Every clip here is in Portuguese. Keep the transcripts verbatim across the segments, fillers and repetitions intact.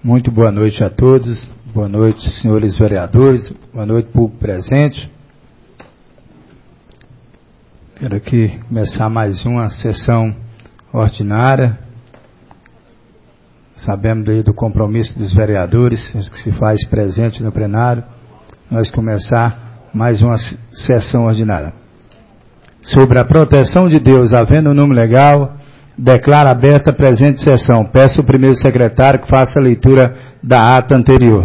Muito boa noite a todos, boa noite, senhores vereadores, boa noite, público presente. Quero aqui começar mais uma sessão ordinária. Sabemos aí do compromisso dos vereadores, que se faz presente no plenário. Nós começar mais uma sessão ordinária. Sobre a proteção de Deus, havendo um número legal, declaro aberta a presente sessão. Peço ao primeiro secretário que faça a leitura da ata anterior.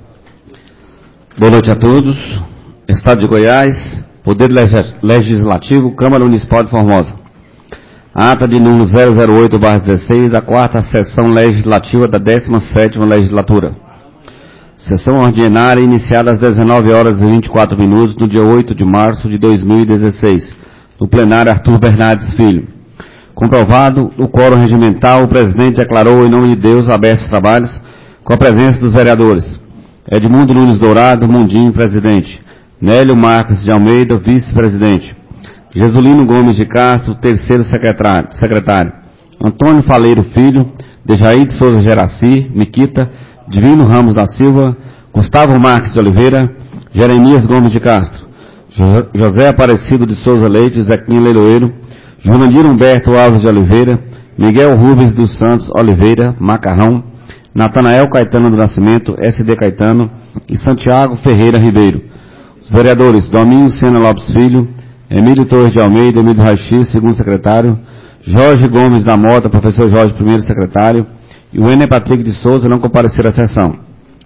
Boa noite a todos. Estado de Goiás, Poder Legislativo, Câmara Municipal de Formosa. Ata de número zero zero oito barra dezesseis, a quarta sessão legislativa da décima sétima legislatura. Sessão ordinária iniciada às dezenove horas e vinte e quatro minutos, no dia oito de março de dois mil e dezesseis, no plenário Arthur Bernardes Filho. Comprovado o quórum regimental, o presidente declarou em nome de Deus abertos os trabalhos com a presença dos vereadores. Edmundo Nunes Dourado, Mundinho, presidente. Nélio Marques de Almeida, vice-presidente. Jesulino Gomes de Castro, terceiro secretário. secretário. Antônio Faleiro Filho, Dejaí de Souza Geraci, Miquita, Divino Ramos da Silva, Gustavo Marques de Oliveira, Jeremias Gomes de Castro, José Aparecido de Souza Leite, Zequinha Leiloeiro, Jurandir Humberto Alves de Oliveira, Miguel Rubens dos Santos Oliveira, Macarrão, Natanael Caetano do Nascimento, S D Caetano e Santiago Ferreira Ribeiro. Os vereadores Domingos Sena Lopes Filho, Emílio Torres de Almeida, Emílio Raixi, segundo secretário, Jorge Gomes da Mota, professor Jorge, primeiro secretário, e o Enem Patrick de Souza não compareceram à sessão.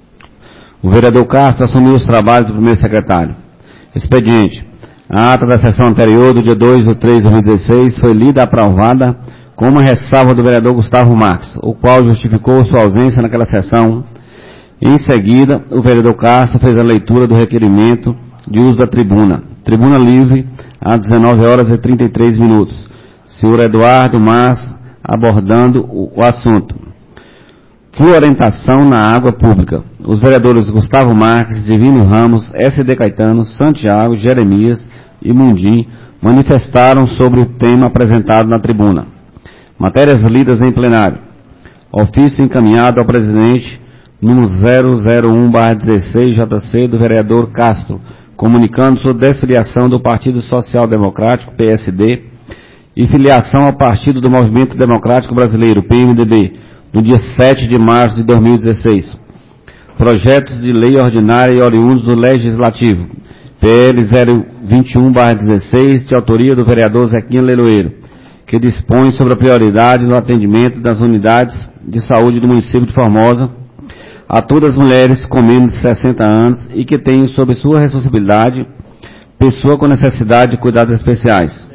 O vereador Castro assumiu os trabalhos do primeiro secretário. Expediente. A ata da sessão anterior, do dia dois de três de dois mil e dezesseis, foi lida e aprovada com uma ressalva do vereador Gustavo Marques, o qual justificou sua ausência naquela sessão. Em seguida, o vereador Castro fez a leitura do requerimento de uso da tribuna. Tribuna livre, às dezenove horas e trinta e três minutos. Senhor Eduardo Mas, abordando o, o assunto. Fluorentação na água pública. Os vereadores Gustavo Marques, Divino Ramos, S D Caetano, Santiago, Jeremias e Mundim manifestaram sobre o tema apresentado na tribuna. Matérias lidas em plenário. Ofício encaminhado ao presidente, número zero zero um barra dezesseis J C, do vereador Castro, comunicando sobre desfiliação do Partido Social Democrático, P S D, e filiação ao Partido do Movimento Democrático Brasileiro, P M D B, no dia sete de março de dois mil e dezesseis. Projetos de lei ordinária e oriundos do Legislativo, P L zero vinte e um barra dezesseis, de autoria do vereador Zequinha Leiloeiro, que dispõe sobre a prioridade no atendimento das unidades de saúde do município de Formosa a todas as mulheres com menos de sessenta anos e que tenham sob sua responsabilidade pessoa com necessidade de cuidados especiais.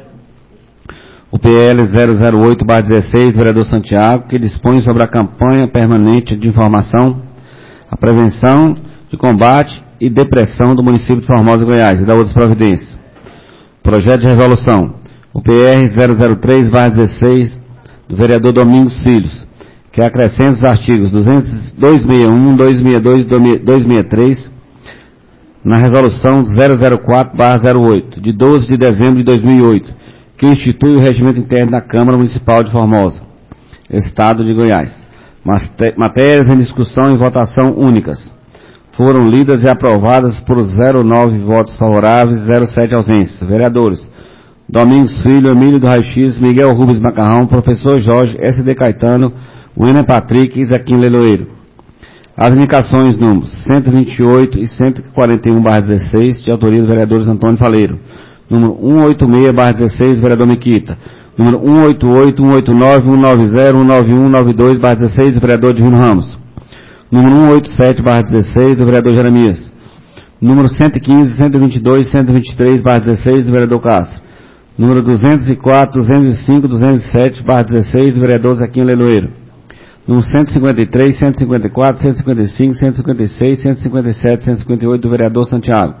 O P L zero zero oito barra dezesseis, do vereador Santiago, que dispõe sobre a campanha permanente de informação, a prevenção de combate e depressão do município de Formosa, Goiás, e da outras providências. Projeto de resolução. O P R zero zero três barra dezesseis, do vereador Domingos Filhos, que acrescenta os artigos duzentos, duzentos e sessenta e um, duzentos e sessenta e dois e duzentos e sessenta e três na resolução zero zero quatro barra zero oito, de doze de dezembro de dois mil e oito, que institui o regimento interno da Câmara Municipal de Formosa, Estado de Goiás. Matérias em discussão e votação únicas. Foram lidas e aprovadas por zero nove votos favoráveis e zero sete ausências. Vereadores Domingos Filho, Emílio do Raix, Miguel Rubens Macarrão, professor Jorge, S D Caetano, Enem Patrick e Zequinha Leiloeiro. As indicações números cento e vinte e oito e cento e quarenta e um barra dezesseis, de autoria dos vereadores Antônio Faleiro. Número cento e oitenta e seis barra dezesseis, vereador Miquita. Número cento e oitenta e oito, cento e oitenta e nove, cento e noventa, cento e noventa e um, cento e noventa e dois barra dezesseis, do vereador Divino Ramos. Número cento e oitenta e sete barra dezesseis, do vereador Jeremias. Número cento e quinze, cento e vinte e dois, cento e vinte e três barra dezesseis, do vereador Castro. Número duzentos e quatro, duzentos e cinco, duzentos e sete barra dezesseis, do vereador Zequinha Leiloeiro. Número cento e cinquenta e três, cento e cinquenta e quatro, cento e cinquenta e cinco, cento e cinquenta e seis, cento e cinquenta e sete, cento e cinquenta e oito, do vereador Santiago.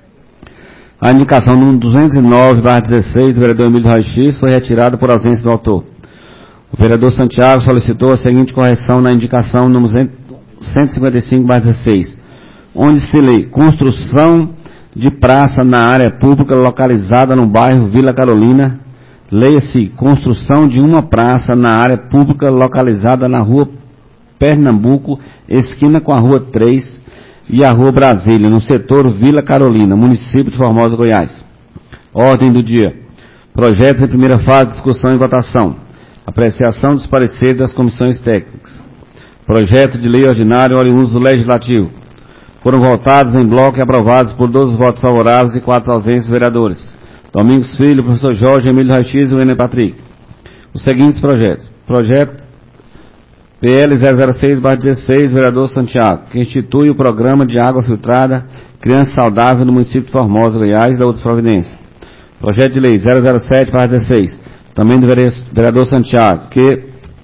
A indicação número duzentos e nove barra dezesseis, do vereador Emílio Raix, foi retirada por ausência do autor. O vereador Santiago solicitou a seguinte correção na indicação número cento e cinquenta e cinco barra dezesseis, onde se lê construção de praça na área pública localizada no bairro Vila Carolina, leia-se construção de uma praça na área pública localizada na rua Pernambuco, esquina com a Rua três e a Rua Brasília, no setor Vila Carolina, município de Formosa, Goiás. Ordem do dia. Projetos em primeira fase, discussão e votação. Apreciação dos pareceres das comissões técnicas. Projeto de lei ordinário oriundo do Legislativo. Foram votados em bloco e aprovados por doze votos favoráveis e quatro ausências vereadores. Domingos Filho, professor Jorge, Emílio Rachiz e Wêner Patrick. Os seguintes projetos. Projeto P L zero zero seis barra dezesseis, vereador Santiago, que institui o programa de água filtrada Criança Saudável no município de Formosa, Goiás, e da outras providências. Projeto de lei zero zero sete barra dezesseis, também do vereador Santiago, que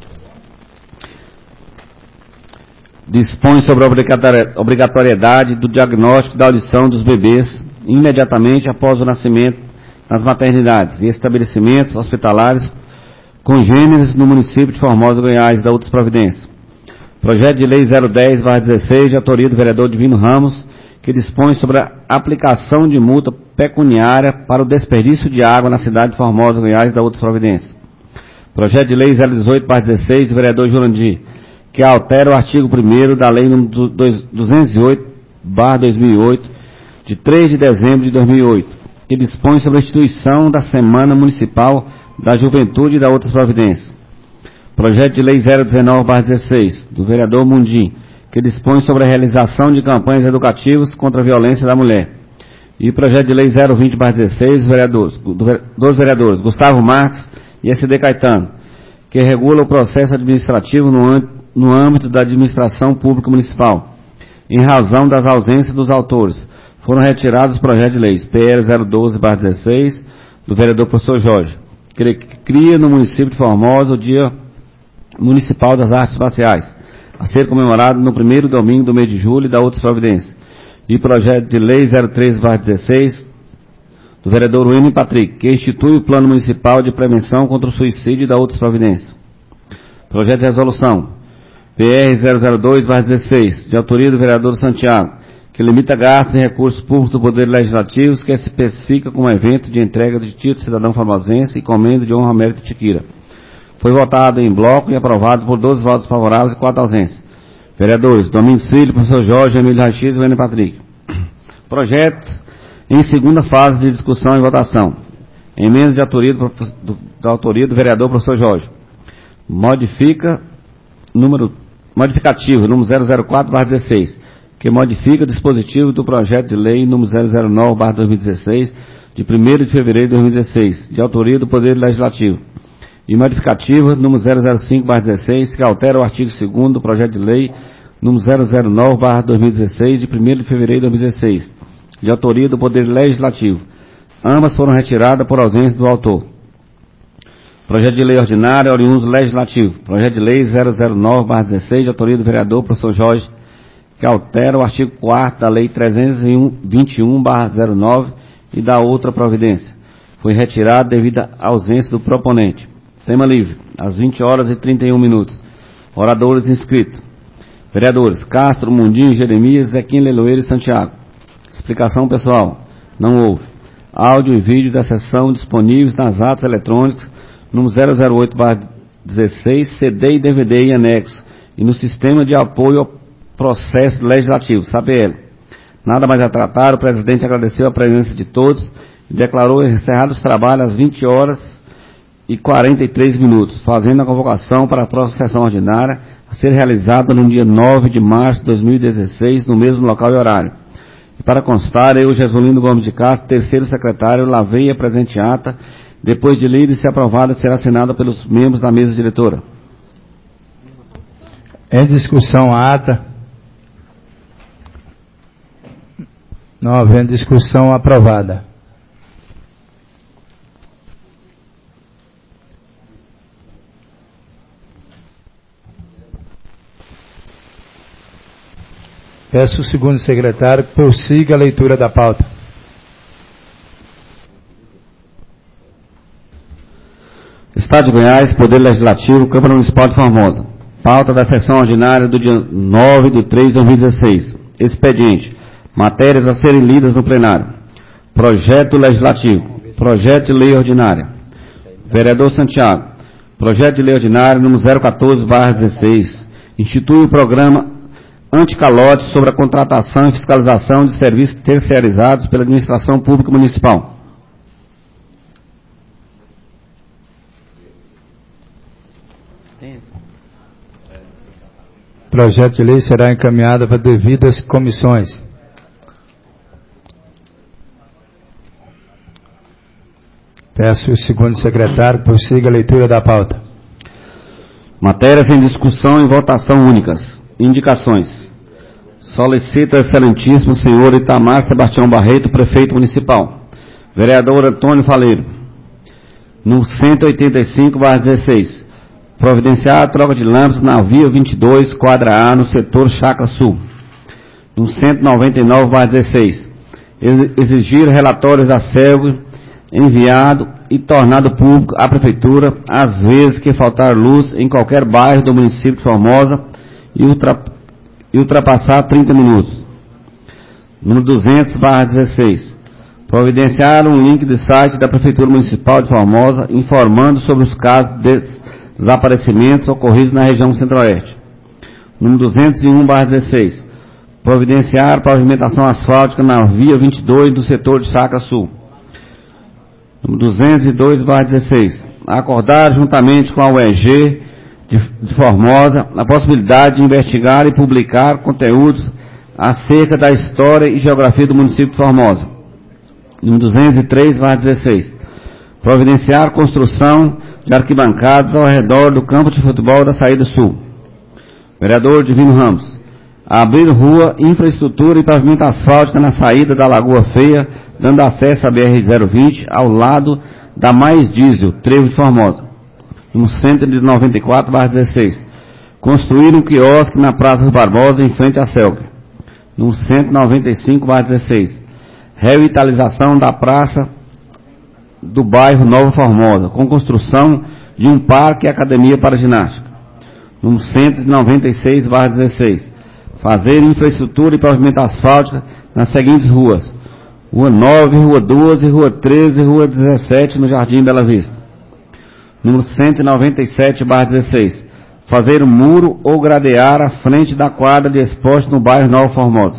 dispõe sobre a obrigatoriedade do diagnóstico da audição dos bebês imediatamente após o nascimento nas maternidades e estabelecimentos hospitalares congêneres no município de Formosa, Goiás, e da outras providências. Projeto de lei zero dez barra dezesseis, de autoria do vereador Divino Ramos, que dispõe sobre a aplicação de multa pecuniária para o desperdício de água na cidade de Formosa, Goiás, e da outras providências. Projeto de lei zero dezoito barra dezesseis, do vereador Jurandir, que altera o artigo primeiro da lei número duzentos e oito barra dois mil e oito, de três de dezembro de dois mil e oito, que dispõe sobre a instituição da Semana Municipal da Juventude e da outras providências. Projeto de lei zero dezenove barra dezesseis, do vereador Mundim, que dispõe sobre a realização de campanhas educativas contra a violência da mulher. E projeto de lei zero vinte barra dezesseis, dos vereadores, dos vereadores Gustavo Marques e S D Caetano, que regula o processo administrativo no, no âmbito da administração pública municipal. Em razão das ausências dos autores, foram retirados os projetos de leis P L zero doze barra dezesseis, do vereador professor Jorge, que cria no município de Formosa o Dia Municipal das Artes Faciais, a ser comemorado no primeiro domingo do mês de julho, e da outras providências. E projeto de lei zero três barra dezesseis, do vereador Wêner Patrick, que institui o Plano Municipal de Prevenção contra o Suicídio, e da outras providências. Projeto de resolução P R zero zero dois barra dezesseis, de autoria do vereador Santiago, que limita gastos em recursos públicos do Poder Legislativo, que se especifica como evento de entrega de título de cidadão formosense e comenda de honra mérito Tiquira. Foi votado em bloco e aprovado por doze votos favoráveis e quatro ausências. Vereadores Domingos Filho, professor Jorge, Emílio Rachiz e Wêner Patrick. Projeto em segunda fase de discussão e votação. Emendas de autoria do, do, da autoria do vereador professor Jorge. Modifica número modificativo número zero zero quatro barra dezesseis, que modifica o dispositivo do projeto de lei número zero zero nove barra dois mil e dezesseis, de primeiro de fevereiro de dois mil e dezesseis, de autoria do Poder Legislativo. E modificativa número zero zero cinco barra dezesseis, que altera o artigo segundo do projeto de lei número zero zero nove barra dois mil e dezesseis, de primeiro de fevereiro de dois mil e dezesseis, de autoria do Poder Legislativo. Ambas foram retiradas por ausência do autor. Projeto de lei ordinário oriundo do Legislativo. Projeto de lei zero zero nove barra dezesseis, de autoria do vereador professor Jorge, que altera o artigo quarto da lei trezentos e vinte e um barra zero nove e da outra providência. Foi retirado devido à ausência do proponente. Tema livre, às vinte horas e trinta e um minutos. Oradores inscritos. Vereadores Castro, Mundinho, Jeremias, Zequim, Leloeiro e Santiago. Explicação pessoal. Não houve. Áudio e vídeo da sessão disponíveis nas atas eletrônicas número zero zero oito barra dezesseis, C D e D V D e anexo, e no Sistema de Apoio ao Processo Legislativo, S A P L. Nada mais a tratar, o presidente agradeceu a presença de todos e declarou encerrados os trabalhos às vinte horas e quarenta e três minutos, fazendo a convocação para a próxima sessão ordinária a ser realizada no dia nove de março de dois mil e dezesseis, no mesmo local e horário. E para constar, eu, Jesulino Gomes de Castro, terceiro secretário, lavei a presente ata, depois de lida e se aprovada, será assinada pelos membros da mesa diretora. Em discussão a ata. Não havendo discussão, aprovada. Peço ao segundo secretário que prossiga a leitura da pauta. Estado de Goiás, Poder Legislativo, Câmara Municipal de Formosa. Pauta da sessão ordinária do dia nove de três de dois mil e dezesseis. Expediente. Matérias a serem lidas no plenário. Projeto Legislativo. Projeto de Lei Ordinária. Vereador Santiago. Projeto de Lei Ordinária número zero quatorze barra dezesseis, Institui o programa anticalote sobre a contratação e fiscalização de serviços terceirizados pela administração pública municipal. O projeto de lei será encaminhado para devidas comissões. Peço ao segundo secretário que prossiga a leitura da pauta. Matérias em discussão e votação únicas. Indicações. Solicito ao excelentíssimo senhor Itamar Sebastião Barreto, prefeito municipal. Vereador Antônio Faleiro. No cento e oitenta e cinco barra dezesseis. Providenciar a troca de lâmpadas na via vinte e dois, quadra A, no setor Chácara Sul. No cento e noventa e nove barra dezesseis. Exigir relatórios da SELG enviado e tornado público à Prefeitura, às vezes que faltar luz em qualquer bairro do município de Formosa e, ultra, e ultrapassar trinta minutos. Número duzentos barra dezesseis. Providenciar um link do site da Prefeitura Municipal de Formosa informando sobre os casos de desaparecimentos ocorridos na região centro-oeste. Número duzentos e um barra dezesseis. Providenciar pavimentação asfáltica na via vinte e dois do setor de Chácara Sul. Número duzentos e dois barra dezesseis. Acordar juntamente com a U E G de, de Formosa a possibilidade de investigar e publicar conteúdos acerca da história e geografia do município de Formosa. Número duzentos e três barra dezesseis. Providenciar construção de arquibancadas ao redor do campo de futebol da Saída Sul. Vereador Divino Ramos. Abrir rua, infraestrutura e pavimento asfáltica na saída da Lagoa Feia, dando acesso à B R zero vinte, ao lado da Mais Diesel, Trevo de Formosa. No centro de noventa e quatro barra dezesseis. Construir um quiosque na Praça Barbosa, em frente à Celg. No cento e noventa e cinco barra dezesseis. Revitalização da praça do bairro Nova Formosa, com construção de um parque e academia para ginástica. No cento e noventa e seis barra dezesseis. Fazer infraestrutura e pavimento asfáltica nas seguintes ruas: Rua nove, Rua doze, Rua treze e Rua dezessete, no Jardim Bela Vista. Número cento e noventa e sete barra dezesseis. Fazer um muro ou gradear à frente da quadra de esporte no bairro Nova Formosa.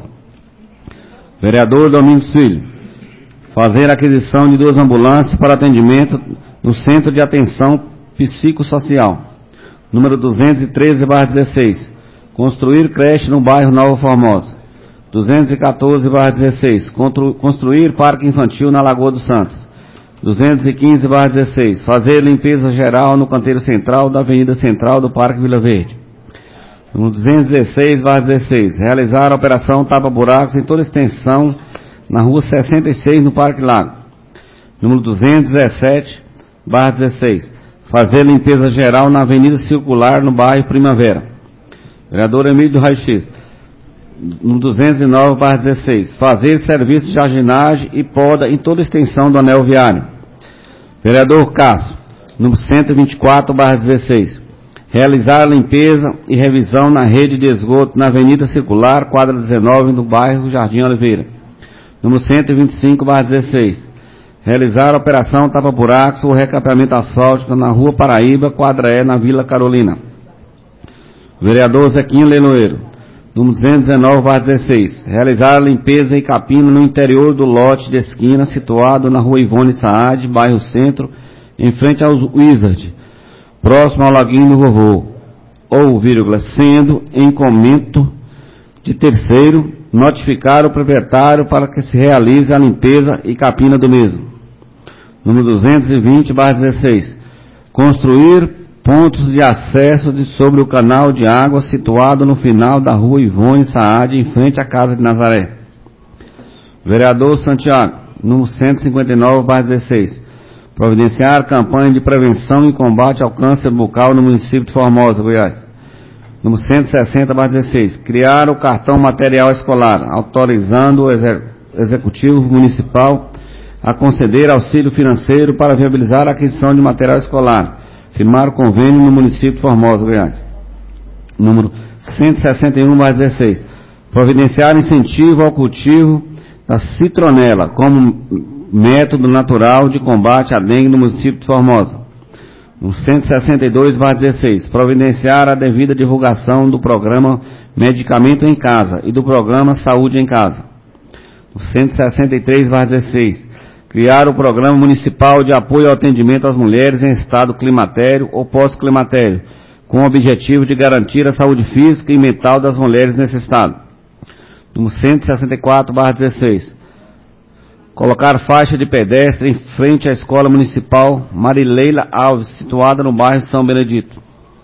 Vereador Domingos Filho. Fazer aquisição de duas ambulâncias para atendimento no Centro de Atenção Psicossocial. Número duzentos e treze barra dezesseis. Construir creche no bairro Nova Formosa. duzentos e quatorze barra dezesseis. Construir parque infantil na Lagoa dos Santos. duzentos e quinze barra dezesseis. Fazer limpeza geral no canteiro central da Avenida Central do Parque Vila Verde. Número duzentos e dezesseis barra dezesseis. Realizar a operação tapa-buracos em toda extensão na Rua sessenta e seis, no Parque Lago. Número duzentos e dezessete barra dezesseis. Fazer limpeza geral na Avenida Circular, no bairro Primavera. Vereador Emílio do Raio-X. Número duzentos e nove barra dezesseis. Fazer serviço de jardinagem e poda em toda a extensão do anel viário. Vereador Castro. Número cento e vinte e quatro barra dezesseis. Realizar limpeza e revisão na rede de esgoto na Avenida Circular, quadra dezenove, no bairro Jardim Oliveira. Número cento e vinte e cinco barra dezesseis. Realizar a operação tapa-buracos ou recapeamento asfáltico na Rua Paraíba, quadra E, na Vila Carolina. Vereador Zequinha Leiloeiro. Número duzentos e dezenove barra dezesseis. Realizar a limpeza e capina no interior do lote de esquina situado na Rua Ivone Saad, bairro Centro, em frente ao Wizard, próximo ao Laguinho do Vovô. Ou, vírgula, sendo em comento de terceiro, notificar o proprietário para que se realize a limpeza e capina do mesmo. Número duzentos e vinte barra dezesseis. Construir pontos de acesso de sobre o canal de água situado no final da Rua Ivone Saad, em frente à Casa de Nazaré. Vereador Santiago. Número cento e cinquenta e nove barra dezesseis. Providenciar campanha de prevenção e combate ao câncer bucal no município de Formosa, Goiás. Número cento e sessenta barra dezesseis. Criar o cartão material escolar, autorizando o Executivo Municipal a conceder auxílio financeiro para viabilizar a aquisição de material escolar. Firmar o convênio no município de Formosa, Goiás. Número cento e sessenta e um barra dezesseis. Providenciar incentivo ao cultivo da citronela como método natural de combate à dengue no município de Formosa. No cento e sessenta e dois barra dezesseis, providenciar a devida divulgação do programa Medicamento em Casa e do programa Saúde em Casa. No cento e sessenta e três barra dezesseis, criar o Programa Municipal de Apoio ao Atendimento às Mulheres em Estado Climatério ou Pós-Climatério, com o objetivo de garantir a saúde física e mental das mulheres nesse Estado. No cento e sessenta e quatro barra dezesseis, colocar faixa de pedestre em frente à Escola Municipal Marileila Alves, situada no bairro São Benedito.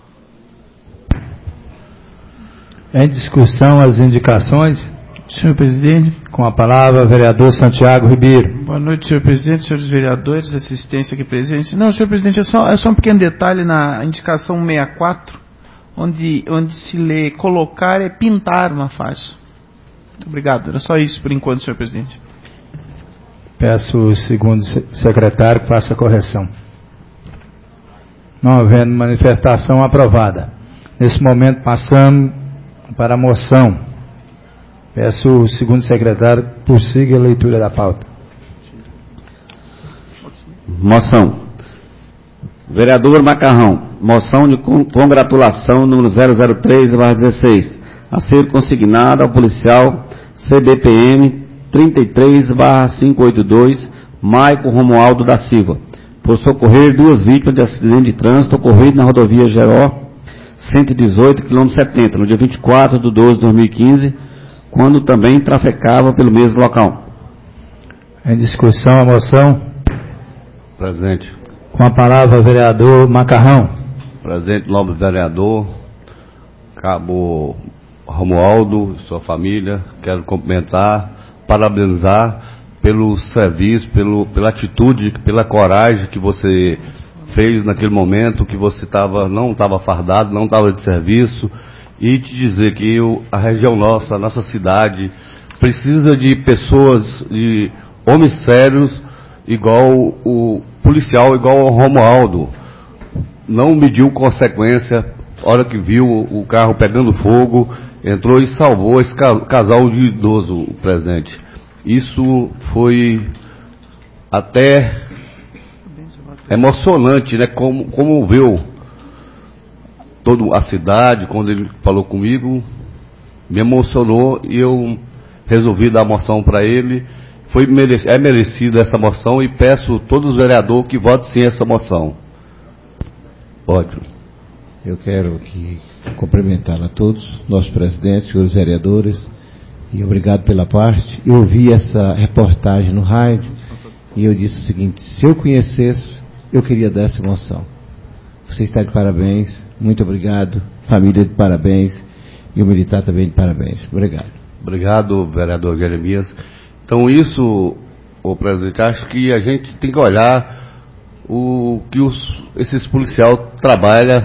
Em discussão as indicações. Senhor presidente. Com a palavra, vereador Santiago Ribeiro. Boa noite, senhor presidente, senhores vereadores, assistência aqui presente. Não, senhor presidente, é só, é só um pequeno detalhe na indicação sessenta e quatro, onde, onde se lê colocar é pintar uma faixa. Muito obrigado, era só isso por enquanto, senhor presidente. Peço o segundo secretário que faça a correção. Não havendo manifestação, aprovada. Nesse momento passamos para a moção. Peço o segundo secretário que prossiga a leitura da pauta. Moção. Vereador Macarrão, moção de congratulação número zero zero três barra dezesseis, a ser consignada ao policial C B P M trinta e três barra quinhentos e oitenta e dois, Maico Romualdo da Silva, por socorrer duas vítimas de acidente de trânsito ocorrido na rodovia Geró cento e dezoito, quilômetro setenta, no dia vinte e quatro de doze de dois mil e quinze, quando também trafegava pelo mesmo local. Em discussão a moção. Presente. Com a palavra, vereador Macarrão. Presente, nobre vereador, cabo Romualdo e sua família, quero cumprimentar, parabenizar pelo serviço, pelo, pela atitude, pela coragem que você fez naquele momento, que você tava, não estava fardado, não estava de serviço, e te dizer que eu, a região nossa, a nossa cidade, precisa de pessoas, de homens sérios, igual o policial, igual o Romualdo. Não mediu consequência, hora que viu o carro pegando fogo, entrou e salvou esse casal de idoso, presidente. Isso foi até emocionante, né? Como, como viu toda a cidade, quando ele falou comigo, me emocionou e eu resolvi dar a moção para ele. Foi merec- é merecida essa moção e peço a todos os vereadores que votem sim essa moção. Ótimo. Eu quero aqui cumprimentar a todos, nossos presidentes, senhores vereadores, e obrigado pela parte. Eu ouvi essa reportagem no rádio e eu disse o seguinte: se eu conhecesse, eu queria dar essa moção. Você está de parabéns, muito obrigado, família de parabéns, e o militar também de parabéns. Obrigado. Obrigado, vereador Jeremias. Então isso, ô presidente, acho que a gente tem que olhar o que os, esses policiais trabalham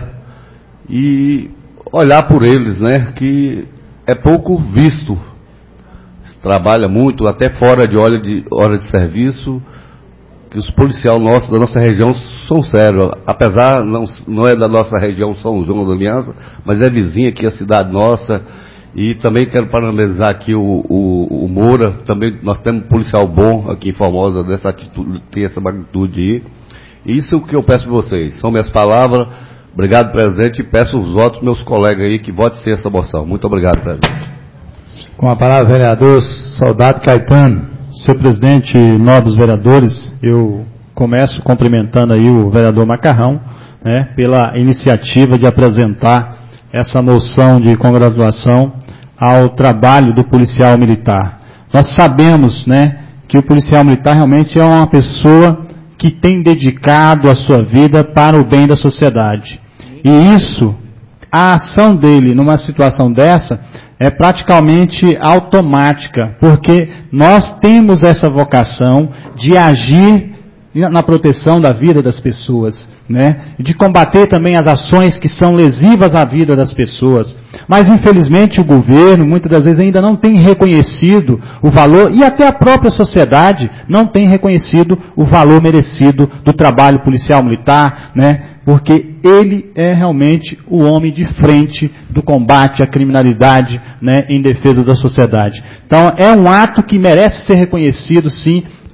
e olhar por eles, né? Que é pouco visto. Trabalha muito, até fora de hora de, hora de serviço, que os policiais nossos, da nossa região, são sérios. Apesar, não, não é da nossa região São João da Aliança, mas é vizinha aqui, a cidade nossa. E também quero parabenizar aqui o, o, o Moura. Também nós temos um policial bom aqui em Formosa, dessa atitude, tem essa magnitude aí. Isso é o que eu peço de vocês. São minhas palavras. Obrigado, presidente, e peço os votos dos meus colegas aí que votem sim essa moção. Muito obrigado, presidente. Com a palavra, vereador Soldado Caetano. Senhor presidente, nobres vereadores, eu começo cumprimentando aí o vereador Macarrão, né, pela iniciativa de apresentar essa moção de congratulação ao trabalho do policial militar. Nós sabemos, né, que o policial militar realmente é uma pessoa que tem dedicado a sua vida para o bem da sociedade. E isso, a ação dele numa situação dessa é praticamente automática, porque nós temos essa vocação de agir na proteção da vida das pessoas, né? De combater também as ações que são lesivas à vida das pessoas. Mas infelizmente o governo muitas das vezes ainda não tem reconhecido o valor, e até a própria sociedade não tem reconhecido o valor merecido do trabalho policial militar, né? Porque ele é realmente o homem de frente do combate à criminalidade, né, em defesa da sociedade. Então é um ato que merece ser reconhecido sim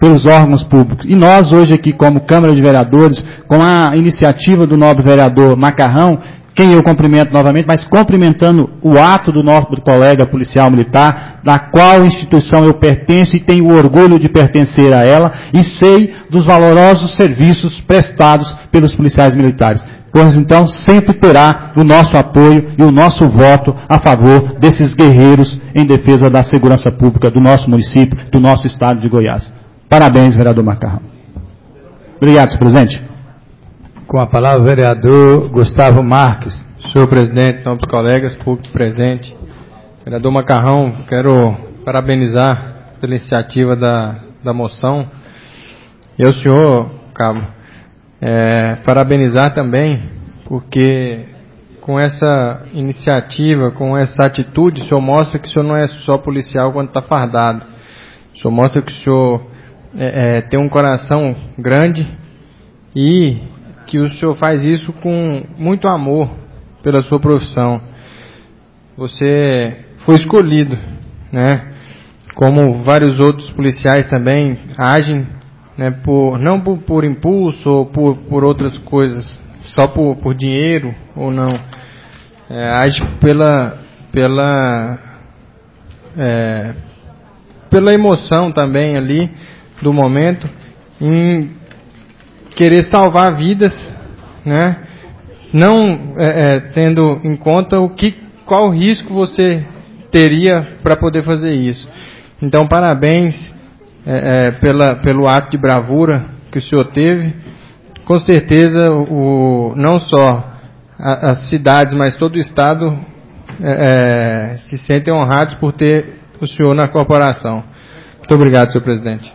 pelos órgãos públicos. E nós hoje aqui, como Câmara de Vereadores, com a iniciativa do nobre vereador Macarrão, quem eu cumprimento novamente, mas cumprimentando o ato do nosso colega policial militar, da qual instituição eu pertenço e tenho o orgulho de pertencer a ela, e sei dos valorosos serviços prestados pelos policiais militares. Pois então sempre terá o nosso apoio e o nosso voto a favor desses guerreiros em defesa da segurança pública do nosso município, do nosso estado de Goiás. Parabéns, vereador Macarrão. Obrigado, senhor presidente. Com a palavra o vereador Gustavo Marques. Senhor presidente, nobres colegas, público presente. Vereador Macarrão, quero parabenizar pela iniciativa da, da moção. E ao senhor, Cabo, é, parabenizar também, porque com essa iniciativa, com essa atitude, o senhor mostra que o senhor não é só policial quando está fardado. O senhor mostra que o senhor é, é, tem um coração grande e que o senhor faz isso com muito amor pela sua profissão. Você foi escolhido, né? Como vários outros policiais também agem, né? Por, não por, por impulso ou por, por outras coisas, só por, por dinheiro ou não. É, age pela, pela, é, pela emoção também ali do momento, em querer salvar vidas, né? Não é, é, tendo em conta o que, qual risco você teria para poder fazer isso. Então, parabéns é, é, pela, pelo ato de bravura que o senhor teve. Com certeza, o, não só a, as cidades, mas todo o estado é, é, se sentem honrados por ter o senhor na corporação. Muito obrigado, senhor presidente.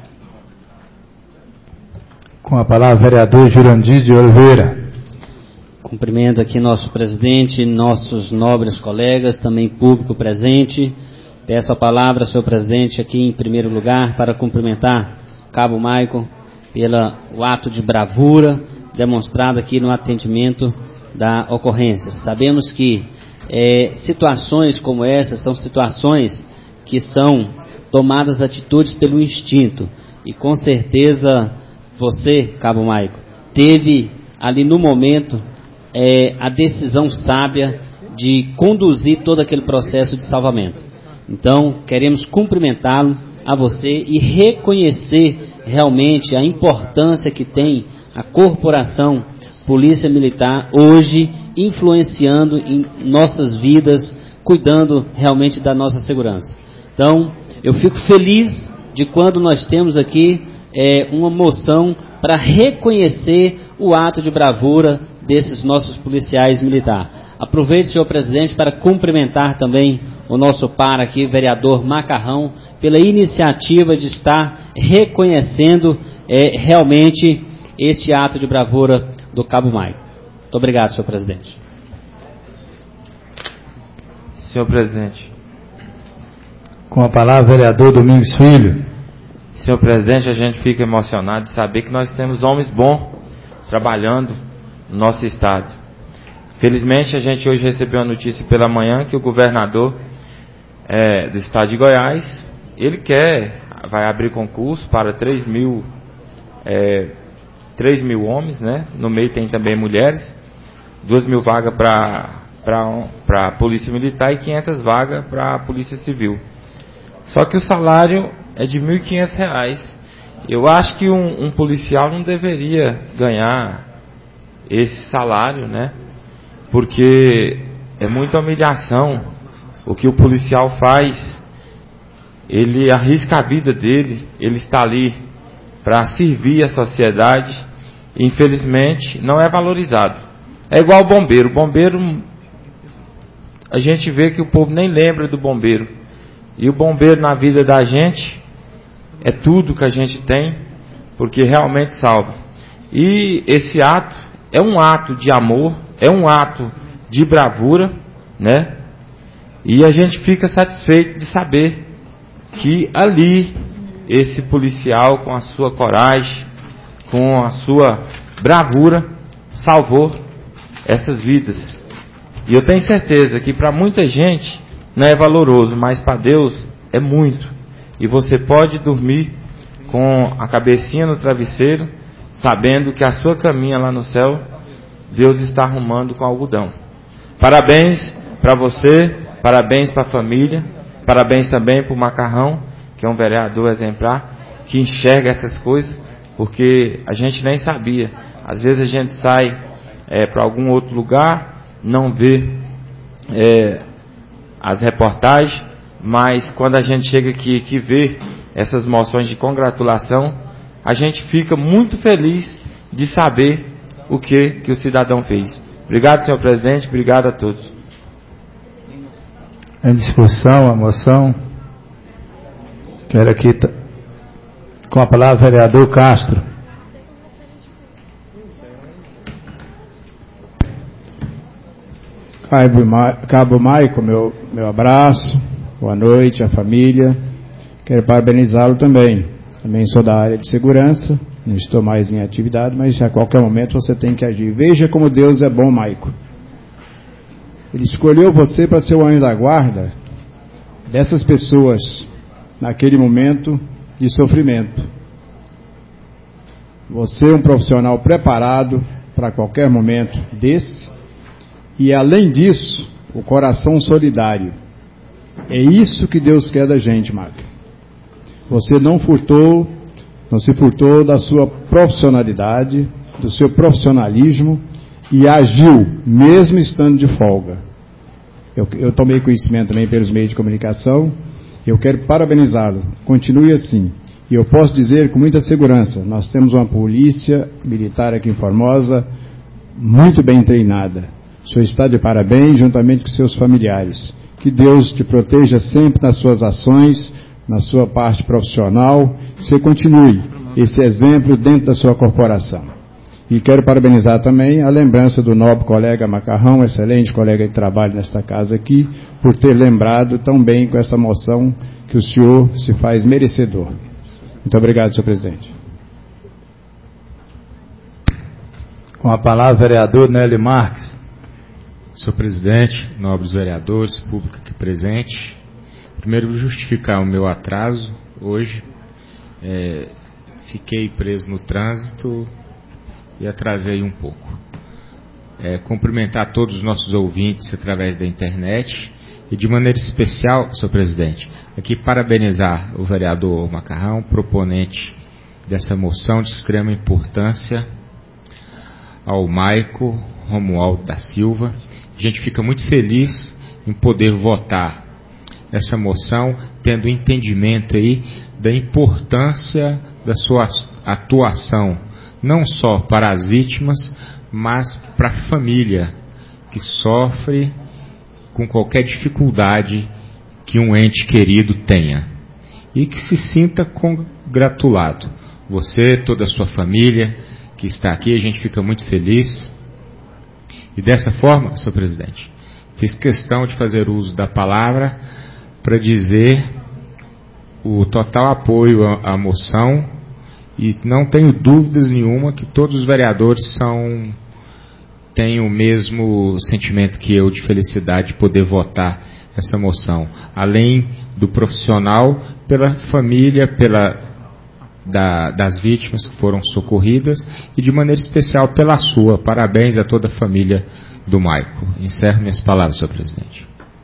Com a palavra o vereador Jurandir de Oliveira. Cumprimento aqui nosso presidente, nossos nobres colegas, também público presente. Peço a palavra, senhor presidente, aqui em primeiro lugar, para cumprimentar Cabo Maicon pelo ato de bravura demonstrado aqui no atendimento da ocorrência. Sabemos que é, situações como essa são situações que são tomadas atitudes pelo instinto. E com certeza você, Cabo Maicon, teve ali no momento é, a decisão sábia de conduzir todo aquele processo de salvamento. Então, queremos cumprimentá-lo a você e reconhecer realmente a importância que tem a corporação Polícia Militar hoje influenciando em nossas vidas, cuidando realmente da nossa segurança. Então, eu fico feliz de quando nós temos aqui é, uma moção para reconhecer o ato de bravura desses nossos policiais militares. Aproveito, senhor presidente, para cumprimentar também o nosso par aqui, vereador Macarrão, pela iniciativa de estar reconhecendo é, realmente este ato de bravura do Cabo Maicon. Muito obrigado, senhor presidente. Senhor presidente. Com a palavra, vereador Domingos Filho. Senhor presidente, a gente fica emocionado de saber que nós temos homens bons trabalhando no nosso estado. Felizmente, a gente hoje recebeu a notícia pela manhã que o governador é, do estado de Goiás, ele quer, vai abrir concurso para três mil, é, três mil homens, né? No meio tem também mulheres, duas mil vagas para para a Polícia Militar e quinhentas vagas para a Polícia Civil. Só que o salário é de mil e quinhentos reais. Eu acho que um, um policial não deveria ganhar esse salário, né? Porque é muita humilhação o que o policial faz. Ele arrisca a vida dele, ele está ali para servir a sociedade. Infelizmente, não é valorizado. É igual o bombeiro. O bombeiro, a gente vê que o povo nem lembra do bombeiro. E o bombeiro na vida da gente é tudo que a gente tem, porque realmente salva. E esse ato é um ato de amor, é um ato de bravura, né? E a gente fica satisfeito de saber que ali esse policial, com a sua coragem, com a sua bravura, salvou essas vidas. E eu tenho certeza que para muita gente não é valoroso, mas para Deus é muito. E você pode dormir com a cabecinha no travesseiro, sabendo que a sua caminha lá no céu, Deus está arrumando com algodão. Parabéns para você, parabéns para a família, parabéns também para o Macarrão, que é um vereador exemplar, que enxerga essas coisas, porque a gente nem sabia. Às vezes a gente sai é, para algum outro lugar, não vê é, as reportagens, mas quando a gente chega aqui que vê essas moções de congratulação, a gente fica muito feliz de saber o que, que o cidadão fez. Obrigado, senhor presidente, obrigado a todos. Em discussão, a moção. Quero aqui com a palavra o vereador Castro. Cabo Maico, meu, meu abraço, boa noite à família. Quero parabenizá-lo também. Também sou da área de segurança, não estou mais em atividade, mas a qualquer momento você tem que agir. Veja como Deus é bom, Maico. Ele escolheu você para ser o anjo da guarda dessas pessoas naquele momento de sofrimento. Você é um profissional preparado para qualquer momento desse, e além disso, o coração solidário. É isso que Deus quer da gente, Maico. Você não furtou, não se furtou da sua profissionalidade, do seu profissionalismo, e agiu, mesmo estando de folga. Eu, eu tomei conhecimento também pelos meios de comunicação, eu quero parabenizá-lo, continue assim. E eu posso dizer com muita segurança, nós temos uma polícia militar aqui em Formosa, muito bem treinada. O senhor está de parabéns, juntamente com seus familiares. Que Deus te proteja sempre nas suas ações, na sua parte profissional, que você continue esse exemplo dentro da sua corporação. E quero parabenizar também a lembrança do nobre colega Macarrão, excelente colega de trabalho nesta casa aqui, por ter lembrado tão bem com essa moção que o senhor se faz merecedor. Muito obrigado, senhor presidente. Com a palavra, vereador Nélio Marques. Senhor presidente, nobres vereadores, público aqui presente, primeiro justificar o meu atraso hoje. É, fiquei preso no trânsito e atrasei um pouco. É, cumprimentar todos os nossos ouvintes através da internet e de maneira especial, senhor presidente, aqui parabenizar o vereador Macarrão, proponente dessa moção de extrema importância, ao Maico Romualdo da Silva. A gente fica muito feliz em poder votar essa moção, tendo entendimento aí da importância da sua atuação, não só para as vítimas, mas para a família que sofre com qualquer dificuldade que um ente querido tenha. E que se sinta congratulado. Você, toda a sua família que está aqui, a gente fica muito feliz. E dessa forma, senhor presidente, fiz questão de fazer uso da palavra para dizer o total apoio à, à moção, e não tenho dúvidas nenhuma que todos os vereadores são, têm o mesmo sentimento que eu de felicidade de poder votar essa moção. Além do profissional, pela família, pela, da, das vítimas que foram socorridas e de maneira especial pela sua. Parabéns a toda a família do Maico. Encerro minhas palavras, senhor presidente.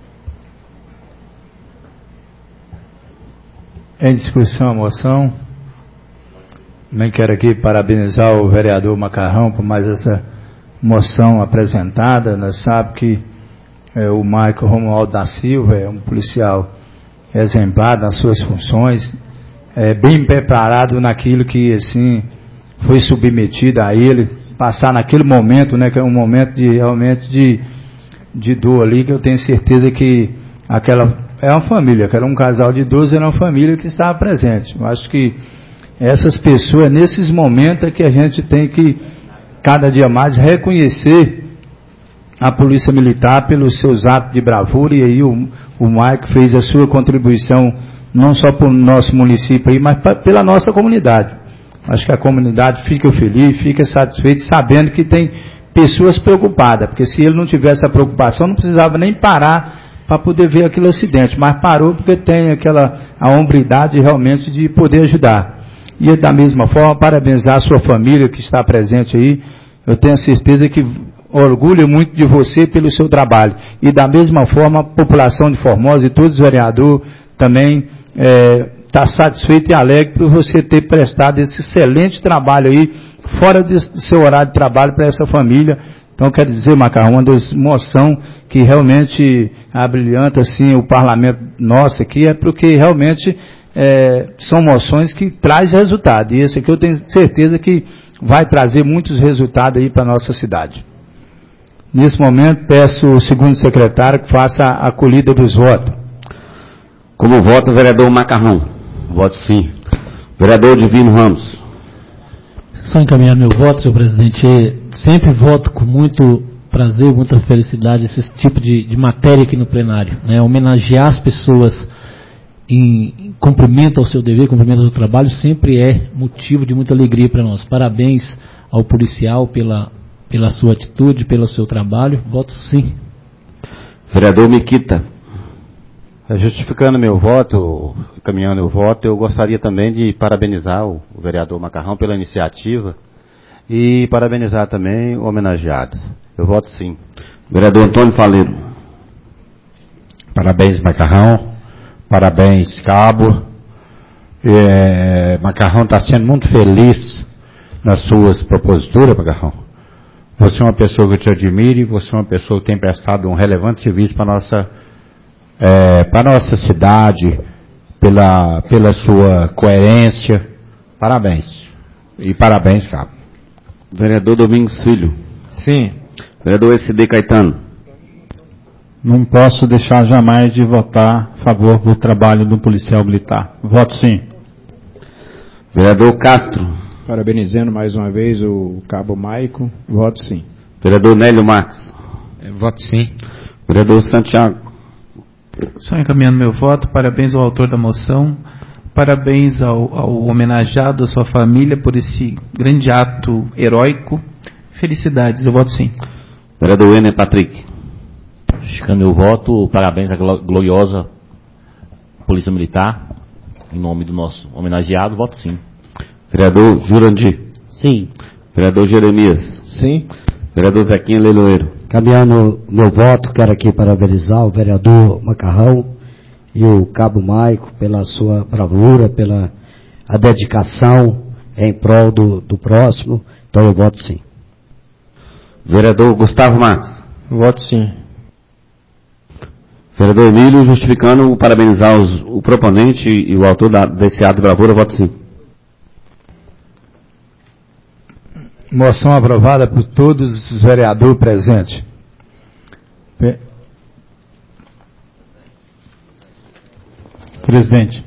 Em discussão a moção. Também quero aqui parabenizar o vereador Macarrão por mais essa moção apresentada. Nós sabemos que é, o Maico Romualdo da Silva é um policial exemplar nas suas funções, é, bem preparado naquilo que assim foi submetido a ele, passar naquele momento, né, que é um momento de, realmente de, de dor ali, que eu tenho certeza que aquela é uma família, que era um casal de idosos, era uma família que estava presente. Eu acho que essas pessoas, nesses momentos, é que a gente tem que, cada dia mais, reconhecer a Polícia Militar pelos seus atos de bravura, e aí o, o Maico fez a sua contribuição, não só para o nosso município, aí, mas pra, pela nossa comunidade. Acho que a comunidade fica feliz, fica satisfeita, sabendo que tem pessoas preocupadas, porque se ele não tivesse a preocupação, não precisava nem parar para poder ver aquele acidente, mas parou porque tem aquela a hombridade realmente de poder ajudar. E da mesma forma, parabenizar a sua família que está presente aí. Eu tenho certeza que orgulho muito de você pelo seu trabalho. E da mesma forma, a população de Formosa e todos os vereadores também está é, satisfeito e alegre por você ter prestado esse excelente trabalho aí, fora do seu horário de trabalho para essa família. Então, quero dizer, Macarrão, uma das moções que realmente abrilhanta assim, o parlamento nosso aqui, é porque realmente é, são moções que trazem resultado. E esse aqui eu tenho certeza que vai trazer muitos resultados aí para a nossa cidade. Nesse momento, peço ao segundo secretário que faça a acolhida dos votos. Como voto, o vereador Macarrão. Voto sim. Vereador Divino Ramos. Só encaminhar meu voto, senhor presidente. Sempre voto com muito prazer, muita felicidade esse tipo de, de matéria aqui no plenário, né? Homenagear as pessoas em, em cumprimento ao seu dever, cumprimento ao seu trabalho, sempre é motivo de muita alegria para nós. Parabéns ao policial pela, pela sua atitude, pelo seu trabalho. Voto sim. Vereador Miquita. Justificando meu voto, caminhando o voto, eu gostaria também de parabenizar o, o vereador Macarrão pela iniciativa e parabenizar também o homenageado. Eu voto sim. Vereador Antônio Faleiro. Parabéns, Macarrão. Parabéns, Cabo. É, Macarrão está sendo muito feliz nas suas proposituras, Macarrão. Você é uma pessoa que eu te admiro e você é uma pessoa que tem prestado um relevante serviço para a nossa, é, para a nossa cidade, pela, pela sua coerência. Parabéns. E parabéns, Cabo. Vereador Domingos Filho. Sim. Vereador S D Caetano. Não posso deixar jamais de votar a favor do trabalho do policial militar. Voto sim. Vereador Castro. Parabenizando mais uma vez o Cabo Maico. Voto sim. Vereador Nélio Marques. Voto sim. Vereador Santiago. Só encaminhando meu voto, parabéns ao autor da moção, parabéns ao, ao homenageado, à sua família, por esse grande ato heróico. Felicidades, eu voto sim. Vereador Ener Patrick. Justificando meu voto, parabéns à gloriosa Polícia Militar, em nome do nosso homenageado, voto sim. Vereador Jurandir. Sim. Vereador Jeremias. Sim. Vereador Zequinha Leiloeiro. Caminhando meu voto, quero aqui parabenizar o vereador Macarrão e o Cabo Maico pela sua bravura, pela a dedicação em prol do, do próximo. Então eu voto sim. Vereador Gustavo Marques. Voto sim. Vereador Emílio, justificando, parabenizar os, o proponente e o autor da, desse ato de bravura, voto sim. Moção aprovada por todos os vereadores presentes. Presidente.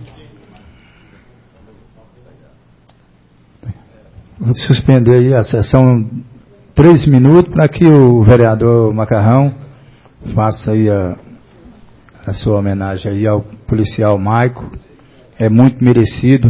Vou suspender aí a sessão três minutos para que o vereador Macarrão faça aí a, a sua homenagem aí ao policial Maico. É muito merecido.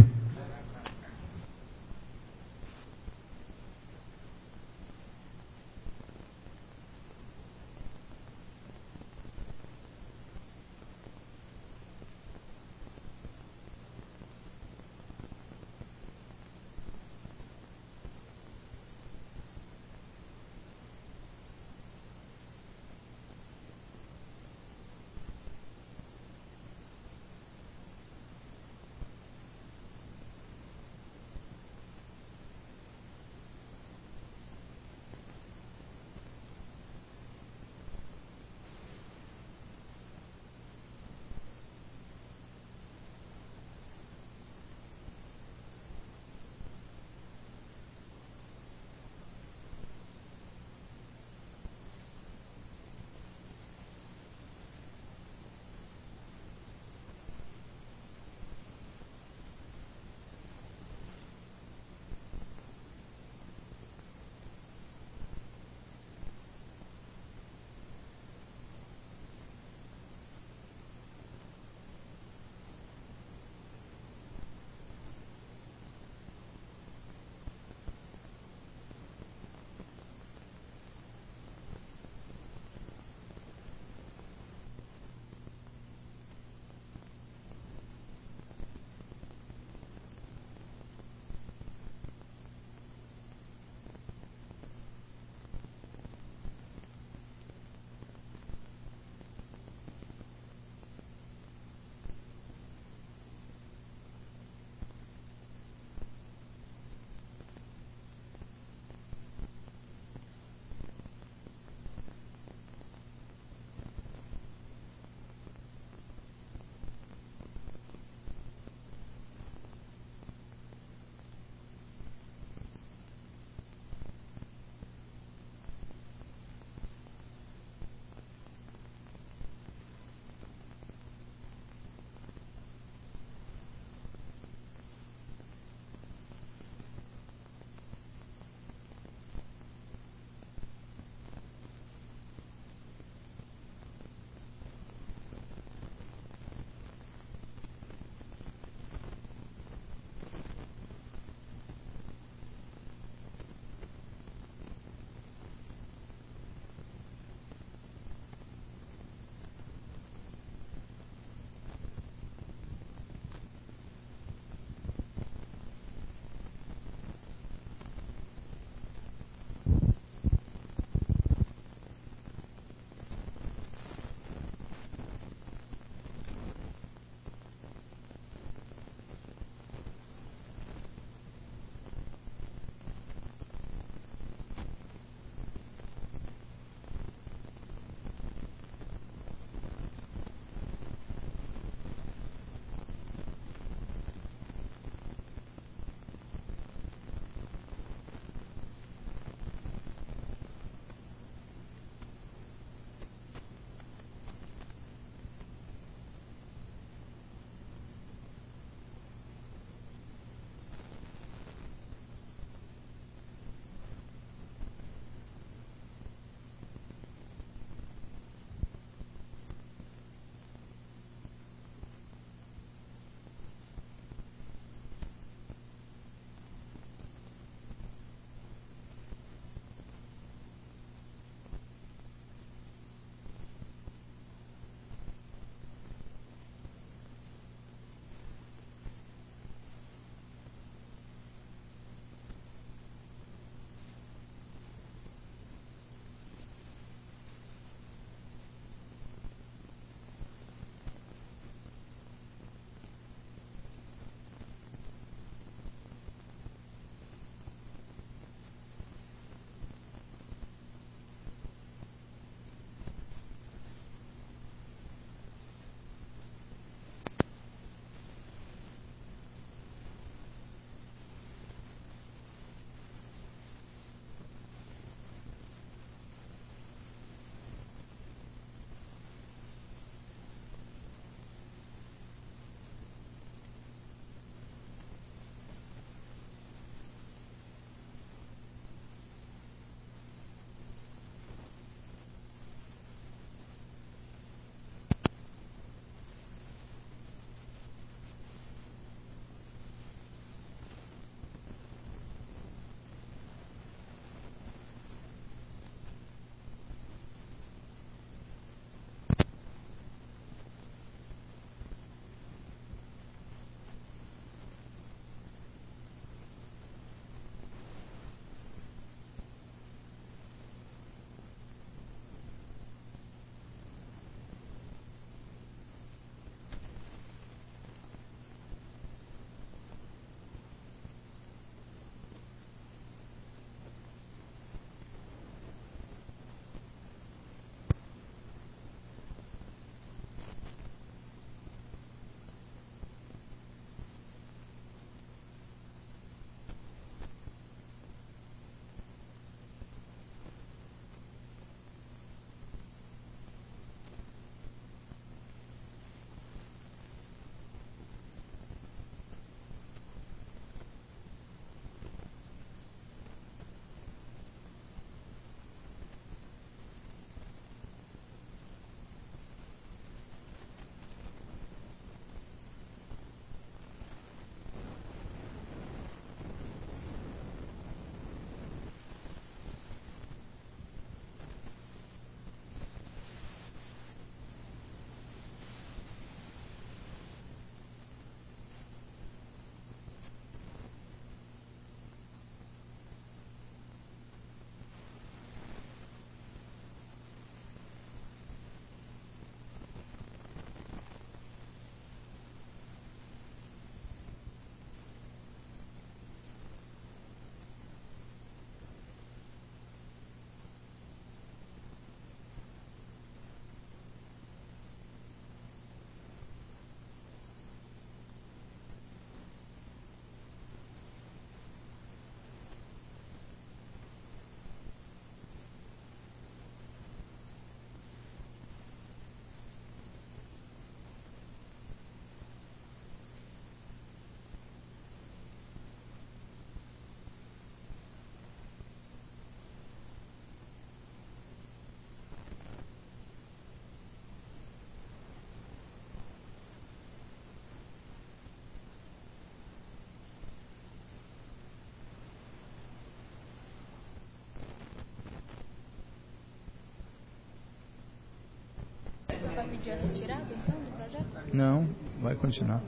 Não, vai continuar.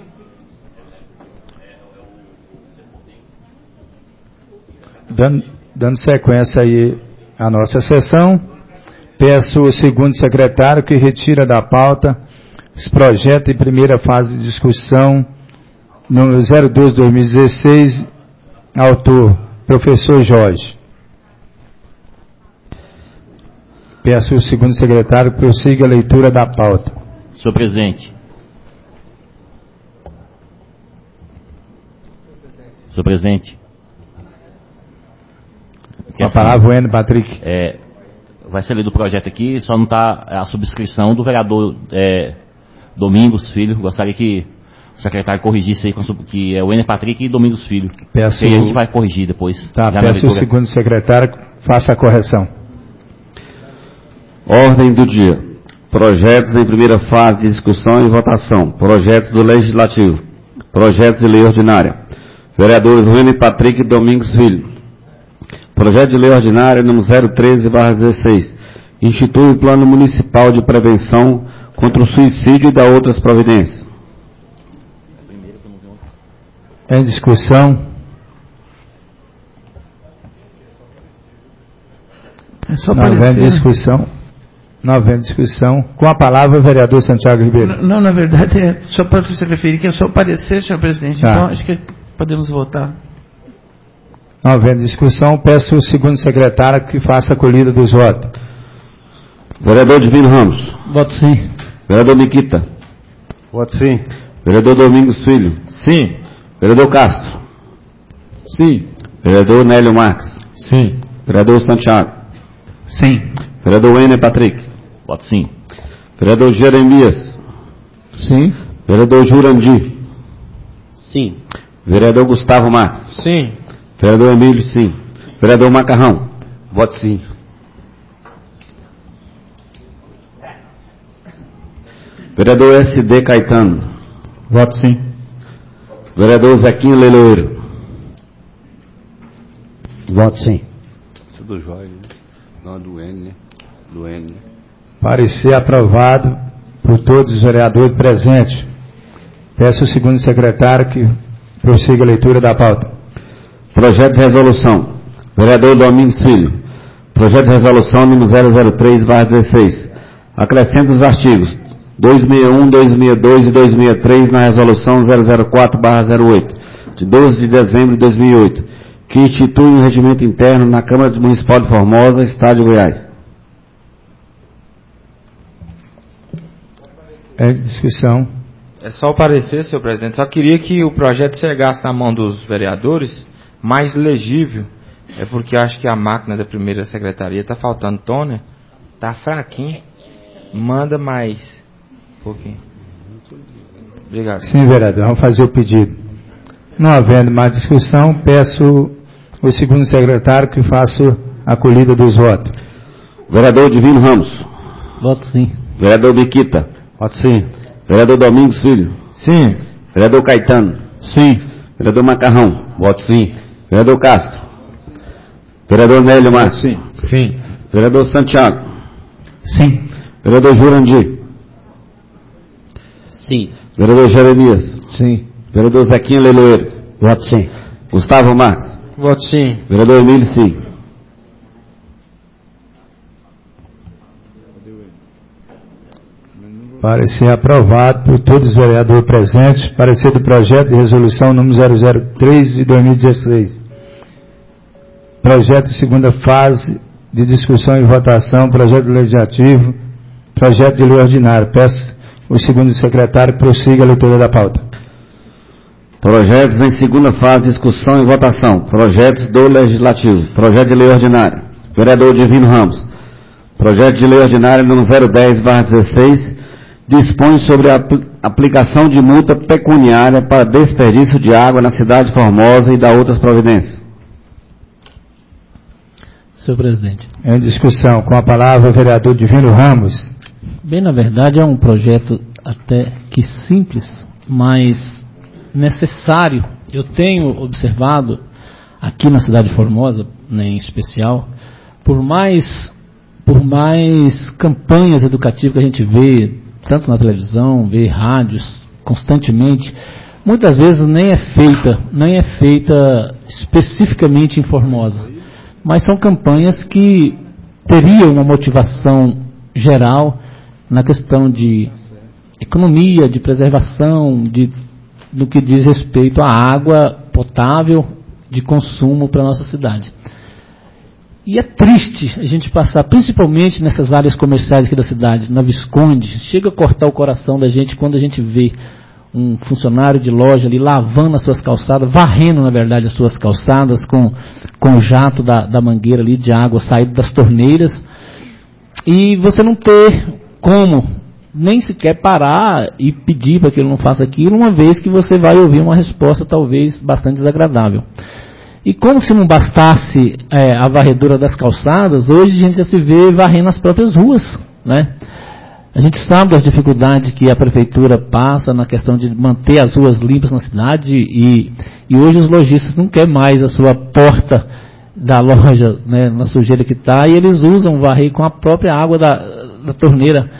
Dando, dando sequência aí à nossa sessão, peço ao segundo secretário que retira da pauta esse projeto em primeira fase de discussão, número zero dois barra dois mil e dezesseis, autor, professor Jorge. Peço ao segundo secretário que prossiga a leitura da pauta. Senhor presidente. Senhor presidente. Com a palavra o N. Patrick. É, vai ser lido o projeto aqui, só não está a subscrição do vereador é, Domingos Filho. Gostaria que o secretário corrigisse aí, que é o N. Patrick e Domingos Filho. Peço, e a gente vai corrigir depois. Tá, peço ao segundo secretário que faça a correção. Ordem do dia. Projetos em primeira fase de discussão e votação. Projetos do Legislativo. Projetos de lei ordinária. Vereadores N. Patrick e Domingos Filho. Projeto de lei ordinária número zero treze barra dezesseis. Institui o Plano Municipal de Prevenção contra o Suicídio e dá outras providências. Em discussão. É só não aparecer. havendo discussão. Não havendo discussão. Com a palavra o vereador Santiago Ribeiro. Não, na verdade, é só para você referir que é só aparecer, senhor presidente. Tá. Então, acho que podemos votar. Não havendo discussão, peço ao segundo secretário que faça a colhida dos votos. Vereador Divino Ramos. Voto sim. Vereador Nikita. Voto sim. Vereador Domingos Filho. Sim. Vereador Castro. Sim. Vereador Nélio Marques. Sim. Vereador Santiago. Sim. Vereador N. Patrick. Voto sim. Vereador Jeremias. Sim. Vereador Jurandir. Sim. Vereador Gustavo Marques. Sim. Vereador Emílio, sim. Vereador Macarrão. Voto sim. Vereador S D Caetano. Voto sim. Vereador Zequinho Leiloeiro. Voto sim. Isso é do Jorge, né? Não, do N, né? Do N, né? Parecer aprovado por todos os vereadores presentes. Peço ao segundo secretário que prossiga a leitura da pauta. Projeto de resolução. Vereador Domingos Filho. Projeto de resolução número zero zero três barra dezesseis. Acrescenta os artigos duzentos e sessenta e um, duzentos e sessenta e dois e duzentos e sessenta e três na resolução zero zero quatro barra zero oito, de doze de dezembro de dois mil e oito, que institui um regimento interno na Câmara Municipal de Formosa, Estado de Goiás. É discussão. É só o parecer, senhor presidente. Só queria que o projeto chegasse na mão dos vereadores mais legível. É porque eu acho que a máquina da primeira secretaria está faltando toner. Está fraquinho. Manda mais. Um pouquinho. Obrigado. Sim, vereador. Vamos fazer o pedido. Não havendo mais discussão, peço ao segundo secretário que faça a colhida dos votos. Vereador Divino Ramos. Voto sim. Vereador Biquita. Voto sim. Vereador Domingos Filho. Sim. Vereador Caetano. Sim. Vereador Macarrão. Voto sim. Vereador Castro. Vereador Nélio Marques. Sim. Sim. Vereador Santiago. Sim. Vereador Jurandir. Sim. Vereador Jeremias. Sim. Vereador Zequinha Leiloeiro. Voto sim. Gustavo Marques. Voto sim. Vereador Emílio, sim. Parecer aprovado por todos os vereadores presentes. Parecer do projeto de resolução número zero zero três de dois mil e dezesseis. Projeto de segunda fase de discussão e votação. Projeto legislativo. Projeto de lei ordinária. Peço o segundo secretário que prossiga a leitura da pauta. Projetos em segunda fase de discussão e votação. Projetos do Legislativo. Projeto de lei ordinária. Vereador Divino Ramos. Projeto de lei ordinária número zero dez barra dezesseis. Dispõe sobre a apl- aplicação de multa pecuniária para desperdício de água na cidade de Formosa e da outras providências. Senhor presidente. Em discussão, com a palavra o vereador Divino Ramos. Bem, na verdade, é um projeto até que simples, mas necessário. Eu tenho observado aqui na cidade de Formosa, né, em especial, por mais por mais campanhas educativas que a gente vê, tanto na televisão, vê rádios constantemente, muitas vezes nem é feita, nem é feita especificamente em Formosa, mas são campanhas que teriam uma motivação geral na questão de economia, de preservação, de, no que diz respeito à água potável de consumo para a nossa cidade. E é triste a gente passar, principalmente nessas áreas comerciais aqui da cidade, na Visconde, chega a cortar o coração da gente quando a gente vê um funcionário de loja ali lavando as suas calçadas, varrendo, na verdade, as suas calçadas com, com o jato da, da mangueira ali de água saído das torneiras, e você não ter como nem sequer parar e pedir para que ele não faça aquilo, uma vez que você vai ouvir uma resposta talvez bastante desagradável. E como se não bastasse é, a varredura das calçadas, hoje a gente já se vê varrendo as próprias ruas, né? A gente sabe das dificuldades que a prefeitura passa na questão de manter as ruas limpas na cidade, e, e hoje os lojistas não querem mais a sua porta da loja, né, na sujeira que está, e eles usam varrer com a própria água da, da torneira.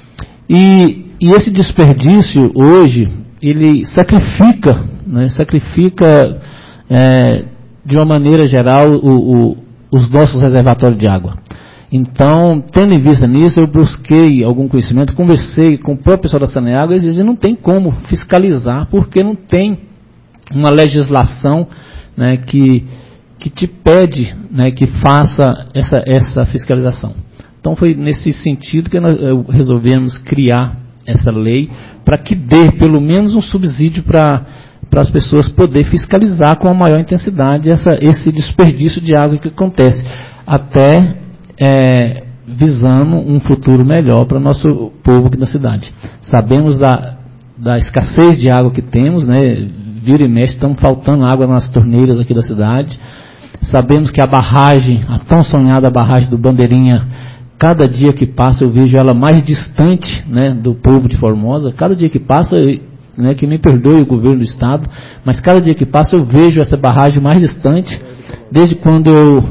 E, e esse desperdício hoje, ele sacrifica, né, sacrifica é, de uma maneira geral o, o, os nossos reservatórios de água. Então, tendo em vista nisso, eu busquei algum conhecimento, conversei com o próprio pessoal da Saneago, eles dizem, não tem como fiscalizar, porque não tem uma legislação, né, que, que te pede, né, que faça essa, essa fiscalização. Então, foi nesse sentido que nós resolvemos criar essa lei, para que dê pelo menos um subsídio para para as pessoas poderem fiscalizar com a maior intensidade essa, esse desperdício de água que acontece, até é, visando um futuro melhor para o nosso povo aqui na cidade. Sabemos da, da escassez de água que temos, né? Vira e mexe, estão faltando água nas torneiras aqui da cidade. Sabemos que a barragem, a tão sonhada barragem do Bandeirinha, cada dia que passa eu vejo ela mais distante, né, do povo de Formosa. Cada dia que passa, né, que me perdoe o governo do estado, mas cada dia que passa eu vejo essa barragem mais distante. Desde quando eu,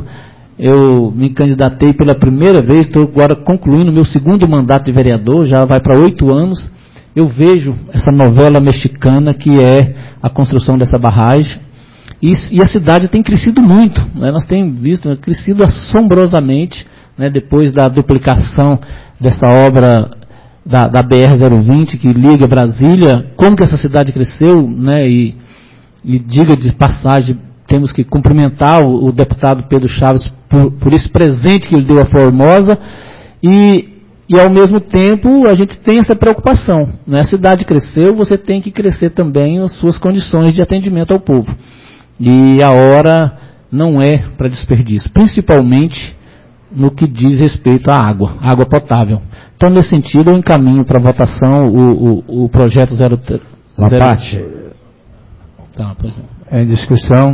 eu me candidatei pela primeira vez, estou agora concluindo meu segundo mandato de vereador, já vai para oito anos, eu vejo essa novela mexicana que é a construção dessa barragem, e, e a cidade tem crescido muito, né, nós temos visto, né, crescido assombrosamente, né, depois da duplicação dessa obra da, da B R zero vinte, que liga Brasília, como que essa cidade cresceu, né, e, e diga de passagem, temos que cumprimentar o, o deputado Pedro Chaves por, por esse presente que ele deu a Formosa, e, e ao mesmo tempo a gente tem essa preocupação, né, a cidade cresceu, você tem que crescer também as suas condições de atendimento ao povo, e a hora não é para desperdício, principalmente no que diz respeito à água, água potável. Então, nesse sentido, eu encaminho para votação o, o, o projeto zero... Uma zero... parte. Tá, pois é. Em discussão.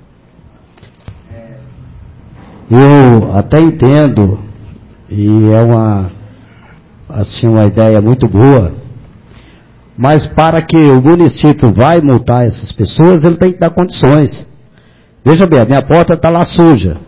Eu até entendo, e é uma, assim, uma ideia muito boa, mas para que o município vai multar essas pessoas, ele tem que dar condições. Veja bem, a minha porta está lá suja.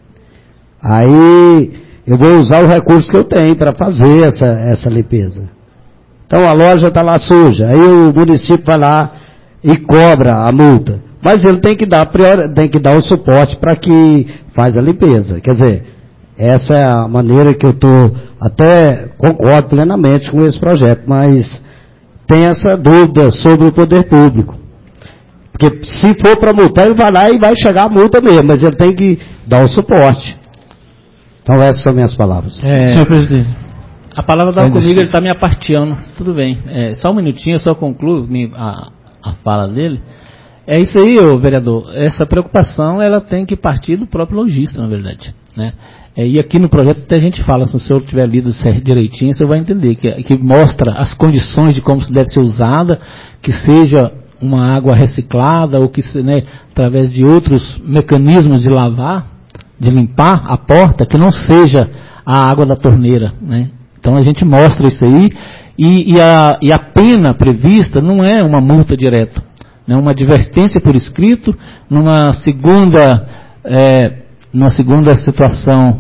Aí eu vou usar o recurso que eu tenho para fazer essa, essa limpeza. Então a loja está lá suja, aí o município vai lá e cobra a multa. Mas ele tem que dar, priori, tem que dar o suporte para que faz a limpeza. Quer dizer, essa é a maneira que eu estou, até concordo plenamente com esse projeto, mas tem essa dúvida sobre o poder público. Porque se for para multar, ele vai lá e vai chegar a multa mesmo, mas ele tem que dar o suporte. Então essas são minhas palavras. É, senhor presidente, a palavra está comigo, ele está me aparteando. Tudo bem, é, só um minutinho, eu só concluo a, a fala dele. É isso aí, ô, vereador, essa preocupação ela tem que partir do próprio lojista, na verdade, né? É, e aqui no projeto até a gente fala, se o senhor tiver lido direitinho, você vai entender, que, que mostra as condições de como deve ser usada, que seja uma água reciclada, ou que, né, através de outros mecanismos de lavar, de limpar a porta, que não seja a água da torneira, né? Então a gente mostra isso aí, e, e, a, e a pena prevista não é uma multa direta, né? Uma advertência por escrito, numa segunda, é, numa segunda situação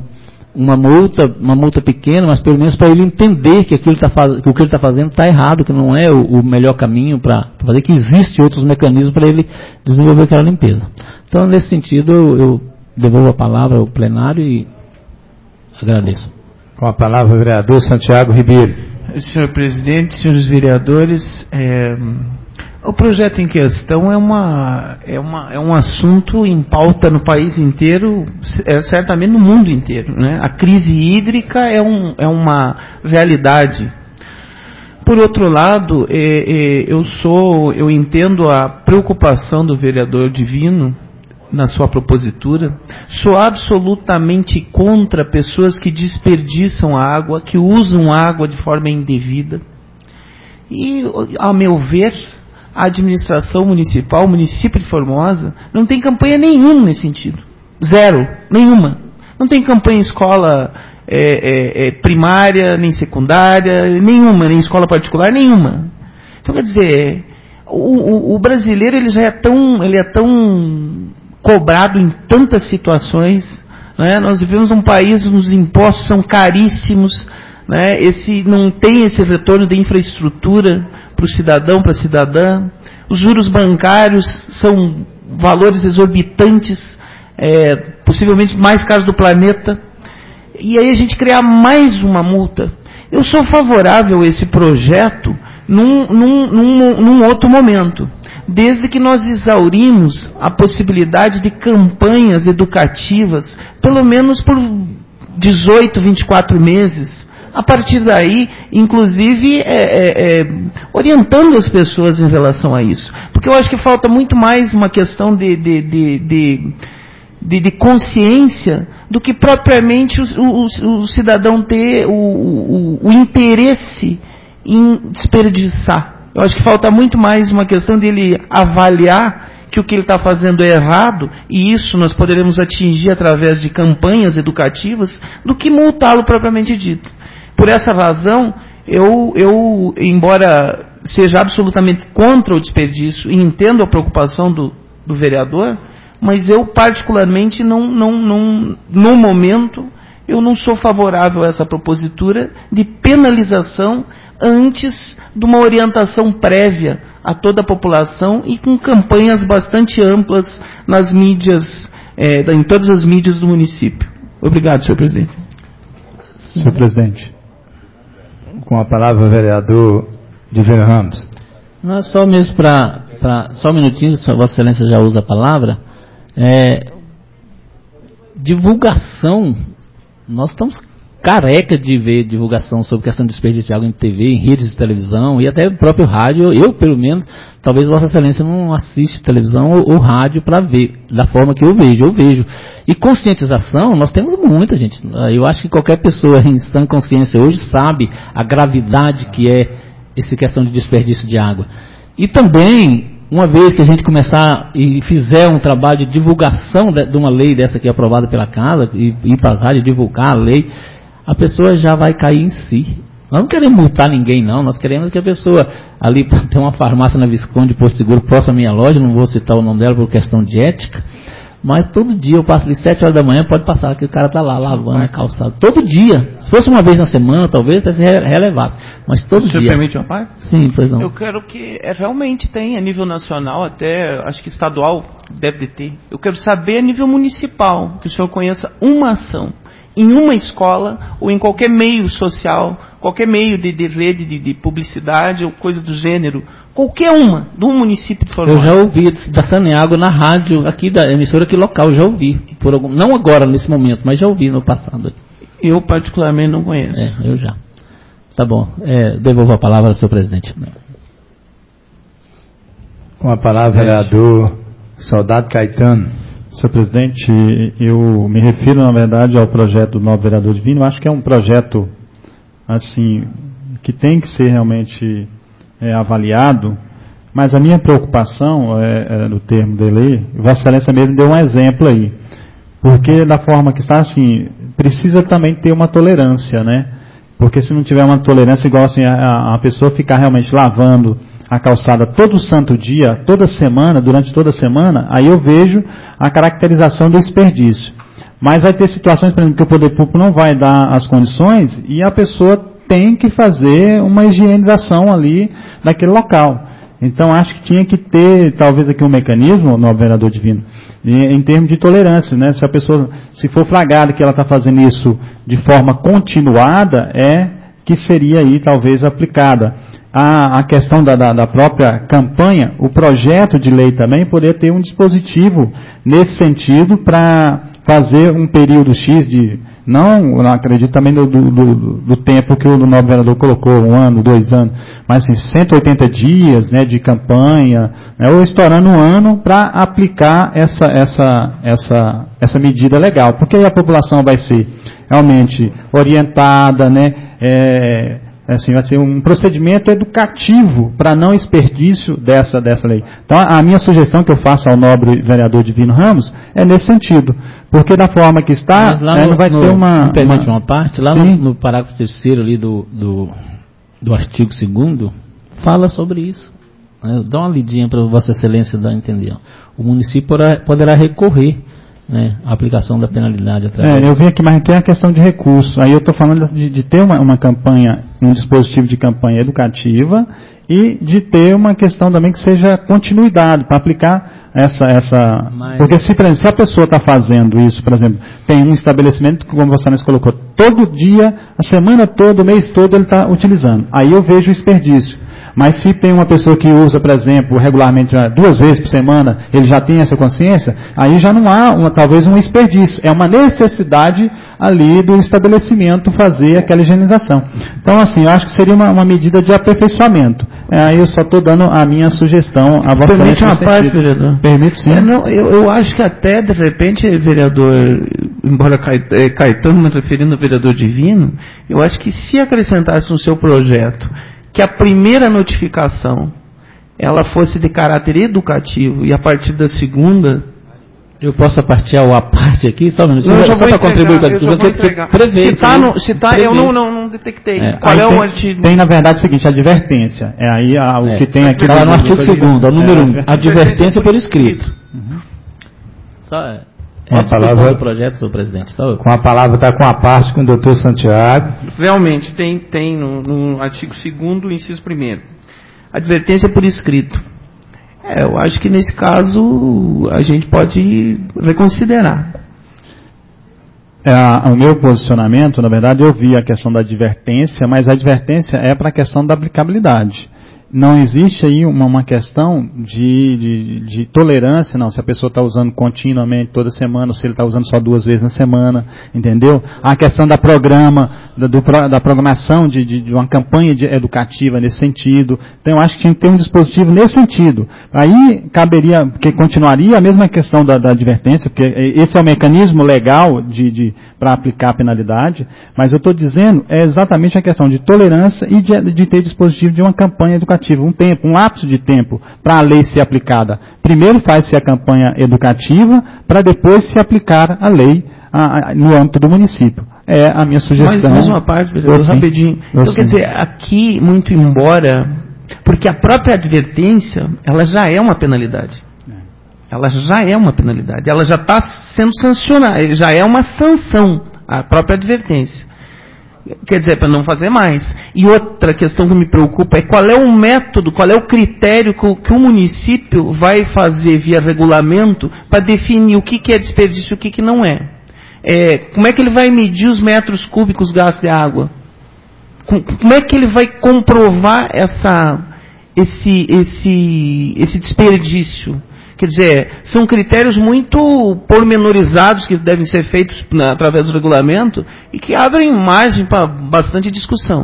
uma multa, uma multa pequena, mas pelo menos para ele entender que, aquilo tá faz, que o que ele está fazendo está errado, que não é o, o melhor caminho para fazer, que existem outros mecanismos para ele desenvolver aquela limpeza. Então, nesse sentido, eu, eu devolvo a palavra ao plenário e agradeço. Com a palavra o vereador Santiago Ribeiro. Senhor presidente, senhores vereadores, é, o projeto em questão é, uma, é, uma, é um assunto em pauta no país inteiro, é, certamente no mundo inteiro, né? A crise hídrica é, um, é uma realidade. Por outro lado, é, é, eu sou, eu entendo a preocupação do vereador Divino na sua propositura. Sou absolutamente contra pessoas que desperdiçam água, que usam água de forma indevida. E, a meu ver, a administração municipal, o município de Formosa, não tem campanha nenhuma nesse sentido. Zero. Nenhuma. Não tem campanha em escola é, é, é, primária, nem secundária, nenhuma, nem escola particular, nenhuma. Então, quer dizer, o, o, o brasileiro ele já é tão, ele é tão cobrado em tantas situações, né? Nós vivemos num país onde os impostos são caríssimos, né? Esse, não tem esse retorno de infraestrutura para o cidadão, para a cidadã. Os juros bancários são valores exorbitantes, é, possivelmente mais caros do planeta. E aí a gente criar mais uma multa. Eu sou favorável a esse projeto num, num, num, num outro momento, desde que nós exaurimos a possibilidade de campanhas educativas, pelo menos por dezoito, vinte e quatro meses. A partir daí, inclusive, é, é, é, orientando as pessoas em relação a isso. Porque eu acho que falta muito mais uma questão de, de, de, de, de, de consciência do que propriamente o, o, o cidadão ter o, o, o interesse em desperdiçar. Eu acho que falta muito mais uma questão dele avaliar que o que ele está fazendo é errado, e isso nós poderemos atingir através de campanhas educativas, do que multá-lo propriamente dito. Por essa razão, eu, eu, embora seja absolutamente contra o desperdício, e entendo a preocupação do, do vereador, mas eu particularmente, não, não, não, no momento, eu não sou favorável a essa propositura de penalização antes de uma orientação prévia a toda a população e com campanhas bastante amplas nas mídias, é, em todas as mídias do município. Obrigado, senhor presidente. Senhor presidente. Com a palavra o vereador Divino Ramos. Não é só mesmo para... Só um minutinho, Vossa Excelência já usa a palavra. É, divulgação. Nós estamos careca de ver divulgação sobre questão de desperdício de água em T V, em redes de televisão e até o próprio rádio. Eu, pelo menos, talvez Vossa Excelência não assiste televisão ou, ou rádio para ver, da forma que eu vejo. Eu vejo. E conscientização, nós temos muita, gente. Eu acho que qualquer pessoa em sã consciência hoje sabe a gravidade que é essa questão de desperdício de água. E também, uma vez que a gente começar e fizer um trabalho de divulgação de, de uma lei dessa aqui aprovada pela casa, e ir para as rádios divulgar a lei, a pessoa já vai cair em si. Nós não queremos multar ninguém, não. Nós queremos que a pessoa ali tem uma farmácia na Visconde, Porto Seguro, próximo à minha loja, não vou citar o nome dela por questão de ética, mas todo dia eu passo ali sete horas da manhã, pode passar, que o cara está lá lavando a calçada. Todo dia. Se fosse uma vez na semana, talvez até se relevasse. Mas todo dia. Você permite uma parte? Sim, pois não. Eu quero que é, realmente tem, a nível nacional, até acho que estadual deve de ter. Eu quero saber a nível municipal, que o senhor conheça uma ação em uma escola ou em qualquer meio social, qualquer meio de, de rede de, de publicidade ou coisa do gênero, qualquer uma, do município de Formosa. Eu já ouvi da Saneago na rádio, aqui da emissora aqui local, já ouvi. Por algum, não agora, nesse momento, mas já ouvi no passado. Eu particularmente não conheço. É, eu já. Tá bom, é, devolvo a palavra ao senhor presidente. Com a palavra, vereador Soldado Caetano. Senhor presidente, eu me refiro, na verdade, ao projeto do novo vereador Divino. Eu acho que é um projeto, assim, que tem que ser realmente é, avaliado, mas a minha preocupação, é, é, no termo da lei, Vossa Excelência mesmo deu um exemplo aí, porque da forma que está, assim, precisa também ter uma tolerância, né? Porque se não tiver uma tolerância, igual assim, a, a pessoa ficar realmente lavando a calçada todo santo dia, toda semana, durante toda a semana, aí eu vejo a caracterização do desperdício. Mas vai ter situações, por exemplo, que o poder público não vai dar as condições e a pessoa tem que fazer uma higienização ali naquele local. Então, acho que tinha que ter, talvez, aqui um mecanismo, no vereador Divino, em, em termos de tolerância, né? Se a pessoa, se for flagrada que ela está fazendo isso de forma continuada, é que seria aí, talvez, aplicada. A, a questão da, da, da própria campanha, o projeto de lei também poderia ter um dispositivo nesse sentido para fazer um período X de... Não, não acredito também do, do, do, do tempo que o novo vereador colocou, um ano, dois anos, mas assim, cento e oitenta dias, né, de campanha, né, ou estourando um ano para aplicar essa, essa, essa, essa medida legal, porque aí a população vai ser realmente orientada, né, é, assim, vai ser um procedimento educativo para não desperdício dessa, dessa lei. Então, a minha sugestão que eu faço ao nobre vereador Divino Ramos é nesse sentido, porque da forma que está, Mas lá é, no, não vai no, ter uma... Me permite uma, uma parte, lá no, no parágrafo terceiro ali do, do, do artigo segundo, fala sobre isso. Né? Dá uma lidinha para Vossa Excelência dar a entender. O município poderá, poderá recorrer, né, a aplicação da penalidade através. É, eu vi aqui, mas aqui é a questão de recurso. Aí eu estou falando de, de ter uma, uma campanha, um dispositivo de campanha educativa e de ter uma questão também que seja continuidade para aplicar essa, essa mas... porque se, por exemplo, se a pessoa está fazendo isso, por exemplo, tem um estabelecimento, como você nos colocou, todo dia, a semana toda, o mês todo ele está utilizando. Aí eu vejo o desperdício. Mas se tem uma pessoa que usa, por exemplo, regularmente duas vezes por semana, ele já tem essa consciência, aí já não há uma, talvez um desperdício. É uma necessidade ali do estabelecimento fazer aquela higienização. Então, assim, eu acho que seria uma, uma medida de aperfeiçoamento. É, aí eu só estou dando a minha sugestão a você. Permite uma parte, vereador? Permite sim. É, não, eu, eu acho que até, de repente, vereador, embora Caetano me referindo ao vereador Divino, eu acho que se acrescentasse no seu projeto que a primeira notificação ela fosse de caráter educativo e a partir da segunda... Eu posso partilhar o a parte aqui? Só um minuto. Não, só para contribuir com a discussão. Se está, no, se tá eu não, não, não detectei. É, Qual é tem, o artigo? Tem, na verdade, o seguinte, advertência. É aí a, o é, que tem aqui... Está no artigo segundo, o número um. É, advertência por escrito. Uhum. Só é. Com a palavra do projeto, senhor presidente. Só... Com a palavra está com a parte com o doutor Santiago. Realmente, tem, tem no, no artigo segundo, inciso primeiro. Advertência por escrito. É, eu acho que nesse caso a gente pode reconsiderar. É, o meu posicionamento, na verdade, eu vi a questão da advertência, mas a advertência é para a questão da aplicabilidade. Não existe aí uma, uma questão de, de, de tolerância, não. Se a pessoa está usando continuamente toda semana, ou se ele está usando só duas vezes na semana, entendeu? A questão da programa, da, do, da programação de, de, de uma campanha de, educativa nesse sentido. Então, eu acho que tinha que ter um dispositivo nesse sentido. Aí caberia, porque continuaria a mesma questão da, da advertência, porque esse é o mecanismo legal de, de, para aplicar a penalidade, mas eu estou dizendo é exatamente a questão de tolerância e de, de ter dispositivo de uma campanha educativa. Um tempo, um lapso de tempo para a lei ser aplicada. Primeiro faz-se a campanha educativa para depois se aplicar a lei a, a, no âmbito do município. É a minha sugestão. Mais uma parte, vereador, rapidinho. Então, sim. Quer dizer, aqui, muito embora, porque a própria advertência, ela já é uma penalidade. Ela já é uma penalidade. Ela já está sendo sancionada, já é uma sanção, a própria advertência. Quer dizer, para não fazer mais. E outra questão que me preocupa é qual é o método, qual é o critério que o, que o município vai fazer via regulamento para definir o que, que é desperdício e o que, que não é. é. Como é que ele vai medir os metros cúbicos gastos de água? Como é que ele vai comprovar essa, esse, esse, esse desperdício? Quer dizer, são critérios muito pormenorizados que devem ser feitos na, através do regulamento e que abrem margem para bastante discussão.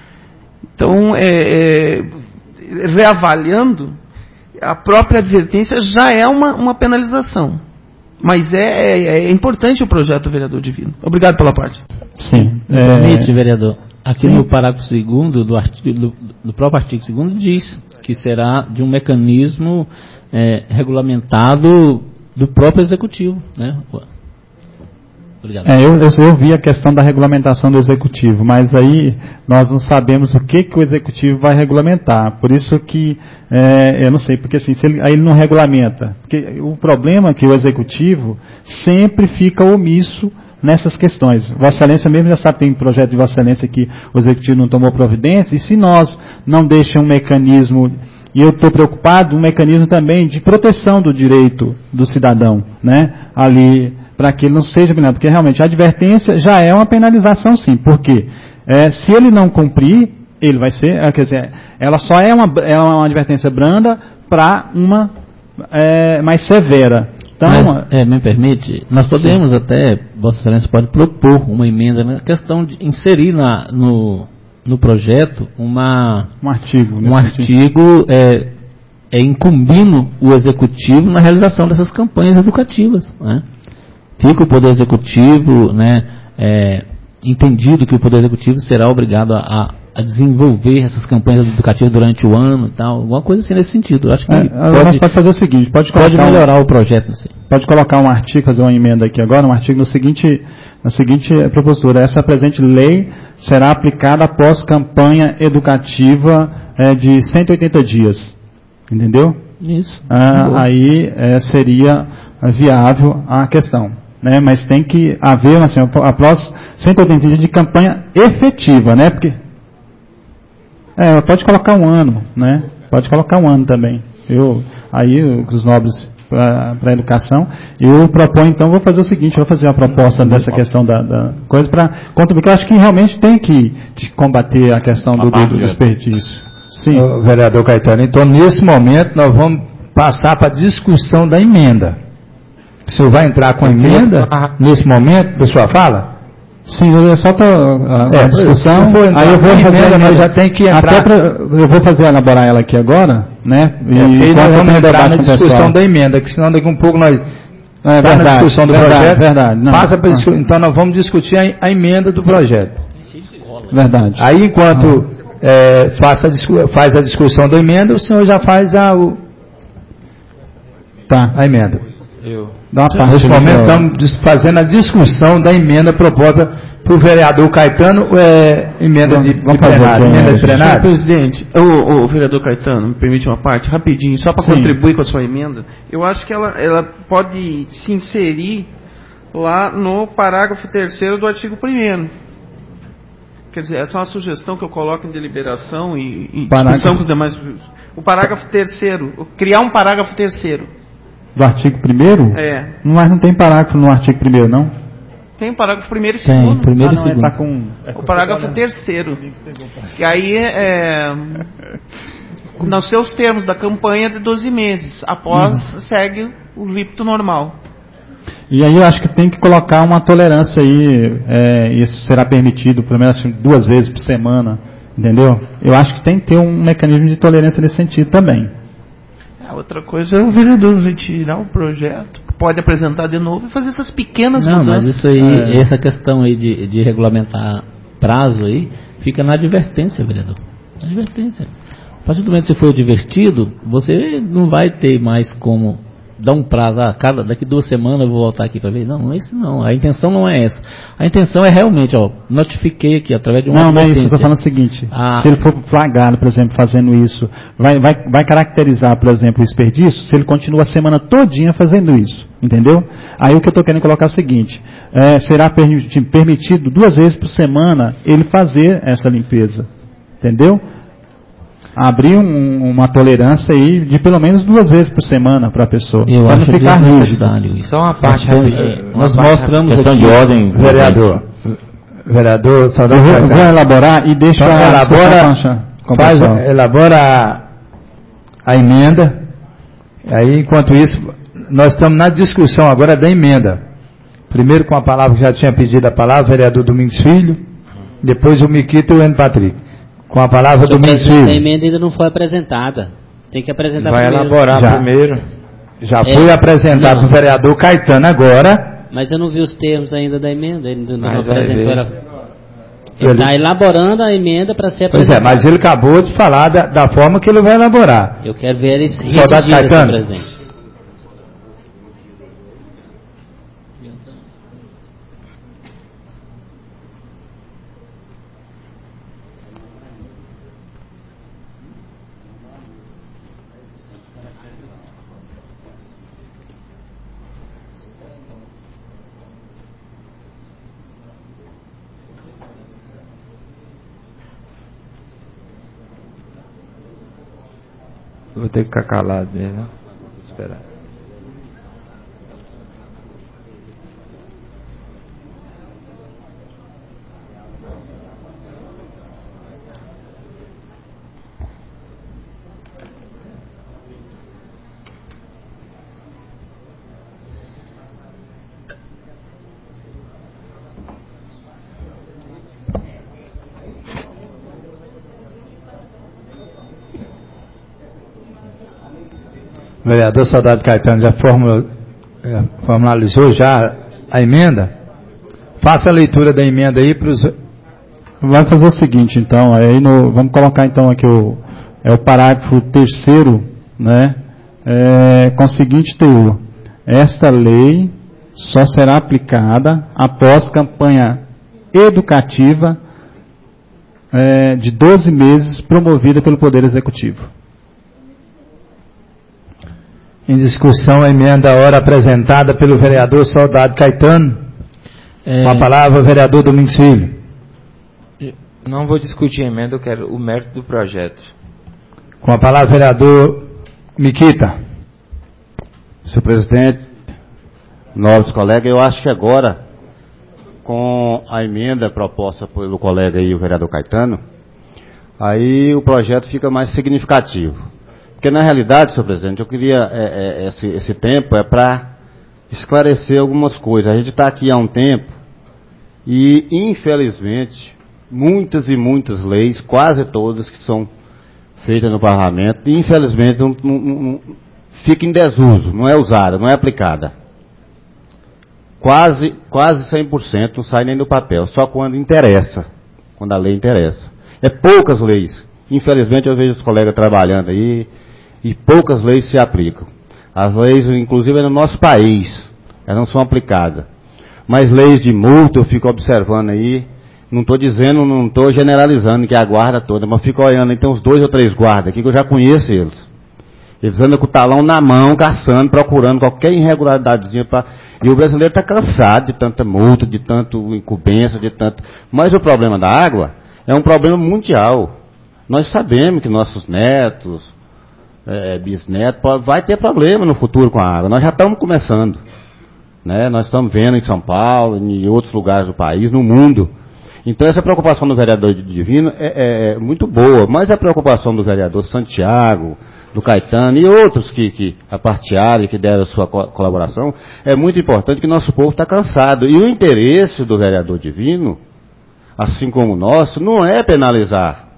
Então, é, é, reavaliando, a própria advertência já é uma, uma penalização. Mas é, é, é importante o projeto, vereador Divino. Obrigado pela parte. Sim. Me é... permite, vereador. Aqui Sim. no parágrafo segundo do, artigo, do, do próprio artigo segundo diz que será de um mecanismo... É, regulamentado do próprio executivo, né? Obrigado. É, eu, eu, eu vi a questão da regulamentação do executivo, mas aí nós não sabemos o que, que o executivo vai regulamentar. Por isso que, é, eu não sei, porque assim, se ele, aí ele não regulamenta. Porque o problema é que o executivo sempre fica omisso nessas questões. Vossa Excelência mesmo já sabe que tem um projeto de Vossa Excelência que o executivo não tomou providência, e se nós não deixamos um mecanismo, e eu estou preocupado, um mecanismo também de proteção do direito do cidadão, né, ali, para que ele não seja penalizado, porque realmente a advertência já é uma penalização sim, porque é, se ele não cumprir, ele vai ser, quer dizer, ela só é uma, é uma advertência branda para uma é, mais severa. Então, Mas, é, me permite, nós podemos sim. até, Vossa Excelência pode propor uma emenda na questão de inserir na, no, no projeto uma, um artigo, um artigo é, é, incumbindo o executivo na realização dessas campanhas educativas, né? Fica o Poder Executivo, né, é, entendido que o Poder Executivo será obrigado a, a desenvolver essas campanhas educativas durante o ano e tal, alguma coisa assim nesse sentido. Eu acho que é, pode, pode fazer o seguinte, pode, pode melhorar um, o projeto. Assim. Pode colocar um artigo, fazer uma emenda aqui agora, um artigo no seguinte, na seguinte propositura: essa presente lei será aplicada após campanha educativa é, de cento e oitenta dias. Entendeu? Isso. Ah, aí é, seria viável a questão. Né, mas tem que haver assim, após cento e oitenta dias de campanha efetiva, né? Porque é, pode colocar um ano, né? Pode colocar um ano também. Eu aí os nobres para a educação, eu proponho então, vou fazer o seguinte, vou fazer a proposta dessa questão da, da coisa para contribuir, porque eu acho que realmente tem que combater a questão do, do, do desperdício. Sim, o vereador Caetano. Então nesse momento nós vamos passar para a discussão da emenda. O senhor vai entrar com a emenda nesse momento da sua fala? Sim, eu só estou a, a é, discussão, aí eu vou fazer emenda, nós já tem que entrar. Pra, eu vou fazer elaborar ela aqui agora, né? E, é, e nós vamos entrar na discussão da emenda, que senão daqui a um pouco nós é, verdade, na discussão do verdade, projeto, verdade, não, passa para ah. então nós vamos discutir a, a emenda do projeto. Verdade. Aí enquanto ah. é, faça a, faz a discussão da emenda, o senhor já faz a o, tá. a emenda. Eu. Nesse momento estamos fazendo a discussão da emenda proposta para o vereador Caetano, é, emenda vamos, de, vamos de plenário. Emenda de plenário. Senhor presidente, o, o vereador Caetano, me permite uma parte, rapidinho, só para contribuir com a sua emenda. Eu acho que ela, ela pode se inserir lá no parágrafo terceiro do artigo primeiro. Quer dizer, essa é uma sugestão que eu coloco em deliberação e, e discussão com os demais. O parágrafo terceiro, criar um parágrafo terceiro. Do artigo primeiro? É. Mas não tem parágrafo no artigo primeiro, não? Tem parágrafo primeiro e segundo. Tem, primeiro ah, não, e segundo. É, tá com, é o parágrafo terceiro. E aí, é, nos seus termos da campanha de doze meses, após uhum. segue o rito normal. E aí eu acho que tem que colocar uma tolerância aí, é, isso será permitido pelo menos duas vezes por semana, entendeu? Eu acho que tem que ter um mecanismo de tolerância nesse sentido também. A outra coisa é o vereador retirar o projeto, pode apresentar de novo e fazer essas pequenas Não, mudanças. mas isso aí, é. essa questão aí de, de regulamentar prazo aí, fica na advertência, vereador. Na advertência. A partir do momento que você for advertido, você não vai ter mais como dar um prazo, ah, cada, daqui duas semanas eu vou voltar aqui para ver. Não, não é isso não. A intenção não é essa. A intenção é realmente, ó, notifiquei aqui através de uma Não, não é isso, eu estou falando o seguinte, ah, se ele for flagrado, por exemplo, fazendo isso, vai, vai, vai caracterizar, por exemplo, o desperdício, se ele continua a semana todinha fazendo isso, entendeu? Aí o que eu estou querendo colocar é o seguinte, é, será permitido duas vezes por semana ele fazer essa limpeza, entendeu? Abrir um, uma tolerância aí de pelo menos duas vezes por semana para a pessoa. Eu para acho não ficar rígido. Só uma parte rapidinho. Nós mostramos questão aqui, de ordem, vereador. Vereador, eu vou, vou elaborar e deixa então, a elabora, faz, elabora a, a emenda. Aí, enquanto isso, nós estamos na discussão agora da emenda. Primeiro com a palavra que já tinha pedido a palavra, o vereador Domingos Filho, depois o Miquita e o N. Patrick. Com a palavra do Ministério. A emenda ainda não foi apresentada. Tem que apresentar Vai primeiro. Vai elaborar já, primeiro. Já é, foi apresentado para o vereador Caetano agora. Mas eu não vi os termos ainda da emenda. Ele ainda não apresentou. Ela... Ele está elaborando a emenda para ser apresentada. Pois é, mas ele acabou de falar da, da forma que ele vai elaborar. Eu quero ver eles Soldado Caetano. Presidente. Vou ter que ficar calado mesmo, né? Vou esperar. O vereador Soldado Caetano já formula, é, formalizou já a emenda? Faça a leitura da emenda aí para os... Vai fazer o seguinte, então, aí no, vamos colocar então aqui o, é o parágrafo terceiro, né, é, com o seguinte teor: esta lei só será aplicada após campanha educativa é, de doze meses promovida pelo Poder Executivo. Em discussão, a emenda ora apresentada pelo vereador Soldado Caetano. É... Com a palavra, o vereador Domingos Filho. Não vou discutir a emenda, eu quero o mérito do projeto. Com a palavra, o vereador Miquita. Senhor presidente, nobres colegas, eu acho que agora, com a emenda proposta pelo colega aí, o vereador Caetano, aí o projeto fica mais significativo. Porque, na realidade, senhor presidente, eu queria, é, é, esse, esse tempo é para esclarecer algumas coisas. A gente está aqui há um tempo e, infelizmente, muitas e muitas leis, quase todas que são feitas no parlamento, infelizmente, não, não, não, fica em desuso, não é usada, não é aplicada. Quase, quase cem por cento não sai nem do papel, só quando interessa, quando a lei interessa. É poucas leis. Infelizmente, eu vejo os colegas trabalhando aí, e poucas leis se aplicam. As leis, inclusive, no nosso país, elas não são aplicadas. Mas leis de multa, eu fico observando aí, não estou dizendo, não estou generalizando que é a guarda toda, mas fico olhando, então, uns dois ou três guardas aqui, que eu já conheço eles. Eles andam com o talão na mão, caçando, procurando qualquer irregularidadezinha. Pra... E o brasileiro está cansado de tanta multa, de tanto incumbência, de tanto... Mas o problema da água é um problema mundial. Nós sabemos que nossos netos, é, bisnetos, vai ter problema no futuro com a água. Nós já estamos começando. Né? Nós estamos vendo em São Paulo, em outros lugares do país, no mundo. Então essa preocupação do vereador Divino é, é, é muito boa, mas a preocupação do vereador Santiago, do Caetano e outros que, que a partearam e que deram a sua co colaboração, é muito importante, que nosso povo está cansado. E o interesse do vereador Divino, assim como o nosso, não é penalizar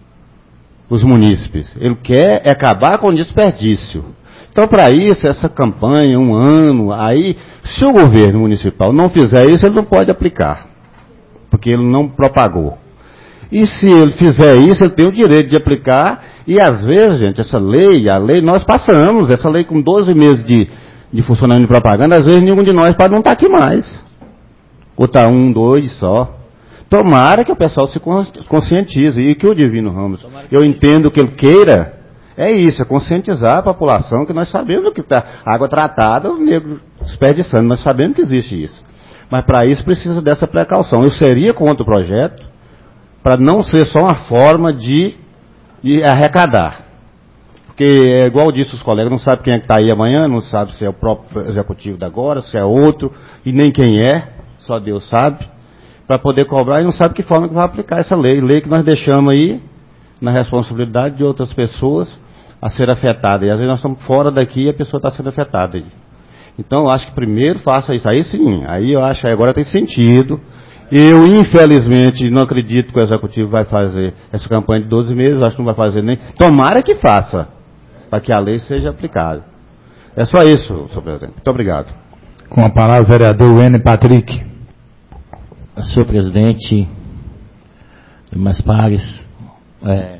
os munícipes. Ele quer é acabar com o desperdício. Então, para isso, essa campanha, um ano, aí, se o governo municipal não fizer isso, ele não pode aplicar, porque ele não propagou. E se ele fizer isso, ele tem o direito de aplicar, e às vezes, gente, essa lei, a lei, nós passamos, essa lei com doze meses de, de funcionamento de propaganda, às vezes nenhum de nós pode não estar aqui mais. Ou está um, dois só. Tomara que o pessoal se conscientize, e que o Divino Ramos, eu entendo que ele queira, é isso, é conscientizar a população, que nós sabemos que está água tratada, o negro desperdiçando, nós sabemos que existe isso. Mas para isso precisa dessa precaução. Eu seria contra o projeto, para não ser só uma forma de, de arrecadar. Porque, é igual disse os colegas, não sabe quem é que está aí amanhã, não sabe se é o próprio executivo da agora, se é outro, e nem quem é, só Deus sabe, para poder cobrar, e não sabe que forma que vai aplicar essa lei. Lei que nós deixamos aí, na responsabilidade de outras pessoas, a ser afetada. E às vezes nós estamos fora daqui e a pessoa está sendo afetada aí. Então, eu acho que primeiro faça isso. Aí sim, aí eu acho que agora tem sentido. Eu, infelizmente, não acredito que o Executivo vai fazer essa campanha de doze meses, acho que não vai fazer nem... Tomara que faça, para que a lei seja aplicada. É só isso, senhor presidente. Muito obrigado. Com a palavra, o vereador Wêner Patrick. Senhor presidente, meus pares, é,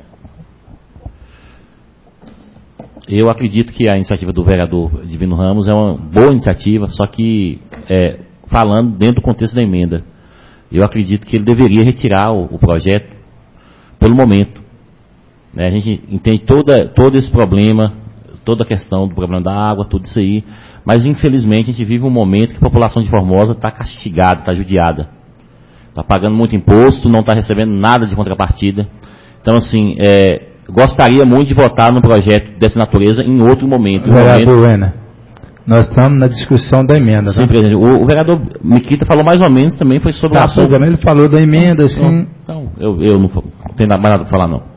eu acredito que a iniciativa do vereador Divino Ramos é uma boa iniciativa, só que, é, falando dentro do contexto da emenda, eu acredito que ele deveria retirar o, o projeto pelo momento. Né? A gente entende toda, todo esse problema, toda a questão do problema da água, tudo isso aí, mas infelizmente a gente vive um momento que a população de Formosa está castigada, está judiada. Está pagando muito imposto, não está recebendo nada de contrapartida. Então, assim, é, gostaria muito de votar num projeto dessa natureza em outro momento. Um Vereador momento... Wena, nós estamos na discussão da emenda. Sim, tá? presidente. O, o vereador Miquita falou mais ou menos também, foi sobre tá, o assunto. Ele falou da emenda, sim. Então, eu, eu não, não tenho mais nada para falar, não.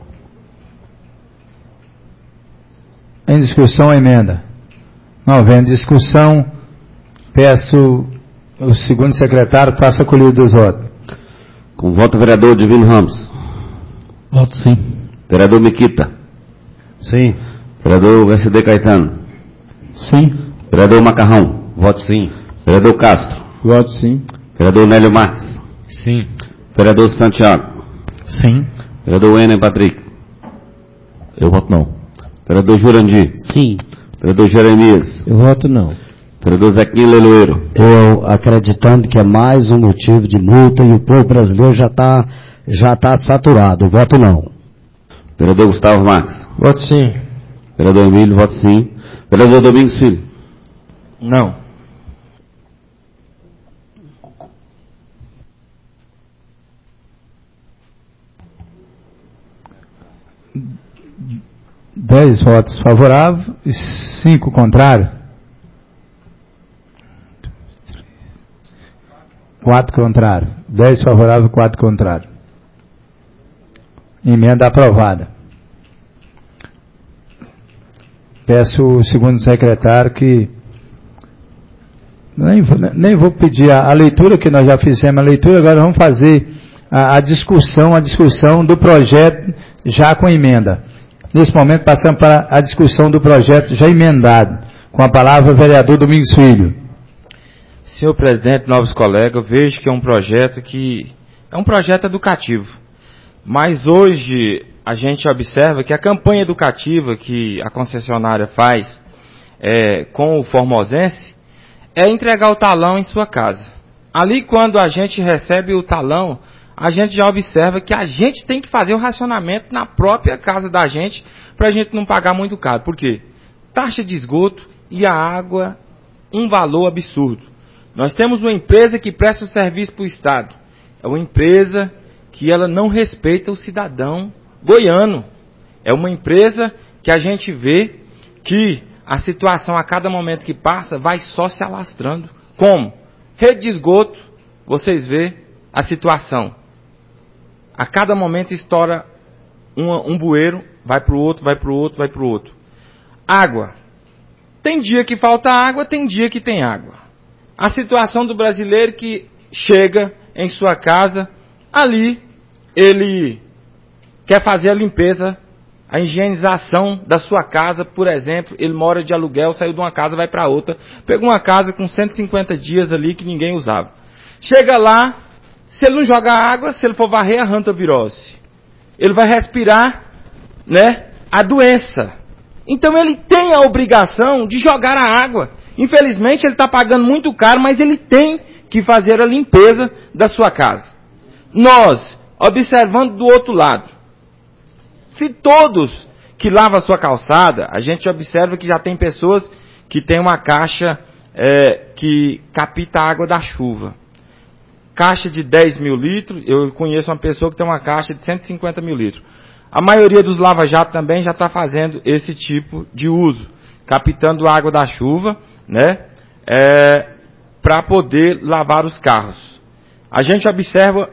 Em discussão a emenda. Não havendo discussão, peço o segundo secretário faça a colhida dos votos. Com voto, vereador Divino Ramos. Voto sim. Vereador Miquita. Sim. Vereador S D Caetano. Sim. Vereador Macarrão. Voto sim. Vereador Castro. Voto sim. Vereador Nélio Marques. Sim. Vereador Santiago. Sim. Vereador Wena Patrick. Eu voto não. Vereador Jurandir. Sim. Vereador Jeremias. Eu voto não. Vereador Zequinho Leloeiro. Eu acreditando que é mais um motivo de multa e o povo brasileiro já está já tá saturado. Voto não. Vereador Gustavo Marques. Voto sim. Vereador Emílio, voto sim. Vereador Domingos Filho. Não. Dez votos favoráveis e cinco contrários. Quatro contrários. Dez favoráveis e quatro contrários. Emenda aprovada. Peço o segundo secretário que nem, nem vou pedir a, a leitura, que nós já fizemos a leitura, agora vamos fazer a, a discussão, a discussão do projeto já com emenda. Nesse momento passamos para a discussão do projeto já emendado. Com a palavra o vereador Domingos Filho. Senhor presidente, novos colegas, eu vejo que é um projeto que é um projeto educativo. Mas hoje a gente observa que a campanha educativa que a concessionária faz é, com o formosense é entregar o talão em sua casa. Ali, quando a gente recebe o talão, a gente já observa que a gente tem que fazer o racionamento na própria casa da gente para a gente não pagar muito caro. Por quê? Taxa de esgoto e a água, um valor absurdo. Nós temos uma empresa que presta o serviço para o Estado. É uma empresa que ela não respeita o cidadão goiano. É uma empresa que a gente vê que a situação a cada momento que passa vai só se alastrando. Como? Rede de esgoto, vocês vê a situação. A cada momento estoura um, um bueiro, vai para o outro, vai para o outro, vai para o outro. Água. Tem dia que falta água, tem dia que tem água. A situação do brasileiro que chega em sua casa, ali ele quer fazer a limpeza, a higienização da sua casa, por exemplo, ele mora de aluguel, saiu de uma casa, vai para outra, pegou uma casa com cento e cinquenta dias ali que ninguém usava. Chega lá, se ele não jogar água, se ele for varrer a hantavirose, ele vai respirar, né, a doença. Então ele tem a obrigação de jogar a água. Infelizmente ele está pagando muito caro, mas ele tem que fazer a limpeza da sua casa. Nós, observando do outro lado, se todos que lavam a sua calçada, a gente observa que já tem pessoas que tem uma caixa é, que capta a água da chuva. Caixa de dez mil litros, eu conheço uma pessoa que tem uma caixa de cento e cinquenta mil litros. A maioria dos lava-jato também já está fazendo esse tipo de uso, captando a água da chuva, né, é, para poder lavar os carros. A gente observa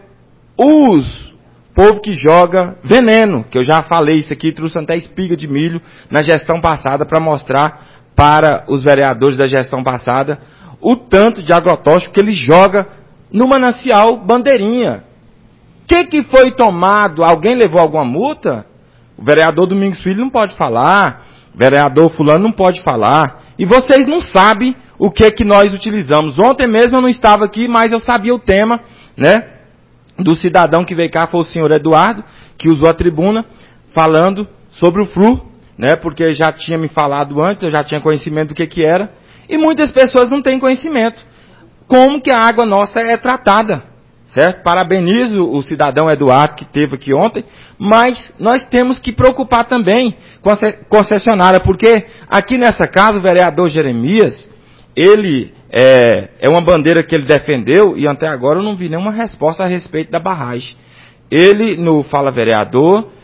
os povo que joga veneno, que eu já falei isso aqui, trouxe até espiga de milho na gestão passada para mostrar para os vereadores da gestão passada o tanto de agrotóxico que ele joga no manancial Bandeirinha. O que, que foi tomado? Alguém levou alguma multa? O vereador Domingos Filho não pode falar, o vereador fulano não pode falar, e vocês não sabem o que, que nós utilizamos. Ontem mesmo eu não estava aqui, mas eu sabia o tema, né, do cidadão que veio cá, foi o senhor Eduardo, que usou a tribuna, falando sobre o flu, né, porque já tinha me falado antes, eu já tinha conhecimento do que que era, e muitas pessoas não têm conhecimento. Como que a água nossa é tratada, certo? Parabenizo o cidadão Eduardo que esteve aqui ontem, mas nós temos que preocupar também com a concessionária, porque aqui nessa casa o vereador Jeremias, ele é, é uma bandeira que ele defendeu e até agora eu não vi nenhuma resposta a respeito da barragem. Ele, no Fala Vereador,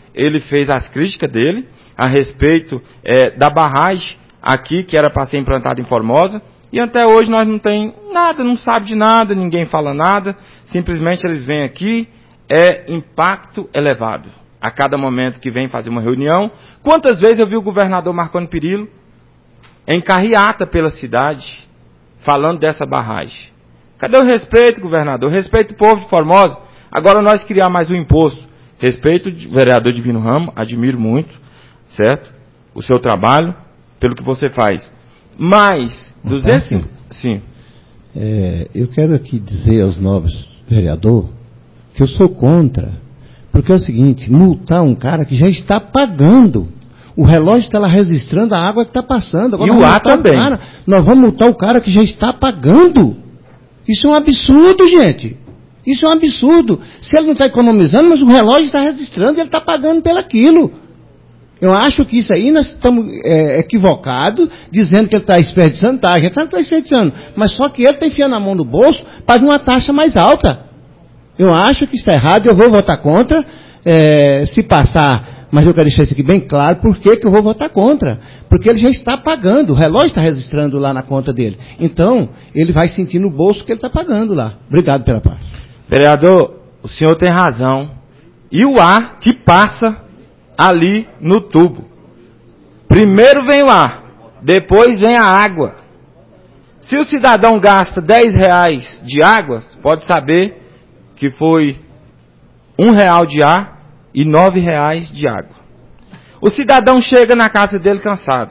ele fez as críticas dele a respeito é, da barragem aqui, que era para ser implantada em Formosa, e até hoje nós não tem nada, não sabe de nada, ninguém fala nada, simplesmente eles vêm aqui, é impacto elevado. A cada momento que vem fazer uma reunião, quantas vezes eu vi o governador Marconi Perillo em carreata pela cidade, falando dessa barragem? Cadê o respeito, governador? Respeito o povo de Formosa. Agora nós criar mais um imposto. Respeito o vereador Divino Ramos, admiro muito, certo? O seu trabalho, pelo que você faz. Mas, duzentos e cinquenta... Sim. É, eu quero aqui dizer aos nobres vereadores que eu sou contra. Porque é o seguinte, multar um cara que já está pagando. O relógio está lá registrando a água que está passando. Agora, e o ar também. Cara, nós vamos multar o cara que já está pagando. Isso é um absurdo, gente. Isso é um absurdo. Se ele não está economizando, mas o relógio está registrando e ele está pagando pelaquilo. Eu acho que isso aí nós estamos é, equivocados, dizendo que ele está desperdiçando. Tá, a gente não está desperdiçando. Mas só que ele está enfiando a mão no bolso para uma taxa mais alta. Eu acho que está errado, eu vou votar contra. É, se passar, mas eu quero deixar isso aqui bem claro, por que que eu vou votar contra? Porque ele já está pagando, o relógio está registrando lá na conta dele. Então, ele vai sentir no bolso que ele está pagando lá. Obrigado pela parte. Vereador, o senhor tem razão. E o ar que passa ali no tubo. Primeiro vem o ar, depois vem a água. Se o cidadão gasta dez reais de água, pode saber que foi um real de ar e nove reais de água. O cidadão chega na casa dele cansado.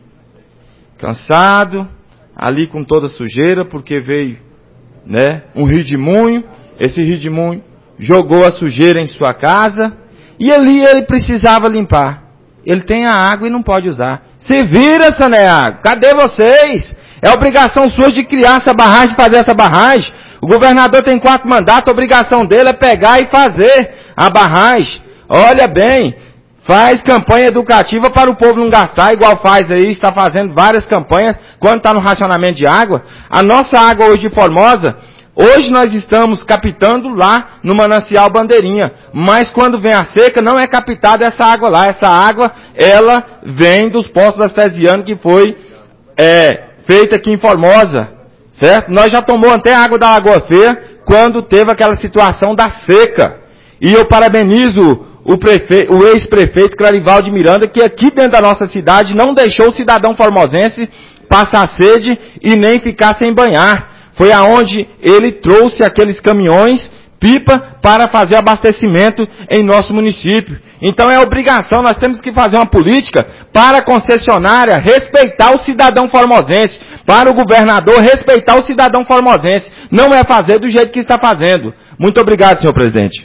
Cansado, ali com toda sujeira, porque veio, né, um redemoinho. Esse redemoinho jogou a sujeira em sua casa e ali ele precisava limpar. Ele tem a água e não pode usar. Se vira, Saneago, cadê vocês? É obrigação sua de criar essa barragem, fazer essa barragem. O governador tem quatro mandatos, a obrigação dele é pegar e fazer a barragem. Olha bem, faz campanha educativa para o povo não gastar, igual faz aí, está fazendo várias campanhas quando está no racionamento de água. A nossa água hoje de Formosa, hoje nós estamos captando lá no Manancial Bandeirinha, mas quando vem a seca não é captada essa água lá, essa água ela vem dos poços artesianos que foi é, feita aqui em Formosa, certo? Nós já tomamos até água da Lagoa Feia quando teve aquela situação da seca. E eu parabenizo o, prefe... o ex-prefeito Clarivaldo de Miranda, que aqui dentro da nossa cidade não deixou o cidadão formosense passar sede e nem ficar sem banhar. Foi aonde ele trouxe aqueles caminhões, pipa, para fazer abastecimento em nosso município. Então é obrigação, nós temos que fazer uma política para a concessionária respeitar o cidadão formosense, para o governador respeitar o cidadão formosense. Não é fazer do jeito que está fazendo. Muito obrigado, senhor presidente.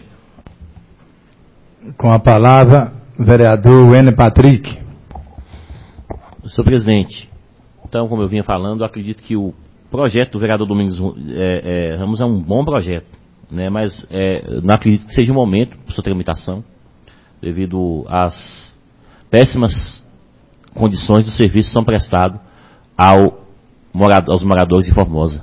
Com a palavra, o vereador Wêner Patrick. Senhor presidente, então, como eu vinha falando, eu acredito que o projeto do vereador Domingos é, é, Ramos é um bom projeto, né? Mas é, não acredito que seja o momento para sua tramitação, devido às péssimas condições do serviço que são prestados ao morado, aos moradores de Formosa.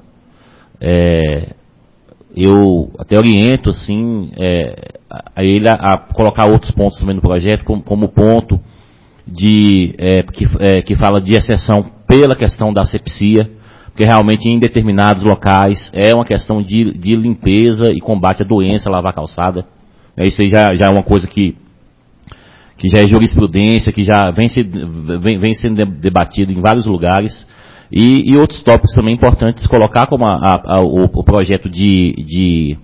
É, eu até oriento assim, é, a ele a, a colocar outros pontos também no projeto, como, como ponto de, é, que, é, que fala de exceção pela questão da asepsia, porque realmente em determinados locais é uma questão de, de limpeza e combate à doença, lavar a calçada. É, isso aí já, já é uma coisa que, que já é jurisprudência, que já vem, se, vem, vem sendo debatido em vários lugares. E, e outros tópicos também importantes colocar, como a, a, a, o, o projeto de, de,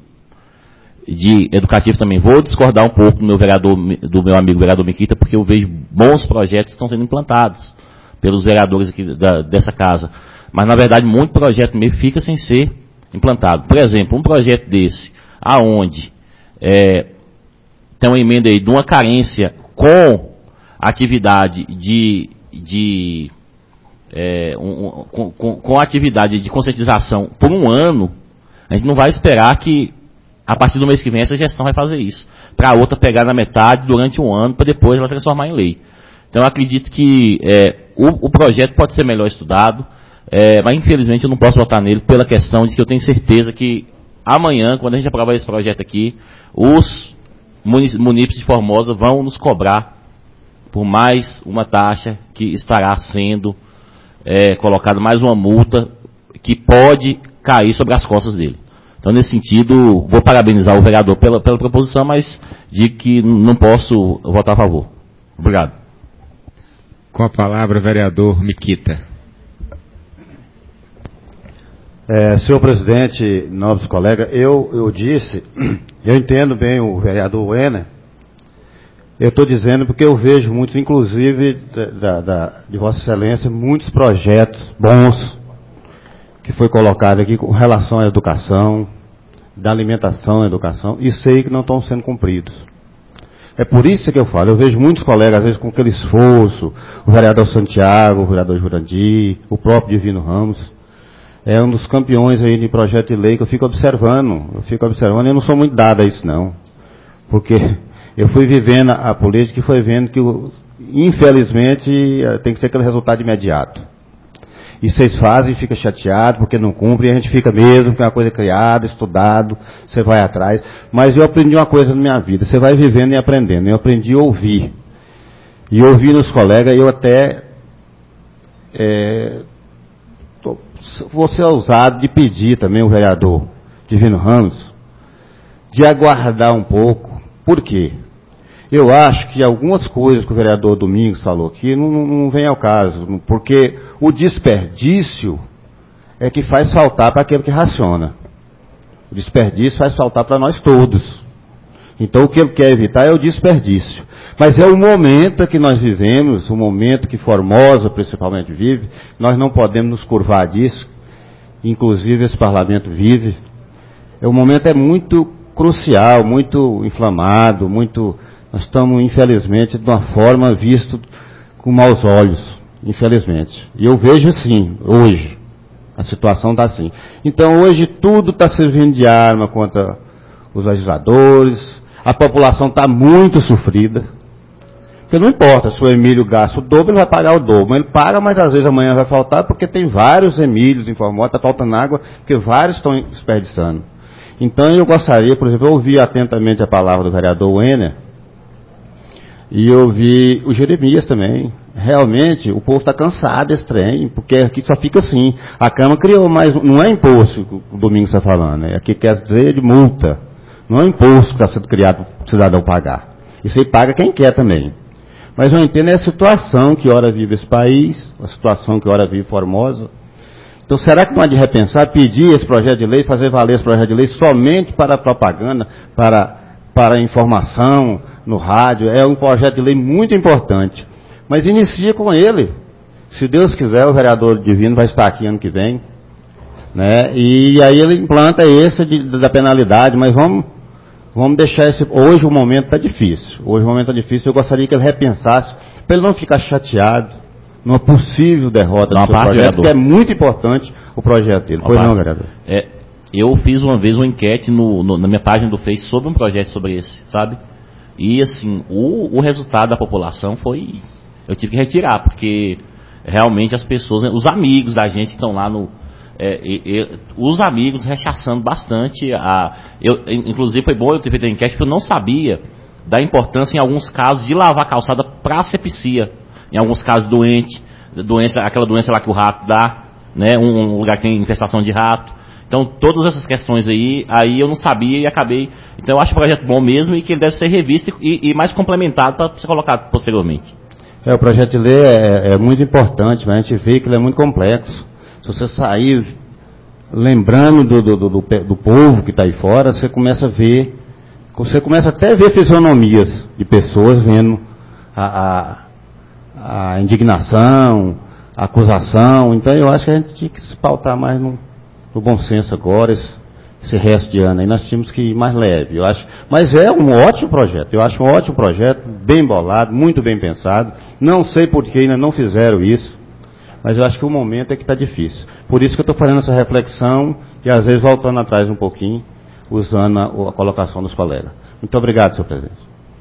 de educativo também. Vou discordar um pouco do meu, vereador, do meu amigo vereador Miquita, porque eu vejo bons projetos que estão sendo implantados pelos vereadores aqui da, dessa casa. Mas, na verdade, muito projeto mesmo fica sem ser implantado. Por exemplo, um projeto desse, aonde é, tem uma emenda aí de uma carência com atividade de... de É, um, um, com, com atividade de conscientização por um ano, a gente não vai esperar que a partir do mês que vem essa gestão vai fazer isso, para a outra pegar na metade durante um ano, para depois ela transformar em lei. Então eu acredito que é, o, o projeto pode ser melhor estudado, é, mas infelizmente eu não posso votar nele pela questão de que eu tenho certeza que amanhã, quando a gente aprovar esse projeto aqui, os munícipes de Formosa vão nos cobrar por mais uma taxa que estará sendo é, colocada, mais uma multa que pode cair sobre as costas dele. Então, nesse sentido, vou parabenizar o vereador pela, pela proposição, mas digo que não posso votar a favor. Obrigado. Com a palavra, vereador Miquita. É, senhor presidente, nobres colegas, eu, eu disse, eu entendo bem o vereador Werner, eu estou dizendo porque eu vejo muitos, inclusive da, da, de Vossa Excelência, muitos projetos bons que foi colocado aqui com relação à educação, da alimentação à educação, e sei que não estão sendo cumpridos. É por isso que eu falo, eu vejo muitos colegas, às vezes com aquele esforço, o vereador Santiago, o vereador Jurandir, o próprio Divino Ramos, é um dos campeões aí de projeto de lei que eu fico observando, eu fico observando, e eu não sou muito dado a isso não, porque eu fui vivendo a política e fui vendo que, infelizmente, tem que ser aquele resultado imediato. E vocês fazem e fica chateado porque não cumpre, e a gente fica mesmo, que é uma coisa criada, estudado, você vai atrás. Mas eu aprendi uma coisa na minha vida, você vai vivendo e aprendendo. Eu aprendi a ouvir. E ouvir nos colegas, eu até é, tô, vou ser ousado de pedir também o vereador Divino Ramos de aguardar um pouco. Por quê? Eu acho que algumas coisas que o vereador Domingos falou aqui não, não, não vem ao caso, porque o desperdício é que faz faltar para aquele que raciona. O desperdício faz faltar para nós todos. Então o que ele quer evitar é o desperdício. Mas é o momento que nós vivemos, o momento que Formosa principalmente vive, nós não podemos nos curvar disso, inclusive esse parlamento vive. O momento é muito crucial, muito inflamado, muito... Nós estamos, infelizmente, de uma forma visto com maus olhos, infelizmente. E eu vejo assim, hoje, a situação está assim. Então, hoje, tudo está servindo de arma contra os legisladores, a população está muito sofrida. Porque não importa, se o Emílio gasta o dobro, ele vai pagar o dobro. Ele paga, mas às vezes amanhã vai faltar, porque tem vários Emílios em Formosa, está faltando água, porque vários estão desperdiçando. Então, eu gostaria, por exemplo, eu ouvi atentamente a palavra do vereador Werner, e eu vi o Jeremias também. Realmente, o povo está cansado desse trem, porque aqui só fica assim. A Câmara criou mais, não é imposto que o Domingos está falando, é aqui quer dizer de multa. Não é imposto que está sendo criado para o cidadão pagar. Isso aí paga quem quer também. Mas eu entendo é a situação que ora vive esse país, a situação que ora vive Formosa. Então, será que não há de repensar, pedir esse projeto de lei, fazer valer esse projeto de lei somente para a propaganda, para, para a informação no rádio? É um projeto de lei muito importante. Mas inicia com ele. Se Deus quiser, o vereador Divino vai estar aqui ano que vem. Né? E aí ele implanta esse de, da penalidade, mas vamos, vamos deixar esse... Hoje o momento está difícil. Hoje o momento está difícil. Eu gostaria que ele repensasse, para ele não ficar chateado numa possível derrota do seu projeto, vereador, porque é muito importante o projeto dele. Pois não, vereador? É, eu fiz uma vez uma enquete no, no, na minha página do Face sobre um projeto sobre esse, sabe? E assim, o, o resultado da população foi... Eu tive que retirar, porque realmente as pessoas, os amigos da gente que estão lá no... É, e, e, os amigos rechaçando bastante. A, eu, inclusive foi bom eu ter feito a enquete, porque eu não sabia da importância em alguns casos de lavar a calçada para asepsia. Em alguns casos doente, doença, aquela doença lá que o rato dá, né, um, um lugar que tem infestação de rato. Então todas essas questões aí, aí eu não sabia e acabei. Então eu acho o projeto bom mesmo e que ele deve ser revisto e, e mais complementado para ser colocado posteriormente. É, o projeto de lei é, é muito importante, mas a gente vê que ele é muito complexo. Se você sair lembrando do, do, do, do, do povo que está aí fora, você começa a ver, você começa até a ver fisionomias de pessoas vendo a, a, a indignação, a acusação. Então eu acho que a gente tinha que se pautar mais no, no bom senso agora, esse, esse resto de ano aí nós tínhamos que ir mais leve, eu acho. Mas é um ótimo projeto, eu acho um ótimo projeto, bem bolado, muito bem pensado. Não sei por que ainda não fizeram isso, mas eu acho que o momento é que está difícil. Por isso que eu estou fazendo essa reflexão e às vezes voltando atrás um pouquinho, usando a, a colocação dos colegas. Muito obrigado, senhor presidente.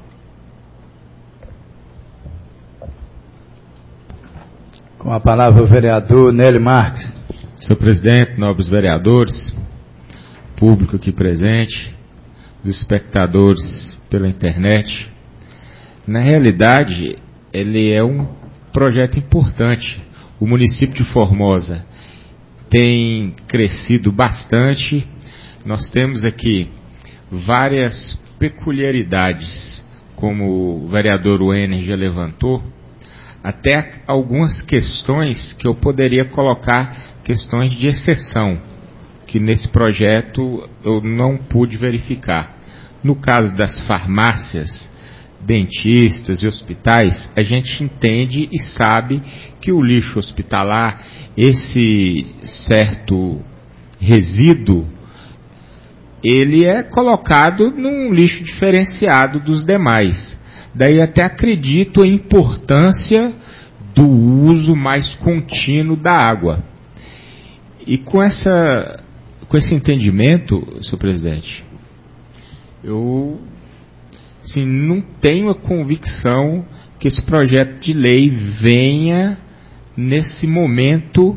Com a palavra o vereador Nélio Marques. Senhor presidente, nobres vereadores, público aqui presente, os espectadores pela internet. Na realidade, ele é um projeto importante. O município de Formosa tem crescido bastante. Nós temos aqui várias peculiaridades, como o vereador Wenner já levantou, até algumas questões que eu poderia colocar, questões de exceção, que nesse projeto eu não pude verificar. No caso das farmácias, dentistas e hospitais, a gente entende e sabe que o lixo hospitalar, esse certo resíduo, ele é colocado num lixo diferenciado dos demais. Daí até acredito a importância do uso mais contínuo da água. E com essa, com esse entendimento, senhor presidente, eu assim, não tenho a convicção que esse projeto de lei venha, nesse momento,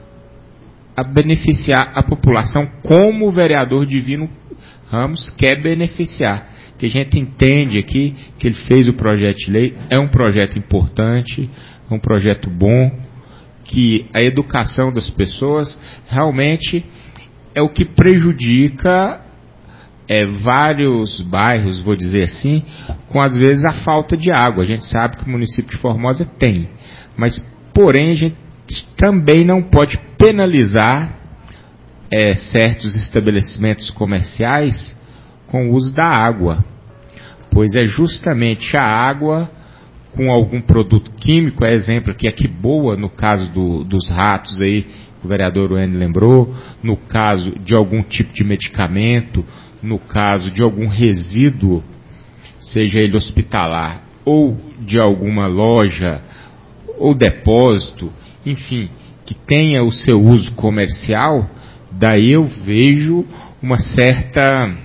a beneficiar a população como o vereador Divino Ramos quer beneficiar. Que a gente entende aqui que ele fez o projeto de lei, é um projeto importante, é um projeto bom, que a educação das pessoas realmente é o que prejudica é, vários bairros, vou dizer assim, com às vezes a falta de água. A gente sabe que o município de Formosa tem, mas porém a gente também não pode penalizar é, certos estabelecimentos comerciais com o uso da água, pois é justamente a água com algum produto químico, é exemplo aqui, aqui boa, no caso do, dos ratos aí, que o vereador Wenner lembrou, no caso de algum tipo de medicamento, no caso de algum resíduo, seja ele hospitalar ou de alguma loja ou depósito, enfim, que tenha o seu uso comercial, daí eu vejo uma certa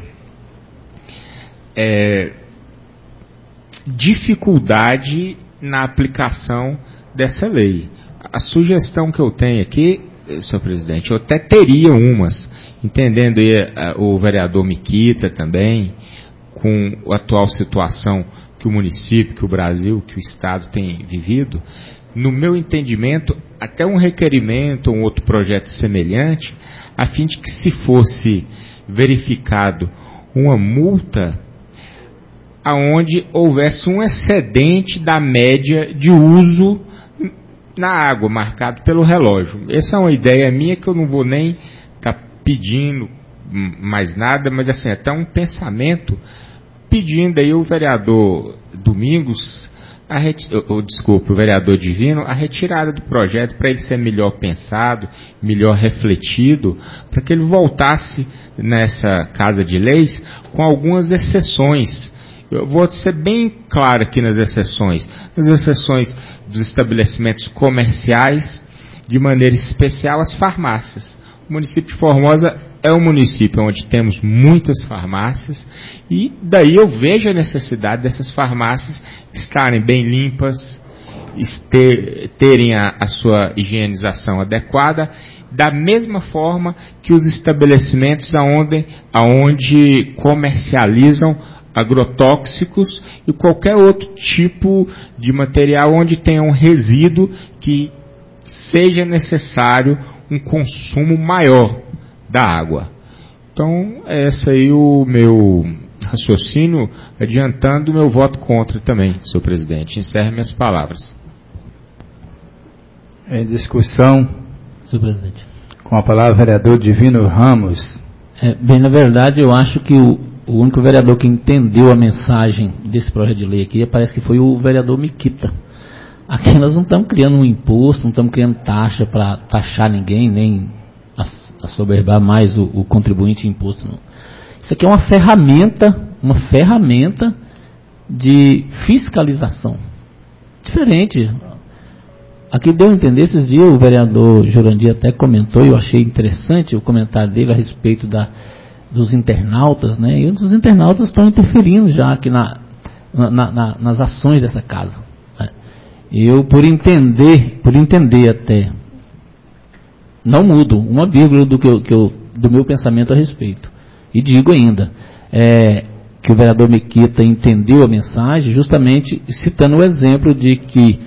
é, dificuldade na aplicação dessa lei. A sugestão que eu tenho aqui, senhor presidente, eu até teria umas, entendendo aí, uh, o vereador Miquita também, com a atual situação que o município, que o Brasil, que o Estado tem vivido, no meu entendimento, até um requerimento, um outro projeto semelhante, a fim de que se fosse verificado uma multa aonde houvesse um excedente da média de uso na água, marcado pelo relógio. Essa é uma ideia minha que eu não vou nem estar tá pedindo mais nada, mas assim, até um pensamento, pedindo aí o vereador Domingos, a reti- oh, desculpe, o vereador Divino, a retirada do projeto para ele ser melhor pensado, melhor refletido, para que ele voltasse nessa casa de leis com algumas exceções. Eu vou ser bem claro aqui nas exceções. Nas exceções dos estabelecimentos comerciais, de maneira especial as farmácias. O município de Formosa é um município onde temos muitas farmácias e daí eu vejo a necessidade dessas farmácias estarem bem limpas, ter, terem a, a sua higienização adequada, da mesma forma que os estabelecimentos aonde, aonde comercializam agrotóxicos e qualquer outro tipo de material onde tenha um resíduo que seja necessário um consumo maior da água. Então, esse aí o meu raciocínio, adiantando o meu voto contra também, senhor presidente. Encerro minhas palavras. Em discussão, senhor presidente. Com a palavra, vereador Divino Ramos. É, bem, na verdade, eu acho que o, o único vereador que entendeu a mensagem desse projeto de lei aqui, parece que foi o vereador Miquita. Aqui nós não estamos criando um imposto, não estamos criando taxa para taxar ninguém, nem assoberbar mais o, o contribuinte em imposto. Não. Isso aqui é uma ferramenta, uma ferramenta de fiscalização. Diferente. Aqui deu a entender, esses dias o vereador Jurandir até comentou, e eu achei interessante o comentário dele a respeito da, dos internautas, né? E os internautas estão interferindo já aqui na, na, na, nas ações dessa casa. Né? Eu, por entender, por entender até, não mudo uma vírgula do, que eu, que eu, do meu pensamento a respeito. E digo ainda, é, que o vereador Miquita entendeu a mensagem, justamente citando o exemplo de que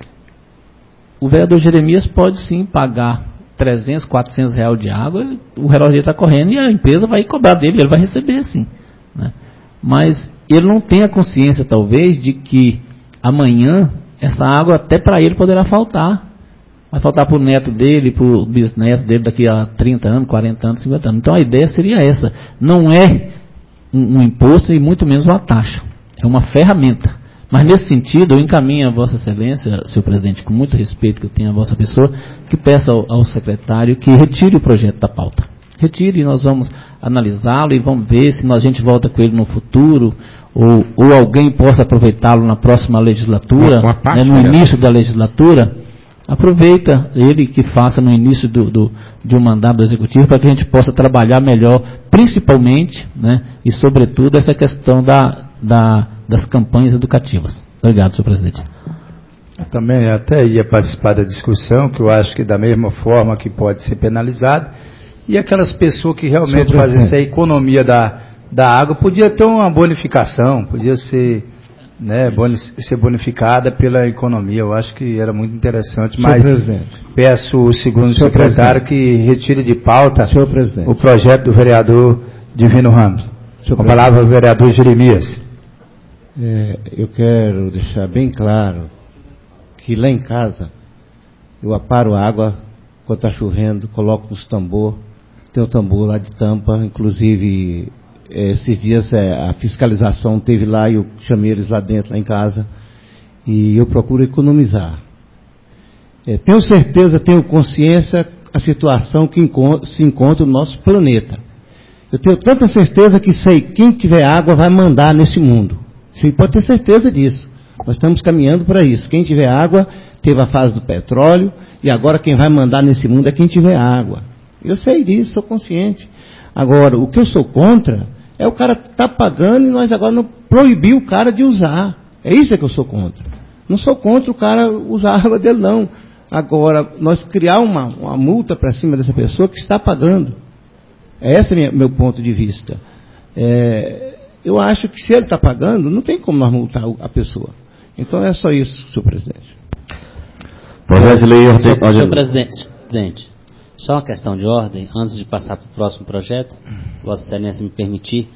o vereador Jeremias pode sim pagar trezentos, quatrocentos reais de água, o relógio dele está correndo e a empresa vai cobrar dele, ele vai receber sim, né? Mas ele não tem a consciência, talvez, de que amanhã essa água até para ele poderá faltar. Vai faltar para o neto dele, para o bisneto dele daqui a trinta anos, quarenta anos, cinquenta anos. Então a ideia seria essa. Não é um, um imposto e muito menos uma taxa. É uma ferramenta. Mas nesse sentido, eu encaminho a Vossa Excelência, senhor presidente, com muito respeito que eu tenho a vossa pessoa, que peça ao, ao secretário que retire o projeto da pauta. Retire e nós vamos analisá-lo e vamos ver se a gente volta com ele no futuro, ou, ou alguém possa aproveitá-lo na próxima legislatura, uma, uma né, no início da legislatura. Aproveita ele que faça no início do, do, de um mandato do Executivo para que a gente possa trabalhar melhor, principalmente, né, e sobretudo essa questão da, da, das campanhas educativas. Obrigado, senhor presidente. Eu também até ia participar da discussão, que eu acho que da mesma forma que pode ser penalizado, e aquelas pessoas que realmente fazem essa economia da, da água, podia ter uma bonificação, podia ser... Né, boni ser bonificada pela economia. Eu acho que era muito interessante, mas peço o segundo Senhor secretário presidente. que retire de pauta o projeto do vereador Divino Ramos. Senhor Com a palavra o vereador Jeremias. É, eu quero deixar bem claro que lá em casa eu aparo a água quando está chovendo, coloco nos tambor, tem o tambor lá de tampa, inclusive... Esses dias é, a fiscalização teve lá e eu chamei eles lá dentro, lá em casa, e eu procuro economizar. É, tenho certeza, tenho consciência a situação que encontro, se encontra no nosso planeta. Eu tenho tanta certeza que sei quem tiver água vai mandar nesse mundo. Você pode ter certeza disso. Nós estamos caminhando para isso. Quem tiver água teve a fase do petróleo e agora quem vai mandar nesse mundo é quem tiver água. Eu sei disso, sou consciente. Agora, o que eu sou contra é o cara tá pagando e nós agora não proibir o cara de usar. É isso que eu sou contra. Não sou contra o cara usar a água dele, não. Agora, nós criar uma, uma multa para cima dessa pessoa que está pagando. Esse é o meu ponto de vista. É, eu acho que se ele está pagando, não tem como nós multar a pessoa. Então é só isso, senhor presidente. Projeto de lei... Senhor presidente, presidente. Só uma questão de ordem, antes de passar para o próximo projeto, Vossa Excelência me permitir,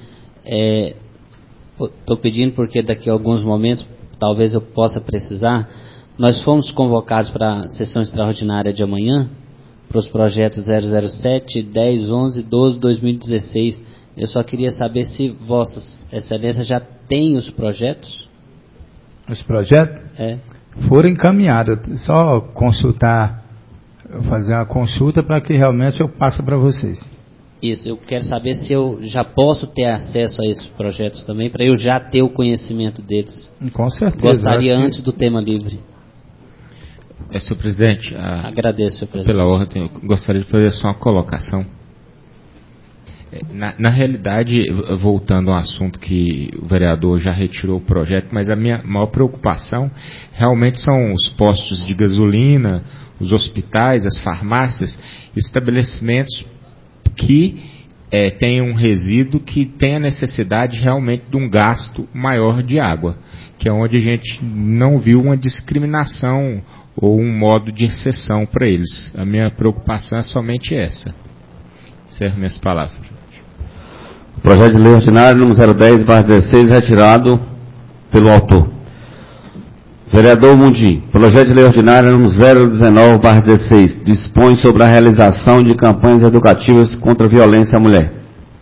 estou é, pedindo porque daqui a alguns momentos, talvez eu possa precisar, nós fomos convocados para a sessão extraordinária de amanhã, para os projetos zero zero sete, dez, onze, doze, dois mil e dezesseis. Eu só queria saber se Vossa Excelência já tem os projetos. Os projetos? É. Foram encaminhados, só consultar... fazer uma consulta para que realmente eu passe para vocês. Isso, eu quero saber se eu já posso ter acesso a esses projetos também, para eu já ter o conhecimento deles. Com certeza. Gostaria que... antes do tema livre. É, senhor presidente. A... Agradeço, senhor presidente. Pela ordem, eu gostaria de fazer só uma colocação. Na, na realidade, voltando ao assunto que o vereador já retirou o projeto, mas a minha maior preocupação realmente são os postos de gasolina, os hospitais, as farmácias, estabelecimentos que é, têm um resíduo que tem a necessidade realmente de um gasto maior de água, que é onde a gente não viu uma discriminação ou um modo de exceção para eles. A minha preocupação é somente essa. Encerro minhas palavras. Projeto de lei ordinário número zero dez barra dezesseis, retirado pelo autor. Vereador Mundim, projeto de lei ordinário número zero dezenove barra dezesseis, dispõe sobre a realização de campanhas educativas contra a violência à mulher.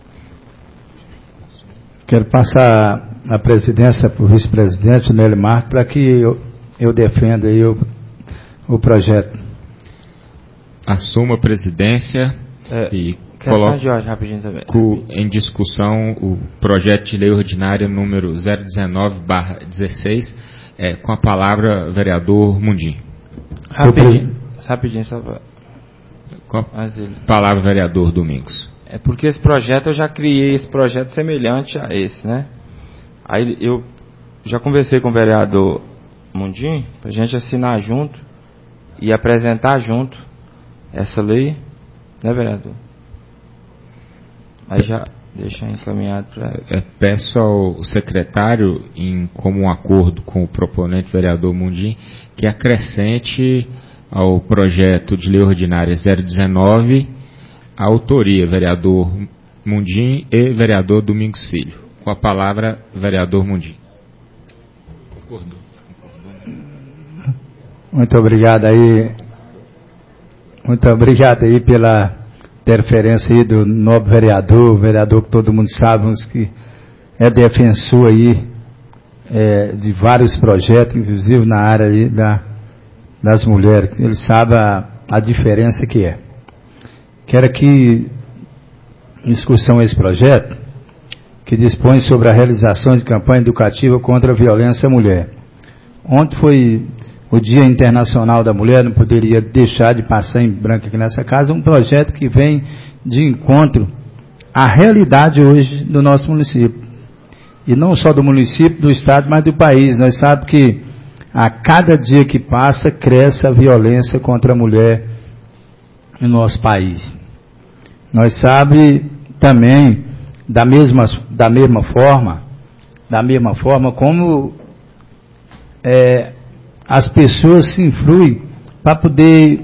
Quero passar a presidência para o vice-presidente Nélio Marques para que eu, eu defenda aí o, o projeto. Assuma a presidência é, e coloque rapidinho também. em discussão o projeto de lei ordinário número zero dezenove barra dezesseis, É, com a palavra, vereador Mundim. Rapidinho, rapidinho só pra... Com a palavra, vereador Domingos. É porque esse projeto, eu já criei esse projeto semelhante a esse, né? Aí eu já conversei com o vereador Mundim, pra gente assinar junto e apresentar junto essa lei, né, vereador? Aí já, deixar encaminhado para... É, peço ao secretário, em comum acordo com o proponente vereador Mundim, que acrescente ao projeto de lei ordinária zero dezenove a autoria vereador Mundim e vereador Domingos Filho. Com a palavra, vereador Mundim. Muito obrigado aí, muito obrigado aí pela interferência aí do nobre vereador, vereador que todo mundo sabe, uns que é defensor aí é, de vários projetos, inclusive na área aí da, das mulheres. Ele sabe a, a diferença que é. Quero aqui em discussão esse projeto que dispõe sobre a realização de campanha educativa contra a violência à mulher. Ontem foi o Dia Internacional da Mulher, não poderia deixar de passar em branco aqui nessa casa, um projeto que vem de encontro à realidade hoje do nosso município. E não só do município, do estado, mas do país. Nós sabemos que a cada dia que passa, cresce a violência contra a mulher no nosso país. Nós sabemos também, da mesma, da mesma forma, da mesma forma como é, as pessoas se influem para poder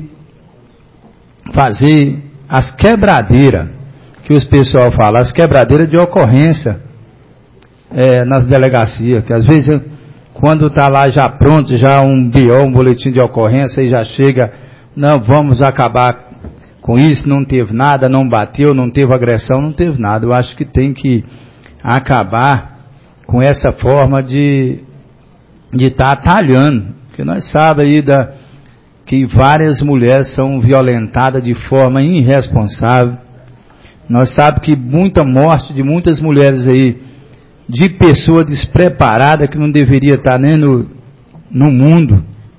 fazer as quebradeiras, que os pessoal falam, as quebradeiras de ocorrência é, nas delegacias, que às vezes quando está lá já pronto, já um B O, um boletim de ocorrência, e já chega, não, vamos acabar com isso, não teve nada, não bateu, não teve agressão, não teve nada. Eu acho que tem que acabar com essa forma de de estar atalhando, porque nós sabemos aí da, que várias mulheres são violentadas de forma irresponsável. Nós sabemos que muita morte de muitas mulheres aí, de pessoa despreparada que não deveria estar nem no, no mundo,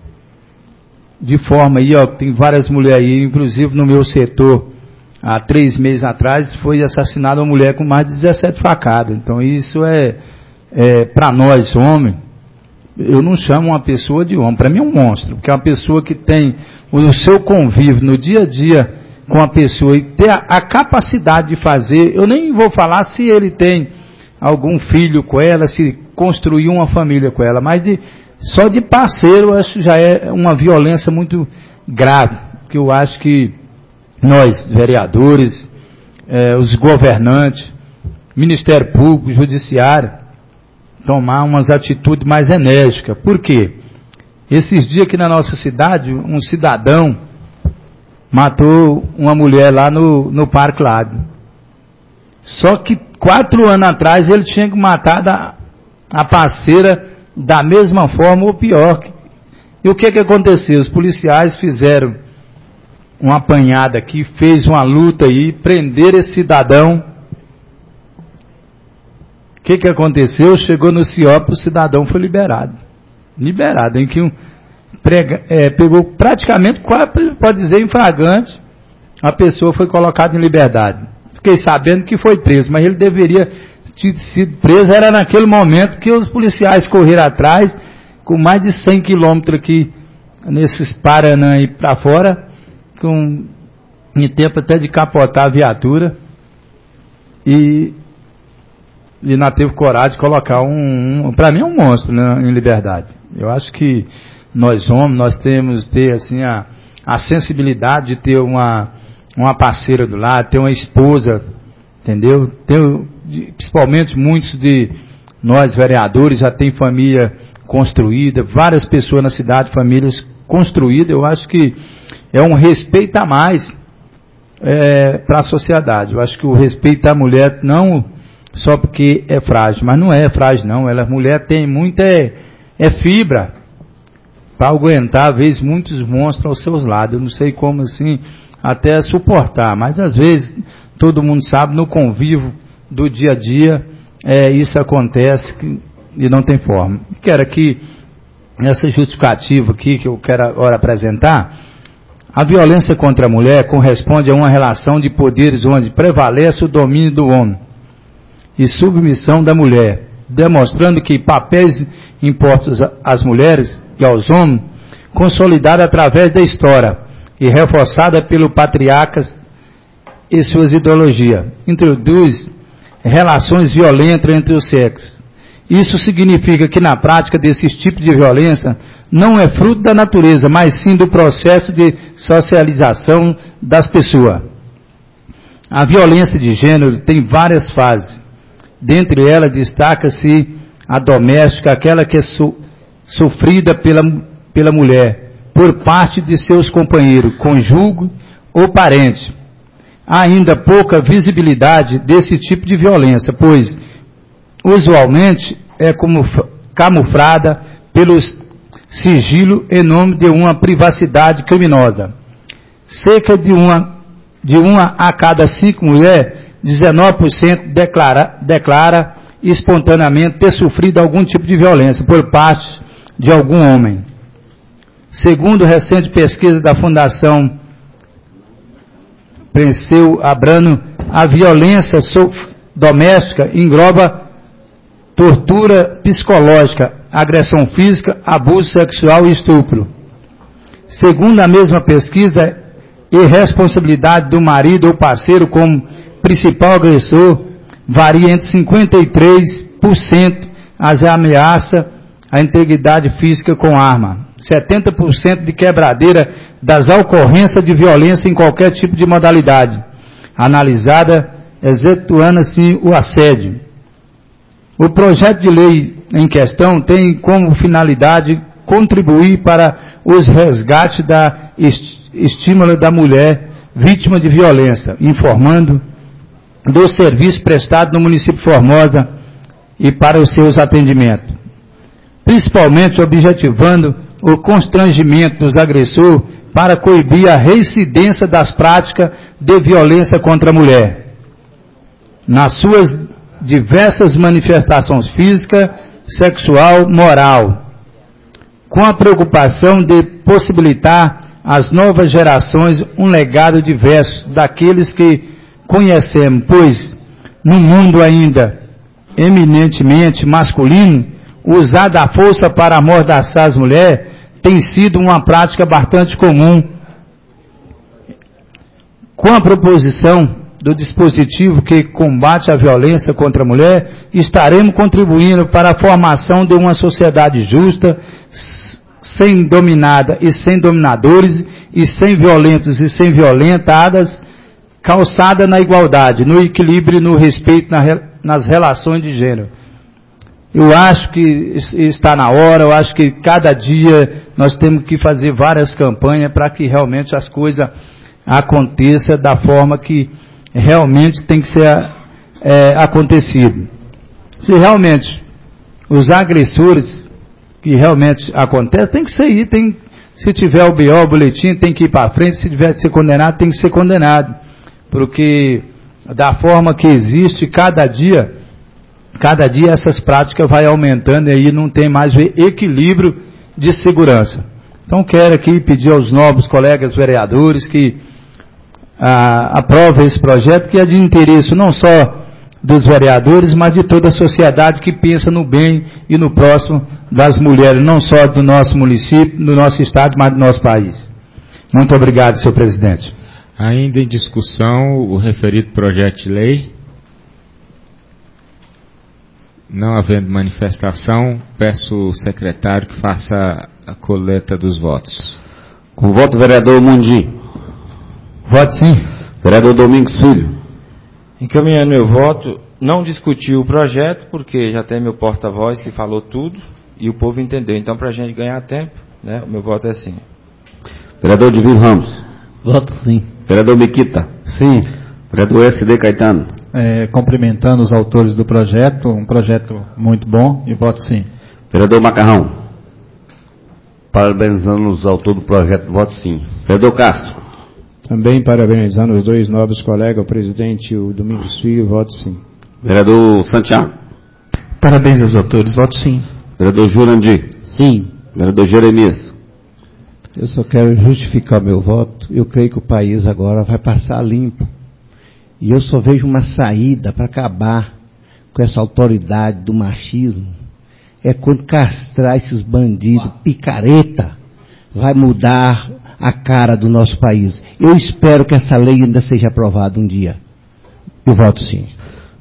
de forma aí, ó, tem várias mulheres aí, inclusive no meu setor, há três meses atrás, foi assassinada uma mulher com mais de dezessete facadas. Então isso é, é para nós, homens, eu não chamo uma pessoa de homem, para mim é um monstro, porque é uma pessoa que tem o seu convívio no dia a dia com a pessoa e ter a, a capacidade de fazer, eu nem vou falar se ele tem algum filho com ela, se construiu uma família com ela, mas de, só de parceiro, eu acho já é uma violência muito grave, que eu acho que nós, vereadores, eh, os governantes, Ministério Público, Judiciário, tomar umas atitudes mais enérgicas. Por quê? Esses dias aqui na nossa cidade, um cidadão matou uma mulher lá no, no Parque Lago. Só que quatro anos atrás ele tinha matado a, a parceira da mesma forma ou pior. E o que que aconteceu? Os policiais fizeram uma apanhada aqui, fez uma luta aí, prenderam esse cidadão. O que que aconteceu? Chegou no C I O P, o cidadão foi liberado. Liberado, em que um prega, é, pegou praticamente, pode dizer, em flagrante, a pessoa foi colocada em liberdade. Fiquei sabendo que foi preso, mas ele deveria ter sido preso, era naquele momento que os policiais correram atrás, com mais de cem quilômetros aqui, nesses Paraná aí para fora, com em tempo até de capotar a viatura, e e não teve coragem de colocar um, um para mim é um monstro, né, em liberdade. Eu acho que nós homens, nós temos que ter assim a, a sensibilidade de ter uma, uma parceira do lado, ter uma esposa, entendeu? Ter, principalmente muitos de nós vereadores já tem família construída, várias pessoas na cidade, famílias construídas. Eu acho que é um respeito a mais é, para a sociedade. Eu acho que o respeito à mulher não só porque é frágil, mas não é frágil não, ela, a mulher tem muita é, é fibra para aguentar, às vezes, muitos monstros aos seus lados. Eu não sei como assim até suportar, mas às vezes todo mundo sabe, no convívio do dia a dia, é, isso acontece que, e não tem forma. Quero aqui, nessa justificativa aqui que eu quero agora apresentar, a violência contra a mulher corresponde a uma relação de poderes onde prevalece o domínio do homem e submissão da mulher, demonstrando que papéis impostos às mulheres e aos homens, consolidada através da história e reforçada pelo patriarcas e suas ideologias, introduz relações violentas entre os sexos. Isso significa que na prática desses tipos de violência não é fruto da natureza, mas sim do processo de socialização das pessoas. A violência de gênero tem várias fases. Dentre elas destaca-se a doméstica, aquela que é so, sofrida pela, pela mulher, por parte de seus companheiros, cônjuge ou parente. Há ainda pouca visibilidade desse tipo de violência, pois usualmente é como camuflada pelo sigilo em nome de uma privacidade criminosa. Cerca de uma, de uma a cada cinco mulheres, dezenove por cento declara, declara espontaneamente ter sofrido algum tipo de violência por parte de algum homem. Segundo recente pesquisa da Fundação Perseu Abramo, a violência doméstica engloba tortura psicológica, agressão física, abuso sexual e estupro. Segundo a mesma pesquisa, irresponsabilidade do marido ou parceiro como principal agressor varia entre cinquenta e três por cento as ameaças à integridade física com arma, setenta por cento de quebradeira das ocorrências de violência em qualquer tipo de modalidade, analisada excetuando-se o assédio. O projeto de lei em questão tem como finalidade contribuir para os resgates da estímulo da mulher vítima de violência, informando do serviço prestado no município de Formosa e para os seus atendimentos, principalmente objetivando o constrangimento dos agressores para coibir a reincidência das práticas de violência contra a mulher, nas suas diversas manifestações física, sexual, moral, com a preocupação de possibilitar às novas gerações um legado diverso daqueles que conhecemos, pois no mundo ainda eminentemente masculino, usar da força para amordaçar as mulheres tem sido uma prática bastante comum. Com a proposição do dispositivo que combate a violência contra a mulher, estaremos contribuindo para a formação de uma sociedade justa, sem dominada e sem dominadores, e sem violentos e sem violentadas, calçada na igualdade, no equilíbrio e no respeito na, nas relações de gênero. Eu acho que está na hora, eu acho que cada dia nós temos que fazer várias campanhas para que realmente as coisas aconteçam da forma que realmente tem que ser é, acontecido. Se realmente os agressores que realmente acontecem, tem que sair, tem, se tiver o B O, o boletim, tem que ir para frente, se tiver de ser condenado, tem que ser condenado, porque da forma que existe, cada dia, cada dia essas práticas vai aumentando e aí não tem mais o equilíbrio de segurança. Então quero aqui pedir aos nobres colegas vereadores que ah, aprovem esse projeto, que é de interesse não só dos vereadores, mas de toda a sociedade que pensa no bem e no próximo das mulheres, não só do nosso município, do nosso estado, mas do nosso país. Muito obrigado, senhor presidente. Ainda em discussão o referido projeto de lei. Não havendo manifestação, peço ao secretário que faça a coleta dos votos. Com o voto, vereador Mundi. Voto sim. Vereador Domingos Filho. Encaminhando meu voto, não discuti o projeto, porque já tem meu porta-voz que falou tudo e o povo entendeu. Então, para a gente ganhar tempo, né, o meu voto é sim. Vereador Divino Ramos. Voto sim. Vereador Miquita. Sim. Vereador S D Caetano. É, cumprimentando os autores do projeto, um projeto muito bom, e voto sim. Vereador Macarrão. Parabenizando os autores do projeto, voto sim. Vereador Castro. Também parabenizando os dois nobres colegas, o presidente e o Domingos Filho, voto sim. Vereador Santiago. Parabéns aos autores, voto sim. Vereador Jurandir. Sim. Vereador Jeremias. Eu só quero justificar meu voto. Eu creio que o país agora vai passar limpo. E eu só vejo uma saída para acabar com essa autoridade do machismo. É quando castrar esses bandidos, picareta, vai mudar a cara do nosso país. Eu espero que essa lei ainda seja aprovada um dia. Eu voto sim.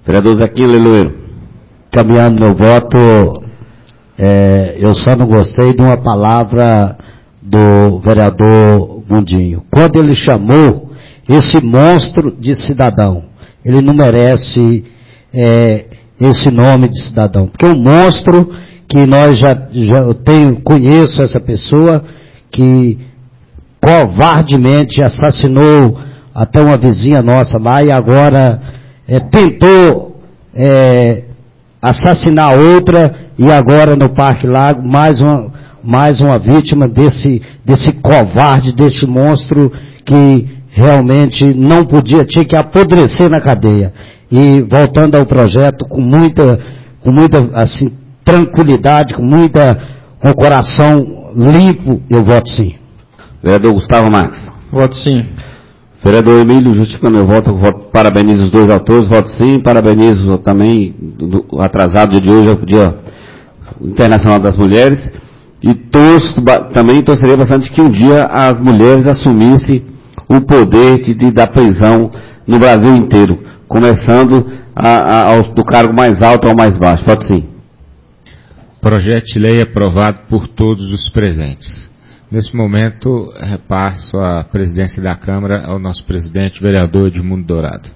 Vereador Zequinha Leiloeiro. Caminhando meu voto, é, eu só não gostei de uma palavra do vereador Mundinho. Quando ele chamou esse monstro de cidadão, ele não merece é, esse nome de cidadão, porque o monstro que nós já, já eu tenho, conheço essa pessoa que covardemente assassinou até uma vizinha nossa lá e agora é, tentou é, assassinar outra e agora no Parque Lago mais uma, mais uma vítima desse, desse covarde, desse monstro que realmente não podia, tinha que apodrecer na cadeia. E voltando ao projeto com muita, com muita assim, tranquilidade, com muita, com o coração limpo, eu voto sim. Vereador Gustavo Marques. Voto sim. Vereador Emílio, justificando meu voto, voto, parabenizo os dois autores, voto sim, parabenizo também o atrasado de hoje, é o Dia Internacional das Mulheres, e torço, também torceria bastante que um dia as mulheres assumissem o poder de, de, da prisão no Brasil inteiro, começando a, a, ao, do cargo mais alto ao mais baixo. Voto sim. Projeto de lei aprovado por todos os presentes. Nesse momento, repasso a presidência da Câmara ao nosso presidente, vereador Edmundo Dourado.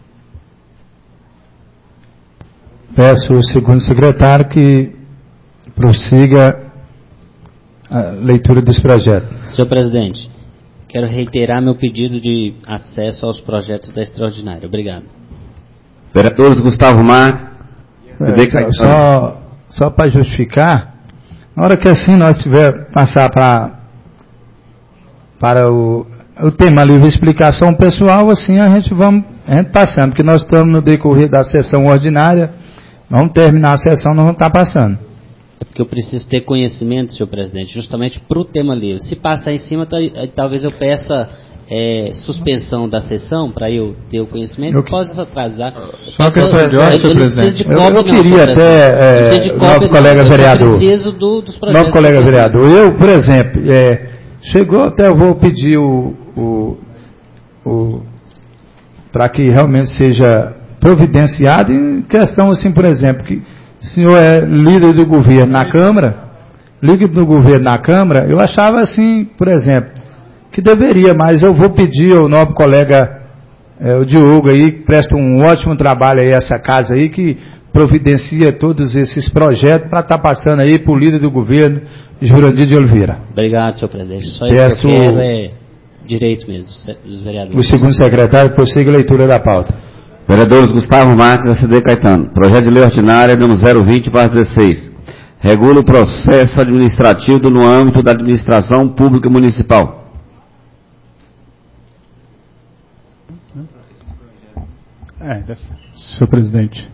Peço ao segundo secretário que prossiga a leitura desse projeto. Senhor presidente, quero reiterar meu pedido de acesso aos projetos da extraordinária. Obrigado. Vereadores Gustavo Marques. É, só só, só para justificar, na hora que assim nós tiver passar para para o, o tema livre explicação pessoal, assim a gente vamos a gente passando, porque nós estamos no decorrer da sessão ordinária, vamos terminar a sessão, nós vamos estar passando. É porque eu preciso ter conhecimento, senhor presidente, justamente para o tema livre. Se passar em cima, talvez eu peça é, suspensão da sessão, para eu ter o conhecimento, eu posso atrasar. Só uma questão de ordem, senhor presidente. Eu, eu queria não, até, é, novo colega não, vereador, preciso do, dos projetos. Novo colega vereador, eu, por exemplo, é, chegou até, eu vou pedir o, o, o para que realmente seja providenciado em questão assim, por exemplo, que o senhor é líder do governo na Câmara, líder do governo na Câmara, eu achava assim, por exemplo, que deveria, mas eu vou pedir ao nobre colega, é, o Diogo aí, que presta um ótimo trabalho aí, essa casa aí, que providencia todos esses projetos para estar tá passando aí para o líder do governo, Jurandir de Oliveira. Obrigado, senhor presidente. Só Peço isso que eu quero é direito mesmo dos vereadores. O segundo secretário prossiga a leitura da pauta. Vereadores Gustavo Marques, A C D Caetano. Projeto de lei ordinária número zero vinte barra dezesseis. Regula o processo administrativo no âmbito da administração pública municipal. É, senhor presidente.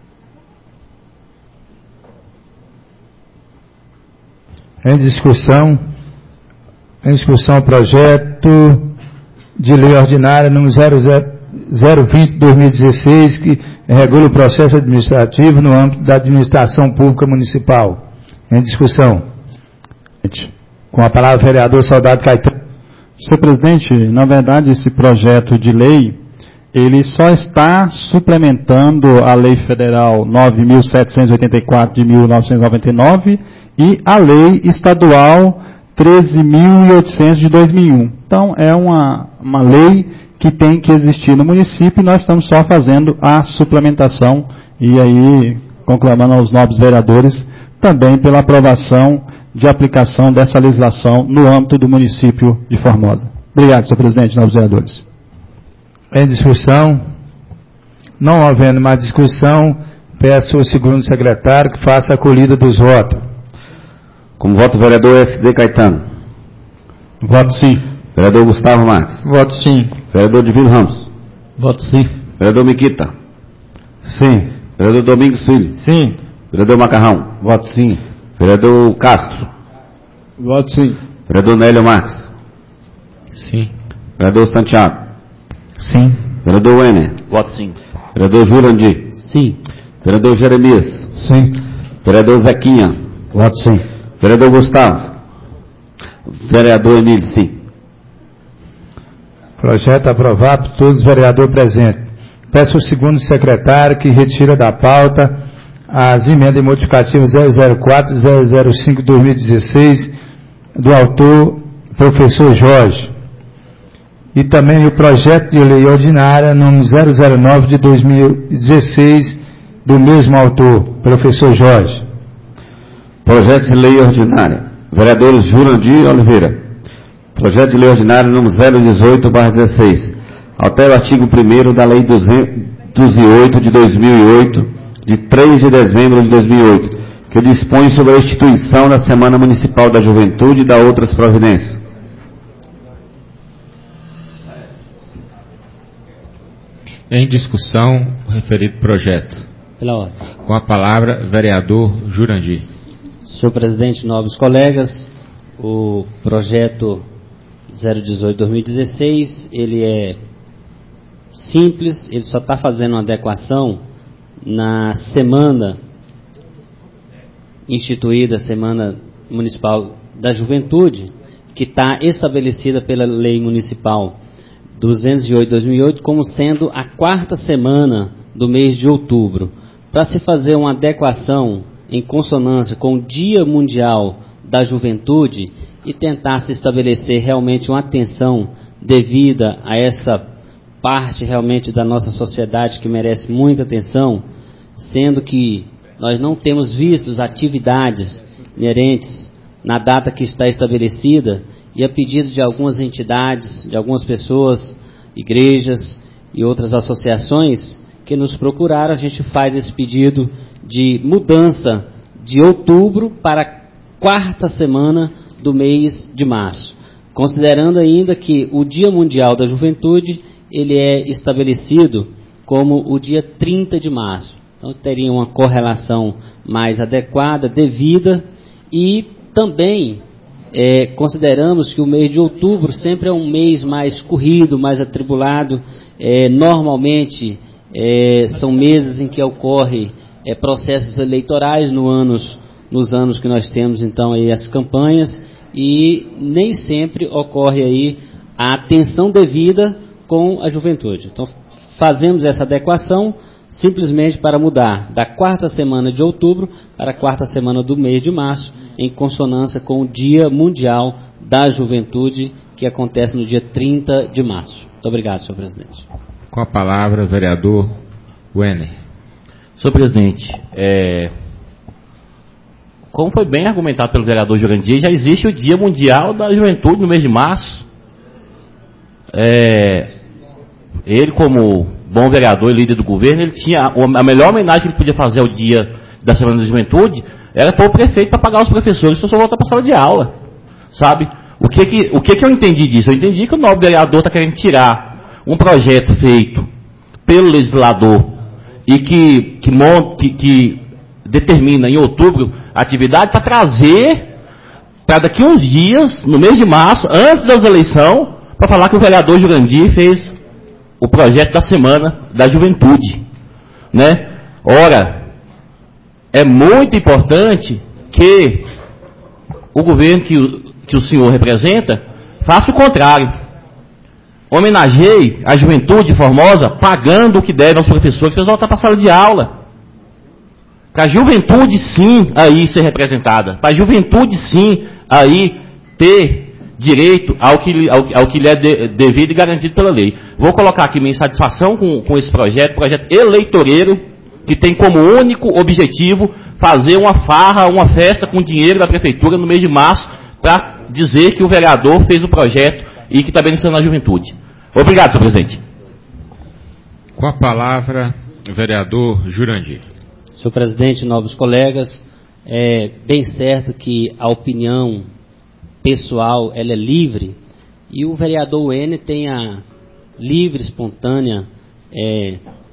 Em discussão, em discussão o projeto de lei ordinária número zero vinte barra dois mil e dezesseis, que regula o processo administrativo no âmbito da administração pública municipal. Em discussão. Com a palavra o vereador Soldado Caetano. Senhor presidente, na verdade esse projeto de lei, ele só está suplementando a Lei Federal nove mil setecentos e oitenta e quatro de mil novecentos e noventa e nove e a Lei Estadual treze mil e oitocentos de dois mil e um. Então, é uma, uma lei que tem que existir no município e nós estamos só fazendo a suplementação e aí conclamando aos nobres vereadores também pela aprovação de aplicação dessa legislação no âmbito do município de Formosa. Obrigado, senhor presidente, nobres vereadores. Em discussão, não havendo mais discussão, peço ao segundo secretário que faça a colhida dos votos. Como voto, vereador S D Caetano. Voto sim. Vereador Gustavo Marques. Voto sim. Vereador Divino Ramos. Voto sim. Vereador Miquita. Sim. Vereador Domingos Filho. Sim. Vereador Macarrão. Voto sim. Vereador Castro. Voto sim. Vereador Nélio Marques. Sim. Vereador Santiago. Sim. Vereador Wenner. Voto sim. Vereador Jurandir. Sim. Vereador Jeremias. Sim. Vereador Zequinha. Voto sim. Vereador Gustavo. Vereador Emílio, sim. Projeto aprovado por todos os vereadores presentes. Peço ao segundo secretário que retira da pauta as emendas modificativas zero zero quatro e zero zero cinco de dois mil e dezesseis do autor professor Jorge. E também o projeto de lei ordinária número zero zero nove de dois mil e dezesseis do mesmo autor, professor Jorge. Projeto de lei ordinária. Vereadores Jurandir Oliveira. Projeto de lei ordinária número zero dezoito barra dezesseis. Altera o artigo primeiro da lei duzentos e oito de dois mil e oito, de três de dezembro de dois mil e oito, que dispõe sobre a instituição da Semana Municipal da Juventude e da outras providências. Em discussão, o referido projeto. Pela ordem. Com a palavra, vereador Jurandir. Senhor presidente, nobres colegas, o projeto zero dezoito de dois mil e dezesseis, ele é simples, ele só está fazendo uma adequação na semana instituída, Semana Municipal da Juventude, que está estabelecida pela Lei Municipal duzentos e oito de dois mil e oito como sendo a quarta semana do mês de outubro. Para se fazer uma adequação em consonância com o Dia Mundial da Juventude e tentar se estabelecer realmente uma atenção devida a essa parte realmente da nossa sociedade que merece muita atenção, sendo que nós não temos visto atividades inerentes na data que está estabelecida, e a pedido de algumas entidades, de algumas pessoas, igrejas e outras associações que nos procuraram, a gente faz esse pedido de mudança de outubro para a quarta semana do mês de março, considerando ainda que o Dia Mundial da Juventude ele é estabelecido como o dia trinta de março. Então teria uma correlação mais adequada, devida, e também é, consideramos que o mês de outubro sempre é um mês mais corrido, mais atribulado. É, normalmente é, são meses em que ocorrem é, processos eleitorais no anos, nos anos que nós temos então aí as campanhas, e nem sempre ocorre aí a atenção devida com a juventude. Então fazemos essa adequação simplesmente para mudar da quarta semana de outubro para a quarta semana do mês de março, em consonância com o Dia Mundial da Juventude, que acontece no dia trinta de março. Muito obrigado, senhor presidente. Com a palavra, vereador Wenner. Senhor presidente, é, como foi bem argumentado pelo vereador Jurandir, já existe o Dia Mundial da Juventude no mês de março. É, ele, como bom vereador e líder do governo, ele tinha a melhor homenagem que ele podia fazer ao dia da Semana da Juventude era pôr o prefeito para pagar os professores para só voltar para a sala de aula, sabe? O que que, o que que eu entendi disso? Eu entendi que o nobre vereador está querendo tirar um projeto feito pelo legislador e que, que, que, que determina em outubro a atividade para trazer para daqui uns dias, no mês de março, antes das eleições, para falar que o vereador Jurandir fez o projeto da Semana da Juventude, né? Ora, é muito importante que o governo que o, que o senhor representa faça o contrário. Homenageie a juventude formosa pagando o que deve aos professores para voltar para a sala de aula. Para a juventude sim aí ser representada. Para a juventude sim aí ter direito ao que, ao, ao que lhe é de, devido e garantido pela lei. Vou colocar aqui minha insatisfação com, com esse projeto, projeto eleitoreiro, que tem como único objetivo fazer uma farra, uma festa com dinheiro da prefeitura no mês de março, para dizer que o vereador fez o projeto e que está beneficiando a juventude. Obrigado, senhor presidente. Com a palavra, vereador Jurandir. Senhor presidente, nobres colegas, é bem certo que a opinião pessoal ela é livre, e o vereador N tem a livre, espontânea é,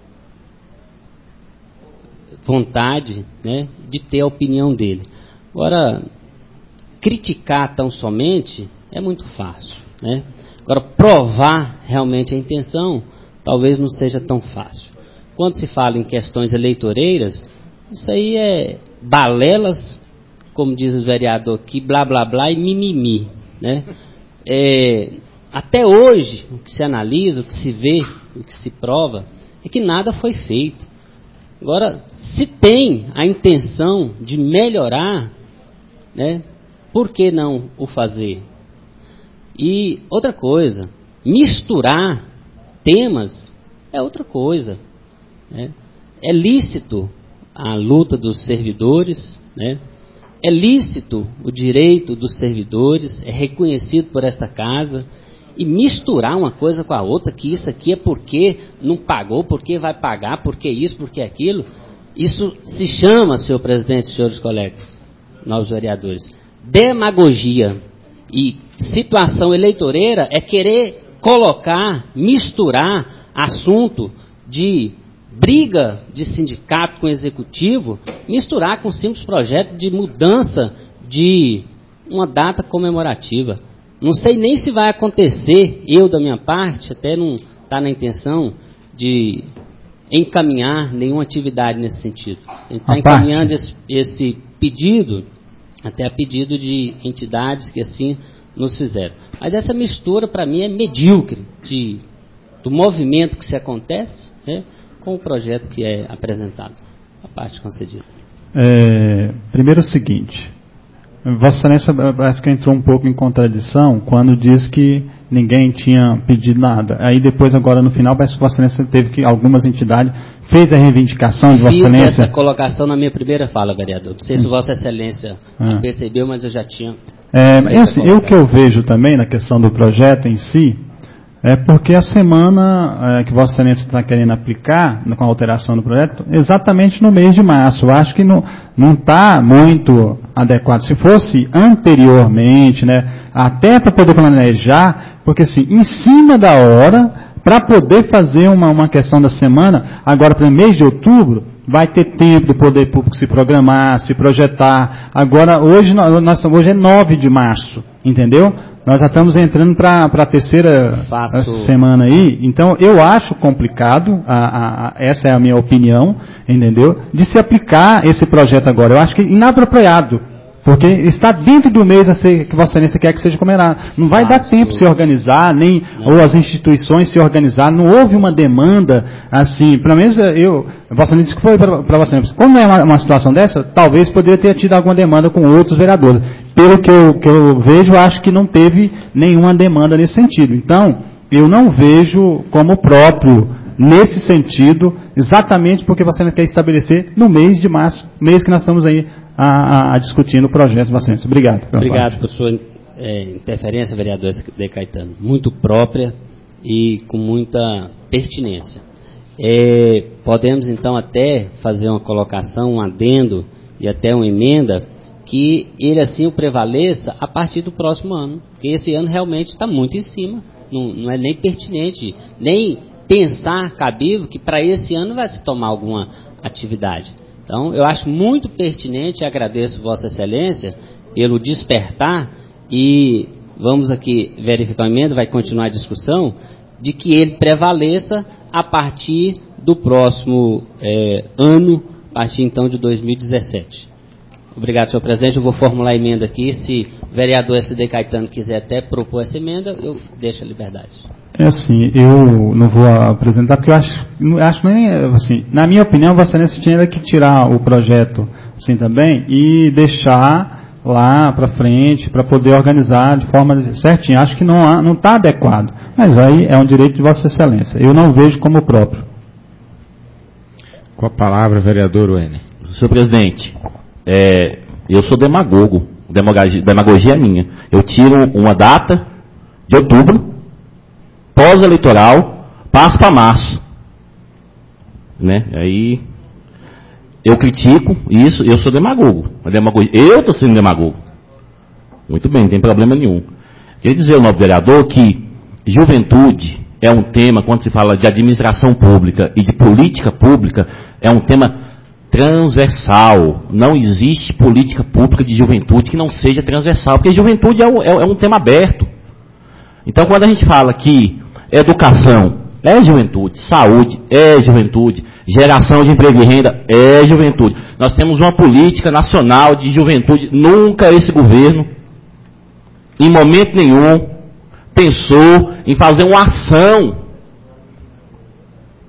vontade, né, de ter a opinião dele. Agora, criticar tão somente é muito fácil, né? Agora, provar realmente a intenção talvez não seja tão fácil. Quando se fala em questões eleitoreiras, isso aí é balelas, como diz o vereador aqui, blá blá blá e mimimi, né? É, até hoje, o que se analisa, o que se vê, o que se prova, é que nada foi feito. Agora, se tem a intenção de melhorar, né, por que não o fazer? E outra coisa, misturar temas é outra coisa, né? É lícito a luta dos servidores, né? É lícito o direito dos servidores, é reconhecido por esta casa, e misturar uma coisa com a outra, que isso aqui é porque não pagou, porque vai pagar, porque isso, porque aquilo, isso se chama, senhor presidente, senhores colegas, novos vereadores, demagogia. E situação eleitoreira é querer colocar, misturar assunto de briga de sindicato com executivo, misturar com simples projeto de mudança de uma data comemorativa. Não sei nem se vai acontecer, eu da minha parte, até não está na intenção de encaminhar nenhuma atividade nesse sentido. A gente está encaminhando esse, esse pedido, até a pedido de entidades que assim nos fizeram. Mas essa mistura, para mim, é medíocre de, do movimento que se acontece, né, com o projeto que é apresentado. A parte concedida. É, primeiro o seguinte, Vossa Excelência parece que entrou um pouco em contradição quando diz que ninguém tinha pedido nada. Aí depois, agora no final, parece que Vossa Excelência teve que, algumas entidades, fez a reivindicação de Vossa Excelência. Fiz essa colocação na minha primeira fala, vereador. Não sei se Vossa Excelência ah. percebeu, mas eu já tinha... É, assim, eu que eu vejo também na questão do projeto em si, é porque a semana é, que Vossa Excelência está querendo aplicar com a alteração do projeto, exatamente no mês de março. Eu acho que não está muito adequado. Se fosse anteriormente, né, até para poder planejar, porque assim, em cima da hora, para poder fazer uma, uma questão da semana, agora para o mês de outubro, vai ter tempo do poder público se programar, se projetar. Agora, hoje, nós, hoje é nove de março, entendeu? Nós já estamos entrando para a terceira Faço. semana aí, então eu acho complicado, a, a, a, essa é a minha opinião, entendeu? De se aplicar esse projeto agora. Eu acho que inapropriado, porque está dentro do mês a ser, que Vossa Excelência quer que seja comemorado. Não vai Faço. dar tempo de se organizar, nem não. ou as instituições se organizar. Não houve uma demanda assim, pelo menos eu, Vossa Excelência disse que foi para Vossa Excelência. Como é uma, uma situação dessa, talvez poderia ter tido alguma demanda com outros vereadores. Pelo que eu, que eu vejo, acho que não teve nenhuma demanda nesse sentido. Então, eu não vejo como próprio, nesse sentido, exatamente porque você quer estabelecer no mês de março, mês que nós estamos aí a, a, a discutindo o projeto de Vossa Excelência. Obrigado. Obrigado por sua é, interferência, vereador De Caetano. Muito própria e com muita pertinência. É, podemos, então, até fazer uma colocação, um adendo e até uma emenda, que ele assim o prevaleça a partir do próximo ano, porque esse ano realmente está muito em cima, não, não é nem pertinente, nem pensar cabível que para esse ano vai se tomar alguma atividade. Então, eu acho muito pertinente e agradeço Vossa Excelência pelo despertar e vamos aqui verificar a emenda, vai continuar a discussão, de que ele prevaleça a partir do próximo é, ano, a partir então de dois mil e dezessete. Obrigado, senhor presidente. Eu vou formular a emenda aqui. Se o vereador S D Caetano quiser até propor essa emenda, eu deixo a liberdade. É assim, eu não vou apresentar, porque eu acho, acho nem, assim, na minha opinião, Vossa Excelência tinha que tirar o projeto assim também e deixar lá para frente, para poder organizar de forma certinha. Acho que não está adequado. Mas aí é um direito de Vossa Excelência. Eu não vejo como próprio. Com a palavra, vereador Wene. Senhor presidente, É, eu sou demagogo, demagogia, demagogia é minha. Eu tiro uma data de outubro, pós-eleitoral, passo para março. Né? Aí eu critico isso, eu sou demagogo. demagogia, eu estou sendo demagogo. Muito bem, não tem problema nenhum. Queria dizer ao nobre vereador que juventude é um tema, quando se fala de administração pública e de política pública, é um tema transversal. Não existe política pública de juventude que não seja transversal, porque juventude é um, é um tema aberto. Então, quando a gente fala que educação é juventude, saúde é juventude, geração de emprego e renda é juventude. Nós temos uma política nacional de juventude. Nunca esse governo, em momento nenhum, pensou em fazer uma ação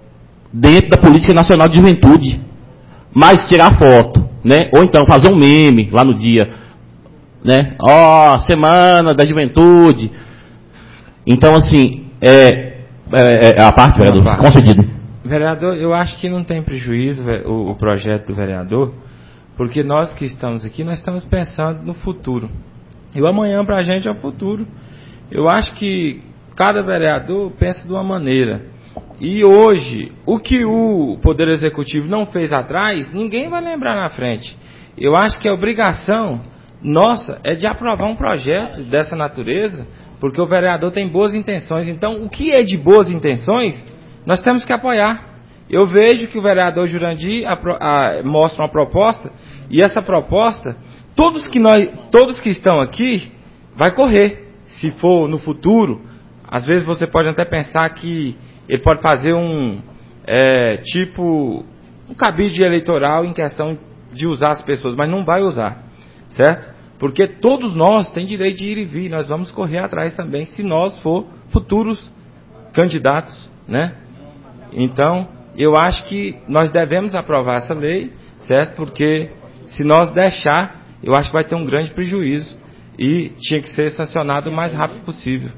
dentro da Política Nacional de Juventude. Mas tirar foto, né? Ou então fazer um meme lá no dia, né? Ó, oh, Semana da Juventude. Então, assim, é, é, é a parte, vereador, parte. concedido. Vereador, eu acho que não tem prejuízo o, o projeto do vereador, porque nós que estamos aqui, nós estamos pensando no futuro. E o amanhã para a gente é o futuro. Eu acho que cada vereador pensa de uma maneira. E hoje, o que o Poder Executivo não fez atrás, ninguém vai lembrar na frente. Eu acho que a obrigação nossa é de aprovar um projeto dessa natureza, porque o vereador tem boas intenções. Então, o que é de boas intenções, nós temos que apoiar. Eu vejo que o vereador Jurandir a, a, mostra uma proposta, e essa proposta, todos que, nós, todos que estão aqui, vai correr. Se for no futuro, às vezes você pode até pensar que ele pode fazer um, é, tipo, um cabide eleitoral em questão de usar as pessoas, mas não vai usar, certo? Porque todos nós temos direito de ir e vir, nós vamos correr atrás também, se nós for futuros candidatos, né? Então, eu acho que nós devemos aprovar essa lei, certo? Porque se nós deixar, eu acho que vai ter um grande prejuízo e tinha que ser sancionado o mais rápido possível.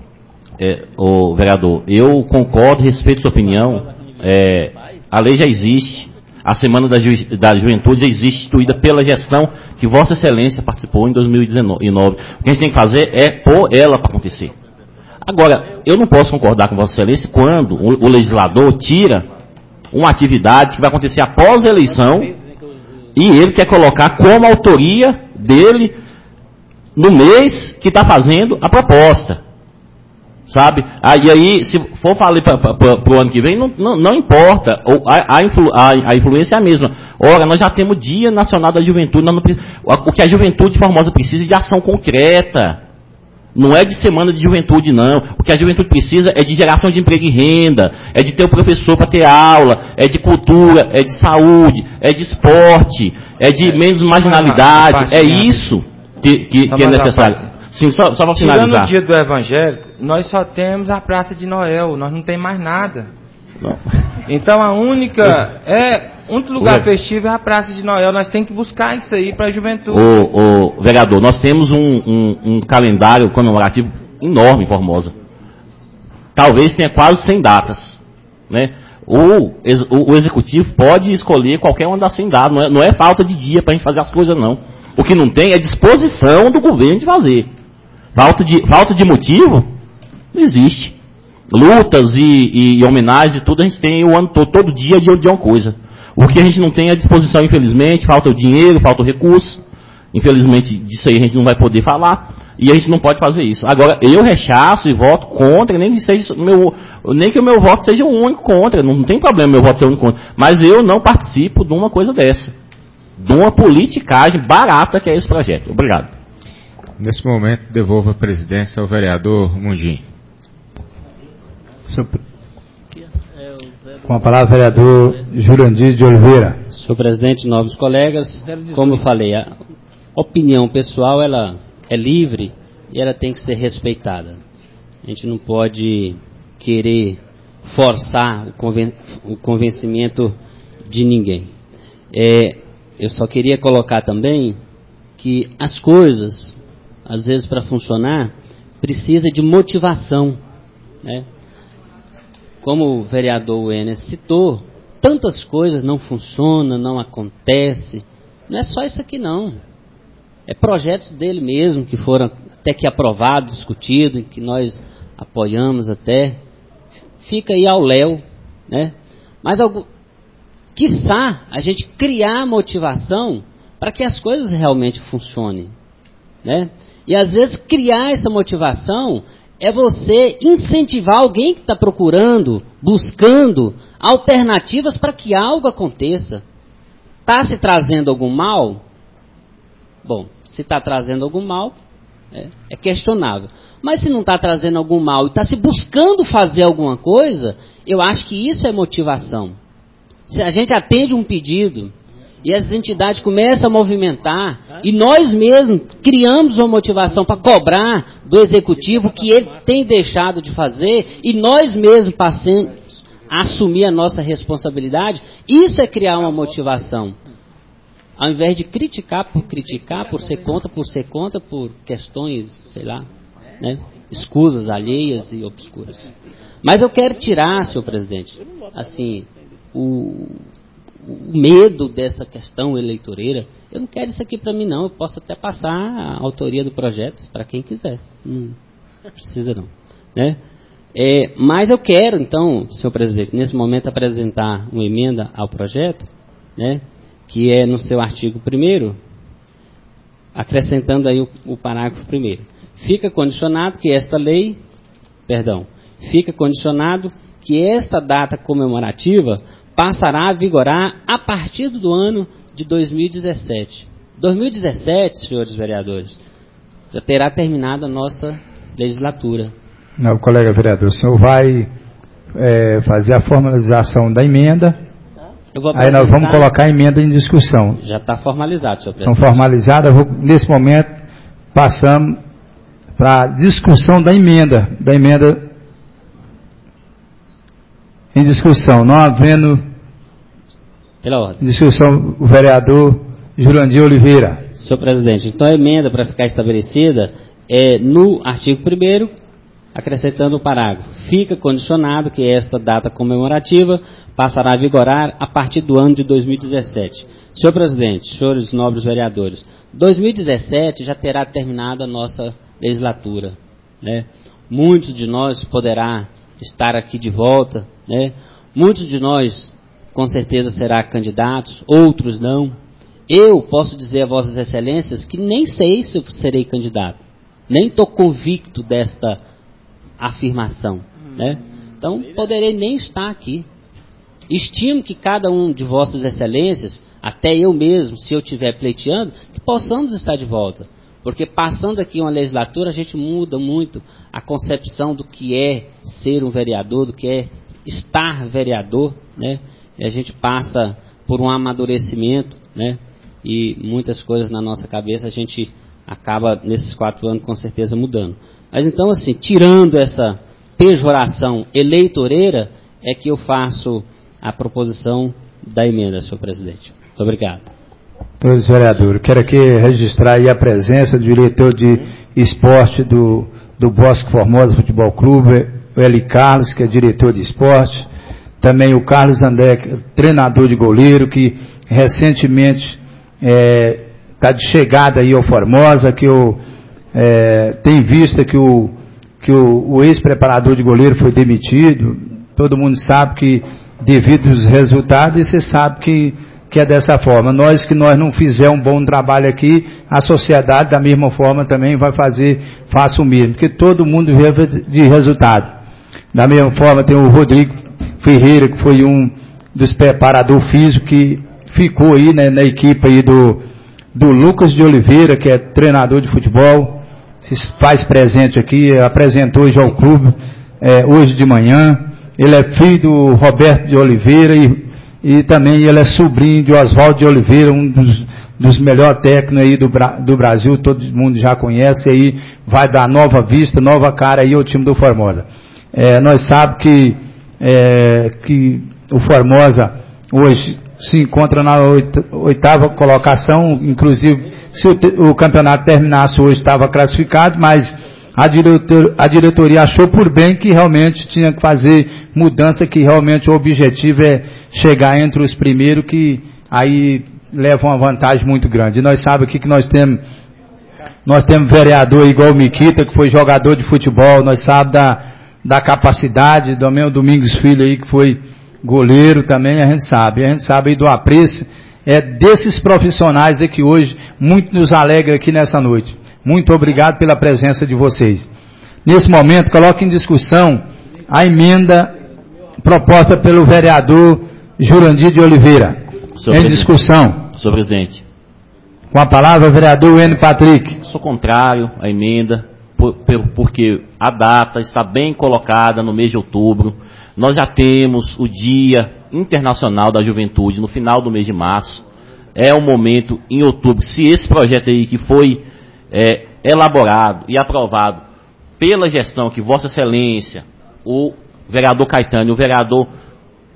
É, o vereador, eu concordo, respeito a sua opinião. É, a lei já existe, a Semana da, Ju, da Juventude já existe, instituída pela gestão que Vossa Excelência participou em dois mil e dezenove. O que a gente tem que fazer é pôr ela para acontecer. Agora, eu não posso concordar com Vossa Excelência quando o, o legislador tira uma atividade que vai acontecer após a eleição e ele quer colocar como autoria dele no mês que está fazendo a proposta. Sabe? Ah, e aí, se for falar para o ano que vem, não, não, não importa. A, a, influ, a, a influência é a mesma. Ora, nós já temos o Dia Nacional da Juventude. Não, o que a juventude Formosa precisa é de ação concreta. Não é de semana de juventude, não. O que a juventude precisa é de geração de emprego e renda, é de ter o professor para ter aula, é de cultura, é de saúde, é de esporte, é de menos marginalidade. É isso que, que, que é necessário. Sim, só, só para finalizar. Tirando o dia do Evangelho, nós só temos a Praça de Noel, nós não temos mais nada. Não. Então a única, é, um lugar festivo é a Praça de Noel, nós temos que buscar isso aí para a juventude. O, o vereador, nós temos um, um, um calendário comemorativo enorme em Formosa. Talvez tenha quase cem datas. Né? O, o, o executivo pode escolher qualquer uma das cem datas, não é, não é falta de dia para a gente fazer as coisas, não. O que não tem é disposição do governo de fazer. Falta de, falta de motivo? Não existe. Lutas e, e, e homenagens e tudo a gente tem o ano todo, todo dia de, de uma coisa. O que a gente não tem é disposição, infelizmente, falta o dinheiro, falta o recurso. Infelizmente, disso aí a gente não vai poder falar. E a gente não pode fazer isso. Agora, eu rechaço e voto contra, nem que, seja meu, nem que o meu voto seja o único contra. Não tem problema meu voto ser o único contra. Mas eu não participo de uma coisa dessa. De uma politicagem barata que é esse projeto. Obrigado. Nesse momento, devolvo a presidência ao vereador Mundim. Com a palavra, vereador Jurandir de Oliveira. Senhor presidente, nobres colegas, como eu falei, a opinião pessoal ela é livre e ela tem que ser respeitada. A gente não pode querer forçar o, conven o convencimento de ninguém. É, eu só queria colocar também que as coisas, às vezes para funcionar, precisa de motivação, né? Como o vereador Ener citou, tantas coisas não funcionam, não acontecem. Não é só isso aqui não. É projetos dele mesmo que foram até que aprovados, discutidos, que nós apoiamos até. Fica aí ao léu, né? Mas algo, quiçá a gente criar motivação para que as coisas realmente funcionem, né? E às vezes criar essa motivação é você incentivar alguém que está procurando, buscando alternativas para que algo aconteça. Está se trazendo algum mal? Bom, se está trazendo algum mal, é, é questionável. Mas se não está trazendo algum mal e está se buscando fazer alguma coisa, eu acho que isso é motivação. Se a gente atende um pedido e as entidades começam a movimentar, e nós mesmos criamos uma motivação para cobrar do executivo que ele tem deixado de fazer, e nós mesmos passemos assumir a nossa responsabilidade, isso é criar uma motivação. Ao invés de criticar por criticar, por ser contra, por ser contra, por questões, sei lá, né, escusas, alheias e obscuras. Mas eu quero tirar, senhor presidente, assim, o, o medo dessa questão eleitoreira. Eu não quero isso aqui para mim, não. Eu posso até passar a autoria do projeto para quem quiser. Não precisa, não. Né? É, mas eu quero, então, senhor presidente, nesse momento apresentar uma emenda ao projeto, né, que é no seu artigo primeiro, acrescentando aí o, o parágrafo primeiro. Fica condicionado que esta lei, perdão, fica condicionado que esta data comemorativa passará a vigorar a partir do ano de dois mil e dezessete. dois mil e dezessete, senhores vereadores, já terá terminado a nossa legislatura. Não, colega vereador, o senhor vai é, fazer a formalização da emenda. Aí nós vamos colocar a emenda em discussão. Já está formalizado, senhor presidente. Então, formalizada, vou, nesse momento, passamos para a discussão da emenda, da emenda em discussão. Não havendo Pela ordem. discussão, o vereador Jurandir Oliveira. Senhor presidente, então a emenda para ficar estabelecida é no artigo primeiro, acrescentando o parágrafo. Fica condicionado que esta data comemorativa passará a vigorar a partir do ano de dois mil e dezessete. Senhor presidente, senhores nobres vereadores, dois mil e dezessete já terá terminado a nossa legislatura, né? Muitos de nós poderá estar aqui de volta, né? Muitos de nós com certeza será candidatos, outros não. Eu posso dizer a vossas excelências que nem sei se eu serei candidato, nem estou convicto desta afirmação, né? Então poderei nem estar aqui. Estimo que cada um de vossas excelências, até eu mesmo, se eu estiver pleiteando, que possamos estar de volta, porque passando aqui uma legislatura a gente muda muito a concepção do que é ser um vereador, do que é estar vereador, né? E a gente passa por um amadurecimento, né? E muitas coisas na nossa cabeça a gente acaba nesses quatro anos com certeza mudando. Mas então, assim, tirando essa pejoração eleitoreira, é que eu faço a proposição da emenda, senhor presidente. Muito obrigado. Senhores vereadores, quero aqui registrar aí a presença do diretor de esporte do, do Bosque Formosa Futebol Clube, o Eli Carlos, que é diretor de esporte, também o Carlos André, que é treinador de goleiro, que recentemente está é, de chegada aí ao Formosa, que eu é, tem vista que o, que o, o ex-preparador de goleiro foi demitido. Todo mundo sabe que devido aos resultados, e você sabe que, que é dessa forma. Nós que nós não fizermos um bom trabalho aqui, a sociedade da mesma forma também vai fazer, faça o mesmo, porque todo mundo vive de resultado. Da mesma forma tem o Rodrigo Ferreira, que foi um dos preparadores físicos que ficou aí, né, na equipe aí do, do Lucas de Oliveira, que é treinador de futebol, se faz presente aqui, apresentou já ao clube é, hoje de manhã. Ele é filho do Roberto de Oliveira e, e também ele é sobrinho de Oswaldo de Oliveira, um dos, dos melhores técnicos aí do, do Brasil, todo mundo já conhece aí, vai dar nova vista, nova cara aí ao time do Formosa. É, nós sabemos que, é, que o Formosa hoje se encontra na oitava colocação, inclusive se o, o campeonato terminasse hoje estava classificado, mas A, diretor, a diretoria achou por bem que realmente tinha que fazer mudança, que realmente o objetivo é chegar entre os primeiros, que aí leva uma vantagem muito grande. E nós sabemos aqui que nós temos, nós temos vereador igual o Miquita, que foi jogador de futebol, nós sabemos da, da capacidade, do meu Domingos Filho aí, que foi goleiro também, a gente sabe. A gente sabe aí do apreço, é desses profissionais aí que hoje muito nos alegra aqui nessa noite. Muito obrigado pela presença de vocês. Nesse momento, coloque em discussão a emenda proposta pelo vereador Jurandir de Oliveira. Em discussão. Senhor presidente. Com a palavra, o vereador N. Patrick. Sou contrário à emenda, por, por, porque a data está bem colocada no mês de outubro. Nós já temos o Dia Internacional da Juventude no final do mês de março. É o momento em outubro. Se esse projeto aí que foi É, elaborado e aprovado pela gestão que Vossa Excelência, o vereador Caetano e o vereador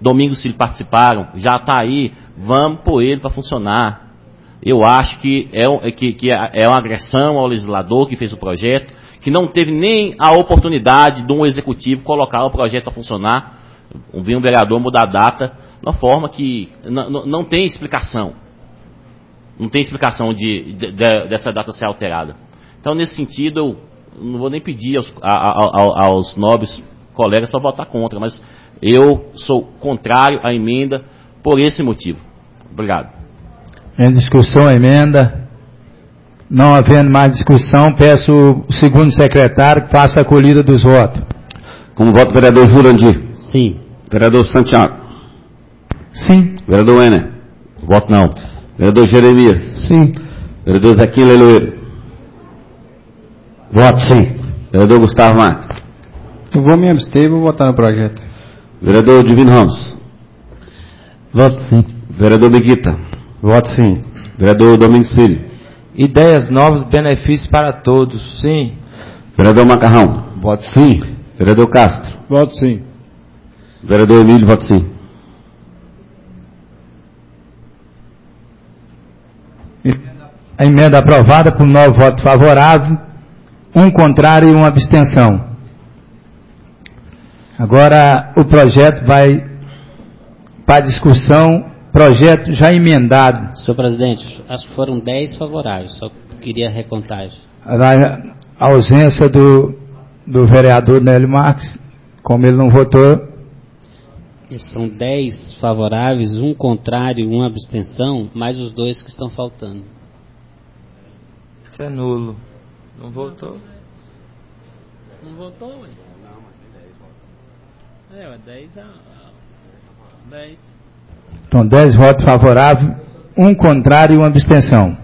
Domingos Filho participaram, já está aí, vamos pôr ele para funcionar. Eu acho que é, que, que é uma agressão ao legislador que fez o projeto, que não teve nem a oportunidade de um executivo colocar o projeto para funcionar. Vi um vereador mudar a data de uma forma que não, não tem explicação. Não tem explicação de, de, de, dessa data ser alterada. Então, nesse sentido, eu não vou nem pedir aos, a, a, aos nobres colegas para votar contra, mas eu sou contrário à emenda por esse motivo. Obrigado. Em discussão a emenda. Não havendo mais discussão, peço o segundo secretário que faça a colhida dos votos. Como voto, vereador Jurandir. Sim. Vereador Santiago. Sim. Vereador Ener. Voto não. Vereador Jeremias. Sim. Vereador Zequim Leiloeiro. Voto sim. Vereador Gustavo Marques. Eu vou me abster e vou votar no projeto. Vereador Divino Ramos. Voto sim. Vereador Miguita. Voto sim. Vereador Domingos Filho. Ideias novas, benefícios para todos. Sim. Vereador Macarrão. Voto sim. Vereador Castro. Voto sim. Vereador Emílio, voto sim. A emenda aprovada por nove votos favoráveis, um contrário e uma abstenção. Agora o projeto vai para discussão, projeto já emendado. Senhor presidente, acho que foram dez favoráveis, só queria a recontagem. A ausência do, do vereador Nélio Marques, como ele não votou. São dez favoráveis, um contrário e uma abstenção, mais os dois que estão faltando. Isso é nulo. Não votou? Não votou, ué? É, ué, dez a... dez. Então, dez votos favoráveis, um contrário e uma abstenção.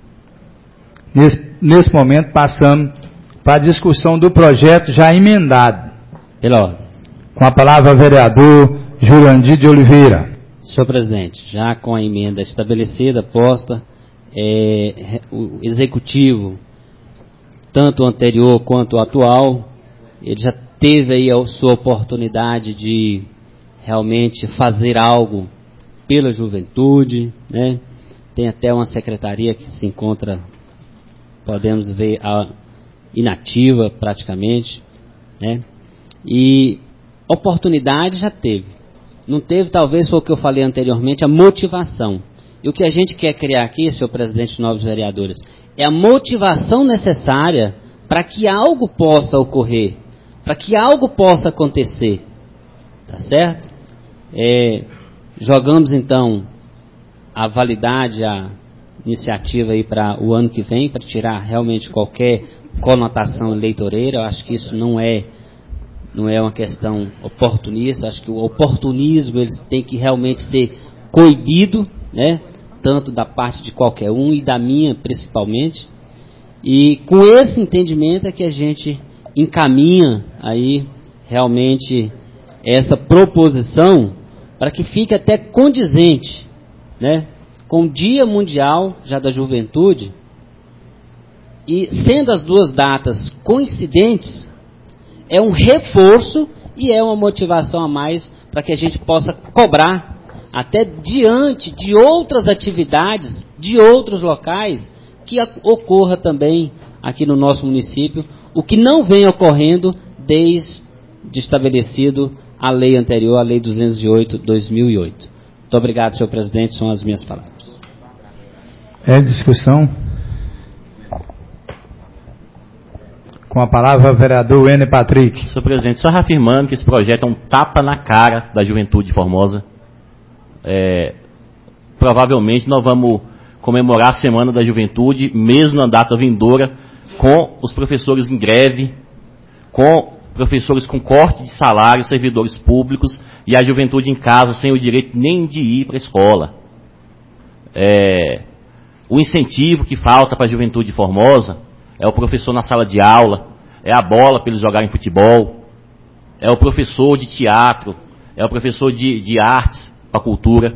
Nesse, nesse momento, passamos para a discussão do projeto já emendado. Pela ordem. Com a palavra, vereador Jurandir de Oliveira. Senhor presidente, já com a emenda estabelecida, posta, é, o executivo, tanto o anterior quanto o atual, ele já teve aí a sua oportunidade de realmente fazer algo pela juventude, né? Tem até uma secretaria que se encontra, podemos ver, a, inativa praticamente, né? E oportunidade já teve. Não teve, talvez, foi o que eu falei anteriormente, a motivação. E o que a gente quer criar aqui, senhor presidente e novos vereadores, é a motivação necessária para que algo possa ocorrer, para que algo possa acontecer. Tá certo? É, jogamos, então, a validade, a iniciativa aí para o ano que vem, para tirar realmente qualquer conotação eleitoreira. Eu acho que isso não é não é uma questão oportunista. Acho que o oportunismo ele tem que realmente ser coibido, né? Tanto da parte de qualquer um e da minha principalmente. E com esse entendimento é que a gente encaminha aí realmente essa proposição para que fique até condizente, né, com o Dia Mundial já da Juventude, e sendo as duas datas coincidentes, é um reforço e é uma motivação a mais para que a gente possa cobrar até diante de outras atividades, de outros locais, que ocorra também aqui no nosso município, o que não vem ocorrendo desde estabelecido a lei anterior, a lei duzentos e oito de dois mil e oito. Muito obrigado, senhor presidente, são as minhas palavras. É discussão. Com a palavra, o vereador Ener Patrick. Senhor presidente, só reafirmando que esse projeto é um tapa na cara da juventude de Formosa. É, provavelmente nós vamos comemorar a Semana da Juventude, mesmo na data vindoura, com os professores em greve, com professores com corte de salário, servidores públicos, e a juventude em casa sem o direito nem de ir para a escola. É, o incentivo que falta para a juventude de Formosa é o professor na sala de aula, é a bola para eles jogarem futebol, é o professor de teatro, é o professor de, de artes para a cultura,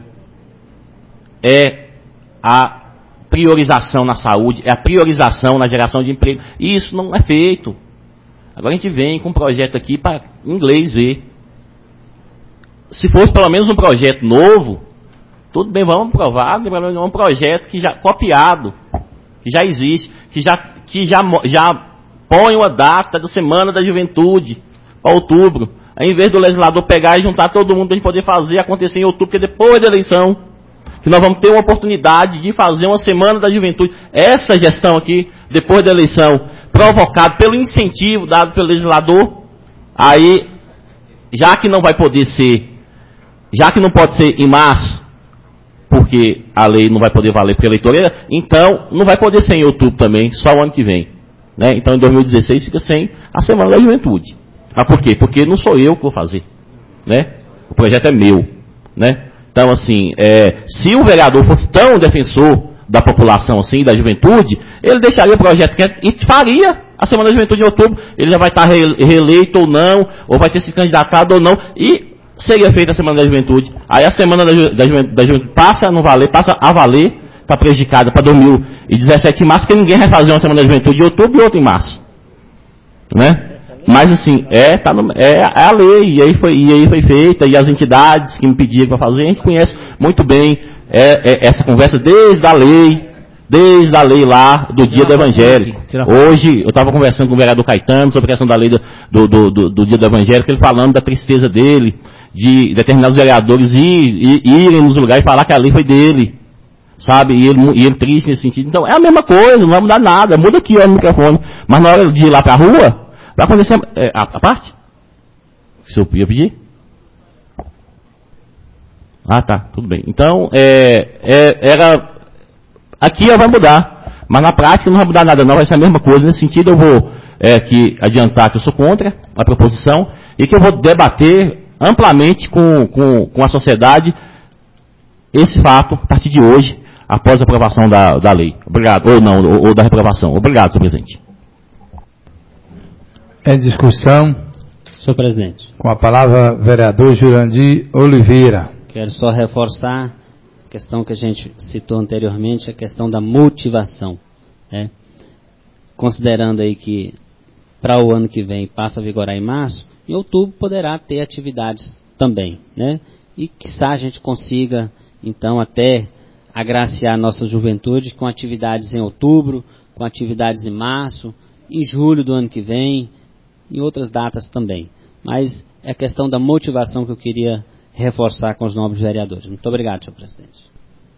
é a priorização na saúde, é a priorização na geração de emprego. E isso não é feito. Agora a gente vem com um projeto aqui para inglês ver. se fosse pelo menos um projeto novo, tudo bem, vamos aprovar, é um projeto que já copiado, que já existe, que já, que já, já põe uma data da Semana da Juventude para outubro, ao invés do legislador pegar e juntar todo mundo para a gente poder fazer acontecer em outubro, porque depois da eleição, que nós vamos ter uma oportunidade de fazer uma Semana da Juventude. Essa gestão aqui, depois da eleição, provocada pelo incentivo dado pelo legislador, aí, já que não vai poder ser, já que não pode ser em março, porque a lei não vai poder valer porque é eleitoreira, então não vai poder ser em outubro também, só o ano que vem. Né? Então em dois mil e dezesseis fica sem a Semana da Juventude. Ah, por quê? Porque não sou eu que vou fazer. Né? O projeto é meu. Né? Então, assim, é, se o vereador fosse tão defensor da população assim, da juventude, ele deixaria o projeto quieto e faria a Semana da Juventude em outubro. Ele já vai estar reeleito ou não, ou vai ter se candidatado ou não, e seria feita a Semana da Juventude. Aí a Semana da, Ju, da, Juventude, da Juventude passa a não valer, passa a valer, está prejudicada para dois mil e dezessete em março, porque ninguém vai fazer uma Semana da Juventude em outubro e outra em março. Né? Mas assim, é, tá no, é, é a lei, e aí, foi, e aí foi feita, e as entidades que me pediram para fazer, a gente conhece muito bem é, é, essa conversa desde a lei, desde a lei lá do Dia do Evangélico. Hoje, eu estava conversando com o vereador Caetano sobre a questão da lei do, do, do, do Dia do Evangélico, ele falando da tristeza dele, de determinados vereadores ir, ir, irem nos lugares e falar que a lei foi dele, sabe, e ele, e ele triste nesse sentido. Então, é a mesma coisa, não vai mudar nada, muda aqui ó, no microfone, mas na hora de ir lá para a rua, vai acontecer é, a, a parte? Se eu ia pedir? Ah, tá, tudo bem. Então, é, é, era, aqui vai mudar, mas na prática não vai mudar nada não, vai ser a mesma coisa. Nesse sentido, eu vou é, que adiantar que eu sou contra a proposição e que eu vou debater amplamente com, com, com a sociedade esse fato a partir de hoje, após a aprovação da, da lei. Obrigado. Ou não, ou, ou da reprovação. Obrigado, senhor presidente. Em discussão. Senhor presidente. Com a palavra, vereador Jurandir Oliveira. Quero só reforçar a questão que a gente citou anteriormente, a questão da motivação. Né? Considerando aí que para o ano que vem passa a vigorar em março, em outubro poderá ter atividades também, né? E quiçá a gente consiga, então, até agraciar a nossa juventude com atividades em outubro, com atividades em março, em julho do ano que vem, em outras datas também. Mas é a questão da motivação que eu queria reforçar com os nobres vereadores. Muito obrigado, senhor presidente.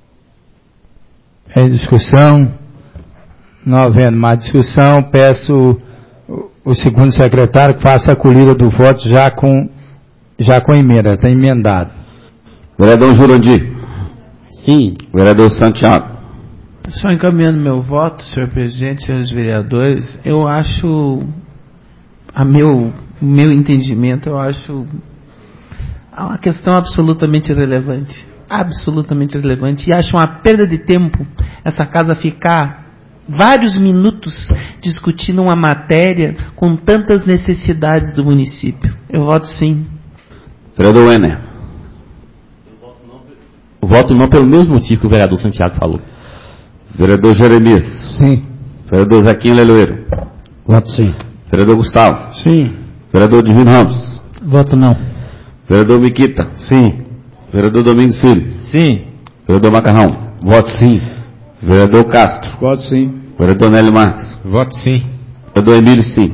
Em discussão, não havendo mais discussão, peço o segundo secretário que faça a acolhida do voto já com, já com emenda, está emendado. Vereador Jurandir. Sim. Vereador Santiago. Só encaminhando meu voto, senhor presidente, senhores vereadores, eu acho, a meu, meu entendimento, eu acho uma questão absolutamente irrelevante. Absolutamente irrelevante. E acho uma perda de tempo essa casa ficar vários minutos discutindo uma matéria com tantas necessidades do município. Eu voto sim. Vereador Wenner. Eu voto não pelo mesmo motivo que o vereador Santiago falou. Vereador Jeremias. Sim. Vereador Zequinha Leloeiro. Voto sim. Vereador Gustavo. Sim. Vereador Divino Ramos. Voto não. Vereador Miquita. Sim. Vereador Domingos Filho. Sim. Vereador Macarrão. Voto sim. Vereador Castro. Voto sim. Vereador Nélio Marques. Voto sim. Vereador Emílio, sim.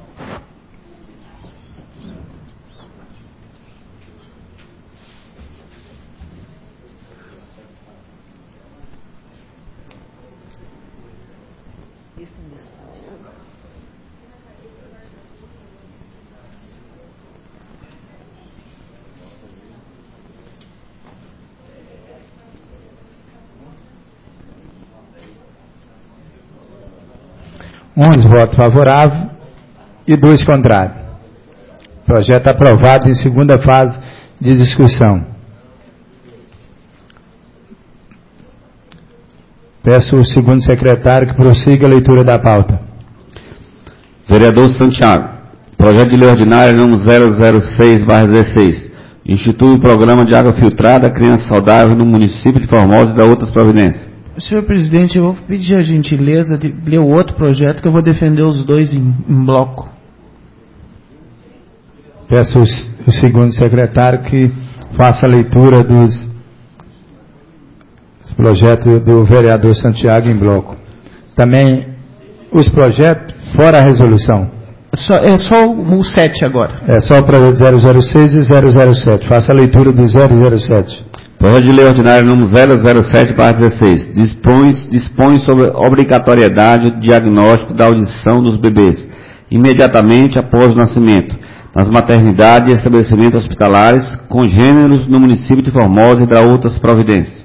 onze votos favoráveis e dois contrários. Projeto aprovado em segunda fase de discussão. Peço ao segundo secretário que prossiga a leitura da pauta. Vereador Santiago. Projeto de lei ordinária número zero zero seis barra dezesseis. Institui o programa de água filtrada, criança saudável no município de Formosa e da outras providências. Senhor presidente, eu vou pedir a gentileza de ler o outro projeto, que eu vou defender os dois em, em bloco. Peço ao segundo secretário que faça a leitura dos projetos do vereador Santiago em bloco. Também os projetos fora a resolução. Só, é só o sete agora. É só o projeto zero zero seis e zero zero sete. Faça a leitura do zero zero sete. Projeto de lei ordinário número zero zero sete barra dezesseis. Dispõe, dispõe sobre a obrigatoriedade do diagnóstico da audição dos bebês, imediatamente após o nascimento, nas maternidades e estabelecimentos hospitalares congêneros no município de Formosa e da outras providências.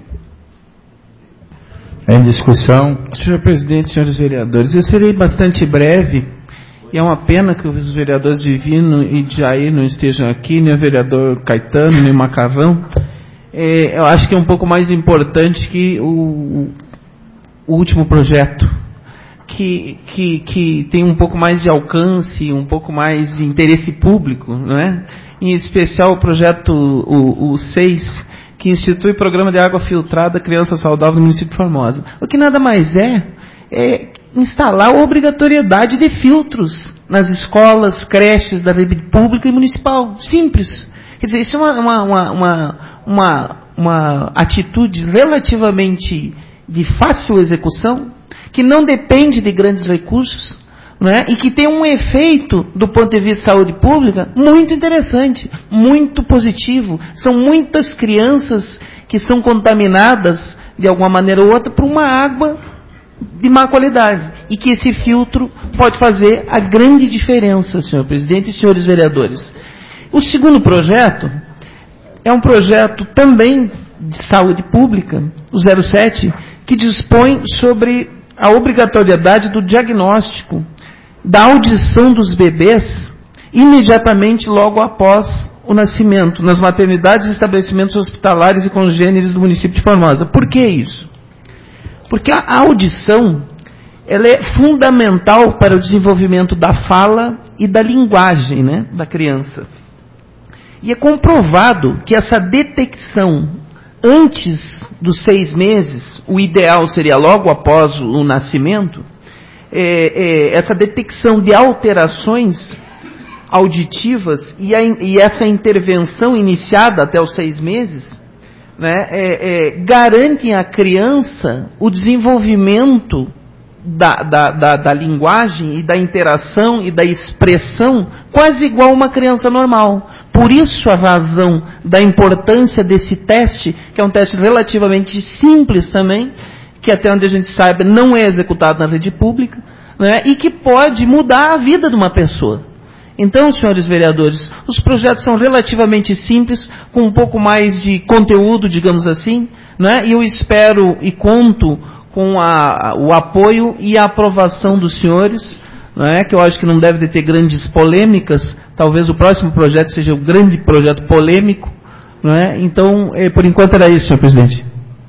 Em discussão. Senhor presidente, senhores vereadores, eu serei bastante breve. E é uma pena que os vereadores Divino e Jair não estejam aqui, nem o vereador Caetano, nem o Macarrão. É, eu acho que é um pouco mais importante que o, o último projeto, que, que, que tem um pouco mais de alcance, um pouco mais de interesse público, não é? Em especial o projeto o, o seis, que institui o programa de água filtrada Criança Saudável no município de Formosa. O que nada mais é, é instalar a obrigatoriedade de filtros nas escolas, creches da rede pública e municipal. Simples. Quer dizer, isso é uma, uma, uma, uma, uma, uma atitude relativamente de fácil execução, que não depende de grandes recursos, não é? E que tem um efeito, do ponto de vista de saúde pública, muito interessante, muito positivo. São muitas crianças que são contaminadas, de alguma maneira ou outra, por uma água de má qualidade, e que esse filtro pode fazer a grande diferença, senhor presidente e senhores vereadores. O segundo projeto é um projeto também de saúde pública, o zero sete, que dispõe sobre a obrigatoriedade do diagnóstico da audição dos bebês imediatamente logo após o nascimento, nas maternidades e estabelecimentos hospitalares e congêneres do município de Formosa. Por que isso? Porque a audição, ela é fundamental para o desenvolvimento da fala e da linguagem, né, da criança. E é comprovado que essa detecção antes dos seis meses, o ideal seria logo após o nascimento, é, é, essa detecção de alterações auditivas e, a, e essa intervenção iniciada até os seis meses, né, é, é, garantem à criança o desenvolvimento da, da, da, da linguagem e da interação e da expressão quase igual a uma criança normal. Por isso a razão da importância desse teste, que é um teste relativamente simples também, que até onde a gente saiba não é executado na rede pública, né, e que pode mudar a vida de uma pessoa. Então, senhores vereadores, os projetos são relativamente simples, com um pouco mais de conteúdo, digamos assim, né? E eu espero e conto com a, o apoio e a aprovação dos senhores, né? Que eu acho que não deve ter grandes polêmicas. Talvez o próximo projeto seja um grande projeto polêmico, né? Então, é, por enquanto era isso, senhor presidente.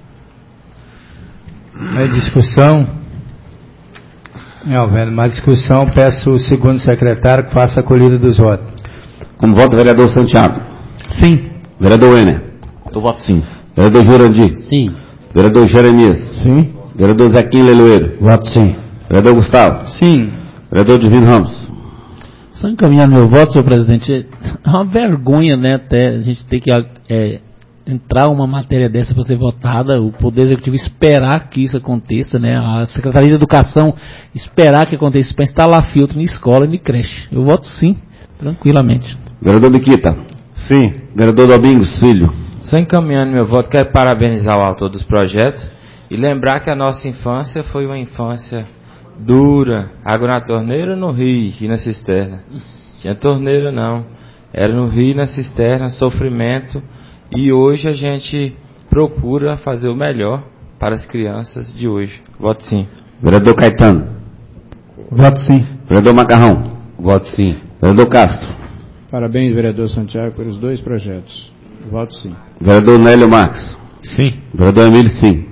É discussão. Não havendo mais discussão, peço o segundo secretário que faça a colhida dos votos. Como voto, vereador Santiago? Sim. Vereador Ener? Eu voto sim. Vereador Jurandir? Sim. Vereador Jeremias? Sim. Vereador Zequim Leloeiro? Voto sim. Vereador Gustavo? Sim. Vereador Divino Ramos? Só encaminhar meu voto, senhor presidente. É uma vergonha, né, até a gente ter que é, entrar uma matéria dessa para ser votada, o Poder Executivo esperar que isso aconteça, né, a Secretaria de Educação esperar que aconteça para instalar filtro em escola e em creche. Eu voto sim, tranquilamente. Vereador Biquita? Sim. Vereador Domingos Filho? Só encaminhando meu voto, quero parabenizar o autor dos projetos e lembrar que a nossa infância foi uma infância dura, água na torneira, no rio e na cisterna. Tinha torneira não, era no rio e na cisterna, sofrimento. E hoje a gente procura fazer o melhor para as crianças de hoje. Voto sim. Vereador Caetano? Voto sim. Vereador Macarrão? Voto sim. Vereador Castro? Parabéns, vereador Santiago, pelos dois projetos. Voto sim. Vereador Nélio Marques? Sim. Vereador Emílio, sim.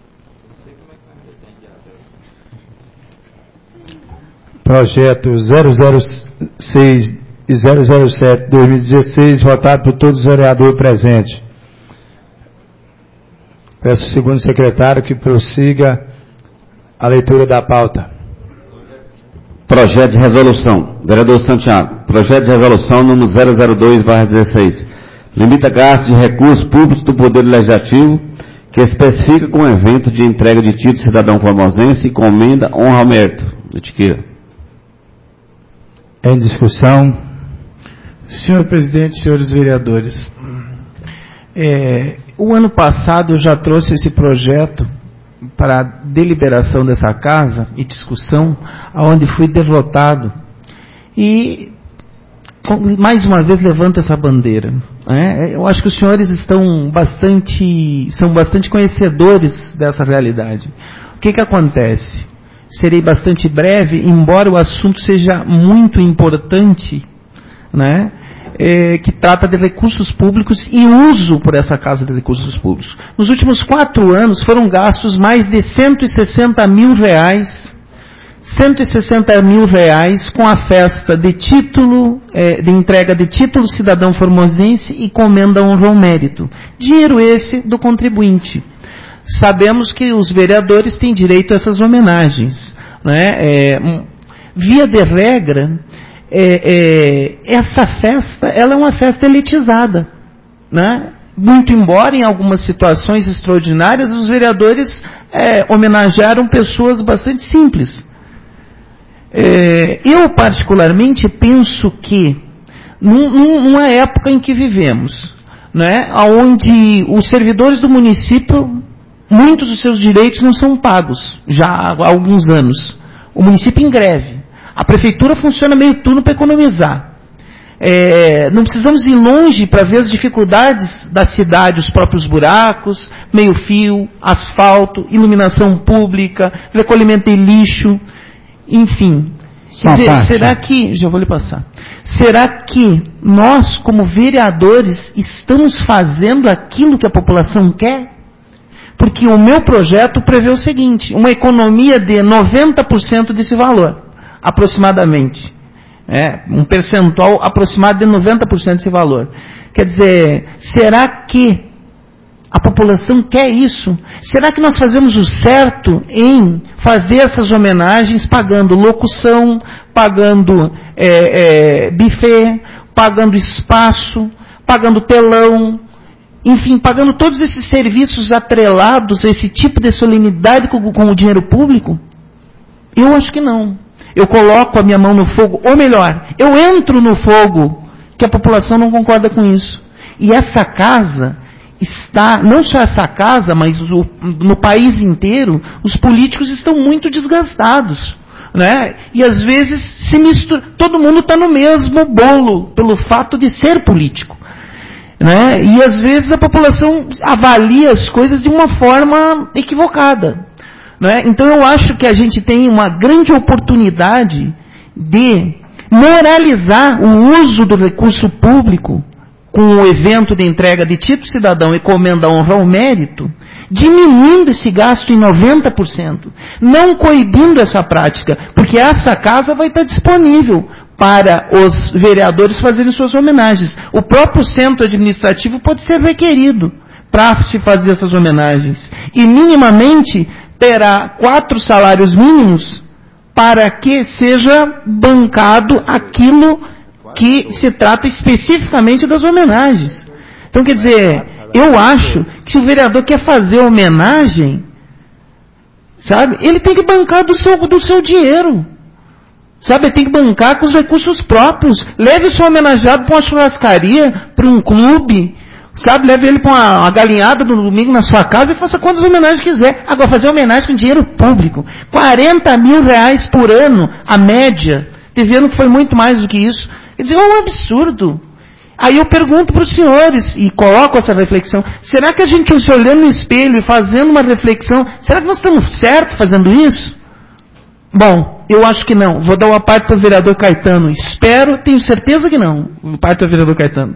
Projeto zero zero seis e zero zero sete de dois mil e dezesseis, votado por todos os vereadores presentes. Peço ao segundo secretário que prossiga a leitura da pauta. Projeto de resolução. Vereador Santiago. Projeto de resolução número zero zero dois barra dezesseis. limita gastos de recursos públicos do Poder Legislativo, que especifica com evento de entrega de título cidadão formosense e comenda honra ao mérito. Itiquira. Em discussão. Senhor presidente, senhores vereadores, é, o ano passado eu já trouxe esse projeto para deliberação dessa casa e discussão, aonde fui derrotado. E mais uma vez levanto essa bandeira. Né? Eu acho que os senhores estão bastante, são bastante conhecedores dessa realidade. O que que acontece? Serei bastante breve, embora o assunto seja muito importante, né? É, que trata de recursos públicos e uso por essa Casa de Recursos Públicos. Nos últimos quatro anos foram gastos mais de cento e sessenta mil reais, cento e sessenta mil reais com a festa de título, é, de entrega de título cidadão formosense e comenda honra ao mérito. Dinheiro esse do contribuinte. Sabemos que os vereadores têm direito a essas homenagens, né? É, via de regra, É, é, essa festa, ela é uma festa elitizada, né? Muito embora em algumas situações extraordinárias os vereadores é, homenagearam pessoas bastante simples. É, eu particularmente penso que num, numa época em que vivemos, né, onde os servidores do município, muitos dos seus direitos não são pagos já há alguns anos, o município em greve. A prefeitura funciona meio turno para economizar. É, não precisamos ir longe para ver as dificuldades da cidade, os próprios buracos, meio-fio, asfalto, iluminação pública, recolhimento de lixo, enfim. Quer dizer, será que, já vou lhe passar, será que nós, como vereadores, estamos fazendo aquilo que a população quer? Porque o meu projeto prevê o seguinte, uma economia de noventa por cento desse valor. Aproximadamente, é, um percentual aproximado de noventa por cento desse valor. Quer dizer, será que a população quer isso? Será que nós fazemos o certo em fazer essas homenagens pagando locução, pagando é, é, buffet, pagando espaço, pagando telão, enfim, pagando todos esses serviços atrelados a esse tipo de solenidade com, com o dinheiro público? Eu acho que não. Eu coloco a minha mão no fogo, ou melhor, eu entro no fogo, que a população não concorda com isso. E essa casa está, não só essa casa, mas o, no país inteiro, os políticos estão muito desgastados, né? E às vezes se mistura, todo mundo está no mesmo bolo, pelo fato de ser político, né? E às vezes a população avalia as coisas de uma forma equivocada. Então eu acho que a gente tem uma grande oportunidade de moralizar o uso do recurso público com o evento de entrega de título cidadão e comenda honra ao mérito, diminuindo esse gasto em noventa por cento, não coibindo essa prática, porque essa casa vai estar disponível para os vereadores fazerem suas homenagens. O próprio centro administrativo pode ser requerido para se fazer essas homenagens. E minimamente terá quatro salários mínimos para que seja bancado aquilo que se trata especificamente das homenagens. Então, quer dizer, eu acho que se o vereador quer fazer homenagem, sabe, ele tem que bancar do seu, do seu dinheiro. Sabe, ele tem que bancar com os recursos próprios. Leve o seu homenageado para uma churrascaria, para um clube, sabe, leve ele para uma, uma galinhada no domingo na sua casa e faça quantas homenagens quiser. Agora, fazer homenagem com dinheiro público. quarenta mil reais por ano, a média. Teve ano que foi muito mais do que isso. Quer dizer, é um absurdo. Aí eu pergunto para os senhores, e coloco essa reflexão, será que a gente se olhando no espelho e fazendo uma reflexão, será que nós estamos certos fazendo isso? Bom, eu acho que não. Vou dar uma parte para o vereador Caetano. Espero, tenho certeza que não. Uma parte para o vereador Caetano.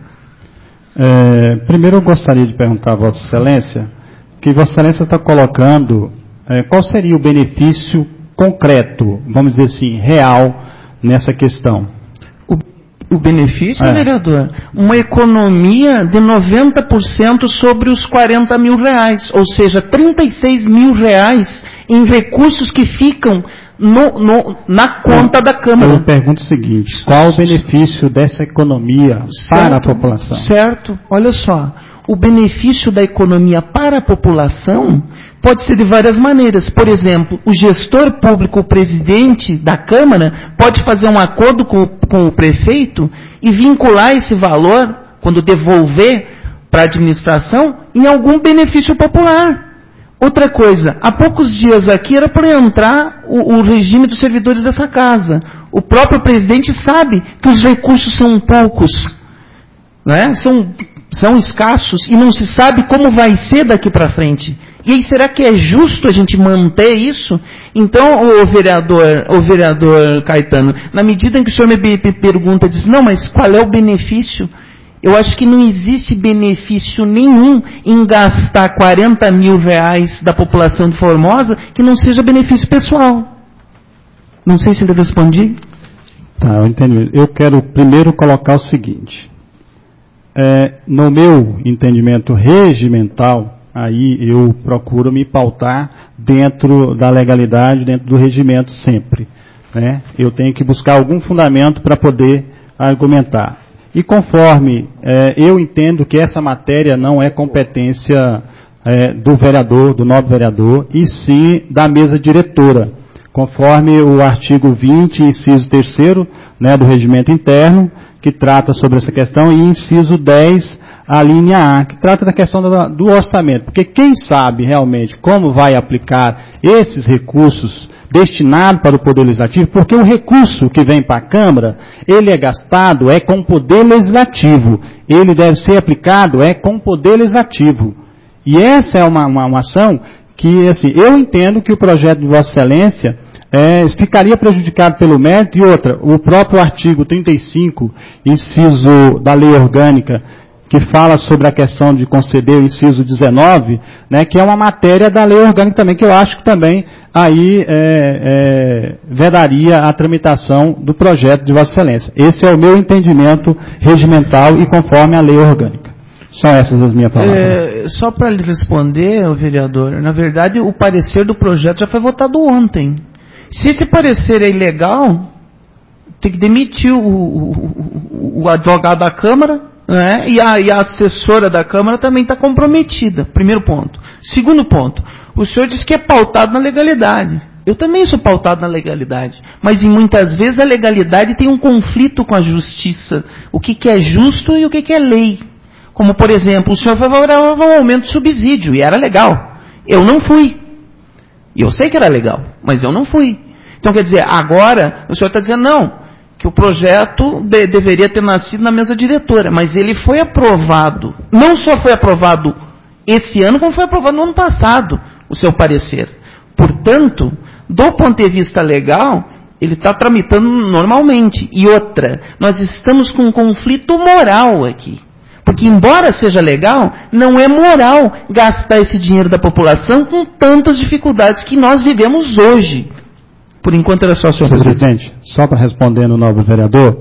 É, primeiro eu gostaria de perguntar a Vossa Excelência, que Vossa Excelência está colocando, é, qual seria o benefício concreto, vamos dizer assim, real, nessa questão? O, O benefício, É. vereador, uma economia de noventa por cento sobre os quarenta mil reais, ou seja, trinta e seis mil reais em recursos que ficam no, no, na conta da Câmara. Eu pergunto o seguinte, qual o benefício dessa economia para a população? Certo, olha só, o benefício da economia para a população pode ser de várias maneiras. Por exemplo, o gestor público, o presidente da Câmara, pode fazer um acordo com, com o prefeito e vincular esse valor, quando devolver para a administração, em algum benefício popular. Outra coisa, há poucos dias aqui era para entrar o, o regime dos servidores dessa casa. O próprio presidente sabe que os recursos são poucos, né? são, são escassos, e não se sabe como vai ser daqui para frente. E aí, será que é justo a gente manter isso? Então, o vereador, o vereador Caetano, na medida em que o senhor me pergunta, diz, não, mas qual é o benefício? Eu acho que não existe benefício nenhum em gastar quarenta mil reais da população de Formosa que não seja benefício pessoal. Não sei se eu respondi. Tá, eu entendi. Eu quero primeiro colocar o seguinte. É, no meu entendimento regimental, aí eu procuro me pautar dentro da legalidade, dentro do regimento sempre. Né? Eu tenho que buscar algum fundamento para poder argumentar. E conforme é, eu entendo que essa matéria não é competência é, do vereador, do nobre vereador, e sim da mesa diretora, conforme o artigo vinte, inciso terceiro, né, do regimento interno, que trata sobre essa questão, e inciso dez, a linha A, que trata da questão do, do orçamento. Porque quem sabe realmente como vai aplicar esses recursos destinados para o Poder Legislativo, porque o recurso que vem para a Câmara, ele é gastado é com o Poder Legislativo. Ele deve ser aplicado é com o Poder Legislativo. E essa é uma, uma, uma ação que, assim, eu entendo que o projeto de Vossa Excelência é, ficaria prejudicado pelo mérito. E outra, o próprio artigo trinta e cinco, inciso da Lei Orgânica, que fala sobre a questão de conceder o inciso dezenove, né, que é uma matéria da lei orgânica também, que eu acho que também aí é, é, vedaria a tramitação do projeto de Vossa Excelência. Esse é o meu entendimento regimental e conforme a lei orgânica. São essas as minhas palavras. É, só para lhe responder, vereador, na verdade o parecer do projeto já foi votado ontem. Se esse parecer é ilegal, tem que demitir o, o, o advogado da Câmara, né? E, a, e a assessora da Câmara também está comprometida. Primeiro ponto. Segundo ponto, o senhor diz que é pautado na legalidade. Eu também sou pautado na legalidade. Mas em muitas vezes a legalidade tem um conflito com a justiça. O que, que é justo e o que, que é lei. Como, por exemplo, o senhor favorável ao aumento do subsídio, e era legal. Eu não fui. E eu sei que era legal, mas eu não fui. Então, quer dizer, agora o senhor está dizendo, não, que o projeto de, deveria ter nascido na mesa diretora, mas ele foi aprovado. Não só foi aprovado esse ano, como foi aprovado no ano passado, o seu parecer. Portanto, do ponto de vista legal, ele está tramitando normalmente. E outra, nós estamos com um conflito moral aqui. Porque, embora seja legal, não é moral gastar esse dinheiro da população com tantas dificuldades que nós vivemos hoje. Por enquanto era só, senhor presidente. presidente. Só para responder no nobre vereador,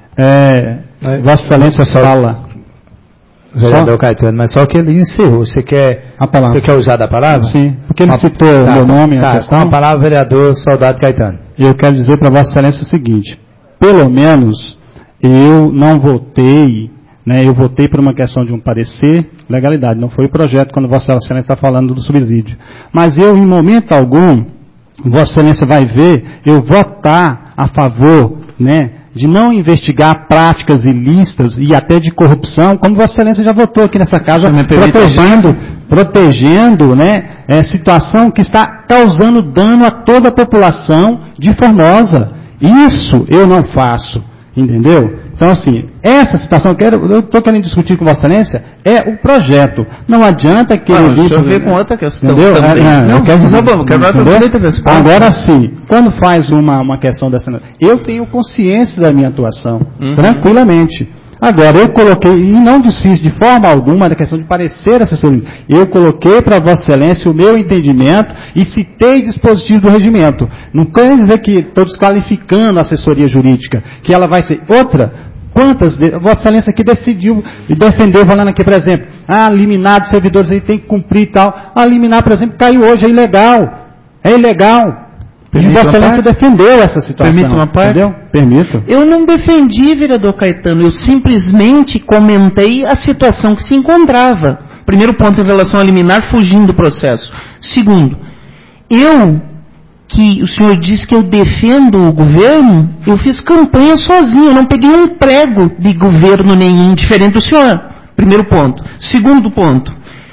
é, é, Vossa Excelência só, fala... Vereador só, Caetano, mas só que ele encerrou. Você quer, a palavra. Você quer usar da palavra? Sim, porque ele a, citou o tá, meu nome. Tá, a questão. Com a palavra, vereador Soldado Caetano. Eu quero dizer para Vossa Excelência o seguinte, pelo menos eu não votei, né, eu votei por uma questão de um parecer, legalidade, não foi o projeto quando Vossa Excelência está falando do subsídio. Mas eu, em momento algum, Vossa Excelência vai ver eu votar a favor, né, de não investigar práticas ilícitas e até de corrupção, como Vossa Excelência já votou aqui nessa casa, protegendo, protegendo, né, é, situação que está causando dano a toda a população de Formosa. Isso eu não faço, entendeu? Então, assim, essa situação, eu estou querendo discutir com Vossa Excelência, é o projeto. Não adianta que... Ah, deixa eu ver com outra questão. Entendeu? Também. É, não, eu quero dizer, bom, quero dar agora sim, quando faz uma, uma questão dessa... Eu tenho consciência da minha atuação, uhum. tranquilamente. Agora, eu coloquei, e não desfiz de forma alguma da questão de parecer assessoria, eu coloquei para Vossa Excelência o meu entendimento e citei dispositivo do regimento. Não quer dizer que estou desqualificando a assessoria jurídica, que ela vai ser outra. Quantas, de, Vossa Excelência aqui decidiu e defendeu, falando aqui, por exemplo, ah, liminar dos servidores aí tem que cumprir e tal. A liminar, por exemplo, caiu hoje, é ilegal. É ilegal. E Vossa Excelência defendeu essa situação. Permita uma parte? Entendeu? Permito. Eu não defendi, vereador Caetano, eu simplesmente comentei a situação que se encontrava. Primeiro ponto em relação a liminar, fugindo do processo. Segundo, eu, que o senhor diz que eu defendo o governo, eu fiz campanha sozinho, eu não peguei um prego de governo nenhum, diferente do senhor. Primeiro ponto. Segundo ponto,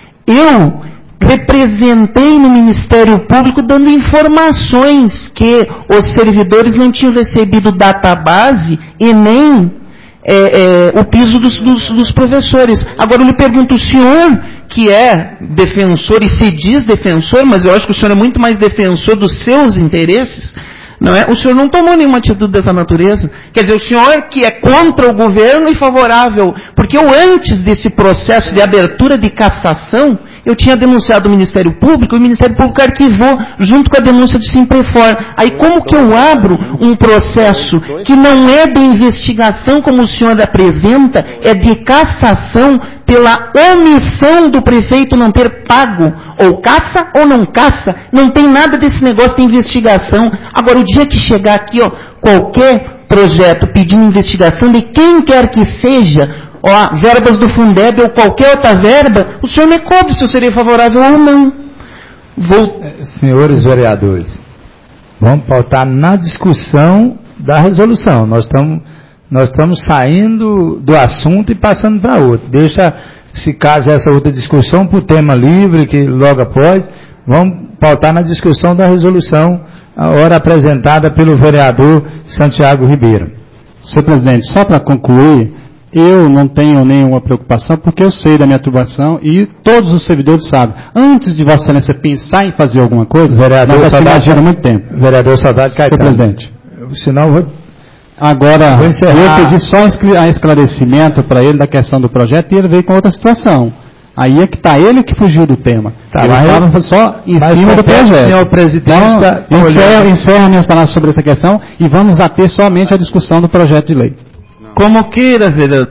eu representei no Ministério Público dando informações que os servidores não tinham recebido database e nem é, é, o piso dos, dos, dos professores. Agora eu lhe pergunto, o senhor que é defensor e se diz defensor, mas eu acho que o senhor é muito mais defensor dos seus interesses, não é? O senhor não tomou nenhuma atitude dessa natureza. Quer dizer, o senhor que é contra o governo e favorável, porque eu antes desse processo de abertura de cassação, eu tinha denunciado o Ministério Público, e o Ministério Público arquivou junto com a denúncia do Simprefor. Aí como que eu abro um processo que não é de investigação, como o senhor apresenta, é de cassação pela omissão do prefeito não ter pago, ou caça ou não caça, não tem nada desse negócio de investigação. Agora, o dia que chegar aqui, ó, qualquer projeto pedindo investigação de quem quer que seja, ó, verbas do Fundeb ou qualquer outra verba, o senhor me cobre se eu seria favorável ou não. Vou... Senhores vereadores, vamos pautar na discussão da resolução. Nós estamos nós estamos saindo do assunto e passando para outro. Deixa, se caso essa outra discussão, para o tema livre, que logo após, vamos pautar na discussão da resolução, a hora apresentada pelo vereador Santiago Ribeiro. Senhor presidente, só para concluir, eu não tenho nenhuma preocupação, porque eu sei da minha atuação e todos os servidores sabem. Antes de Vossa Excelência pensar em fazer alguma coisa, vereador nós Saudade, há muito tempo. Vereador Saudade Caetano. Senhor presidente. Senão vou... Agora, vou eu pedi só esclarecimento para ele da questão do projeto e ele veio com outra situação. Aí é que está ele que fugiu do tema. Tá, ele estava só em cima do projeto. Senhor presidente, então, tá encerro, encerro minhas palavras sobre essa questão e vamos ater somente a discussão do projeto de lei. Como queira, vereador.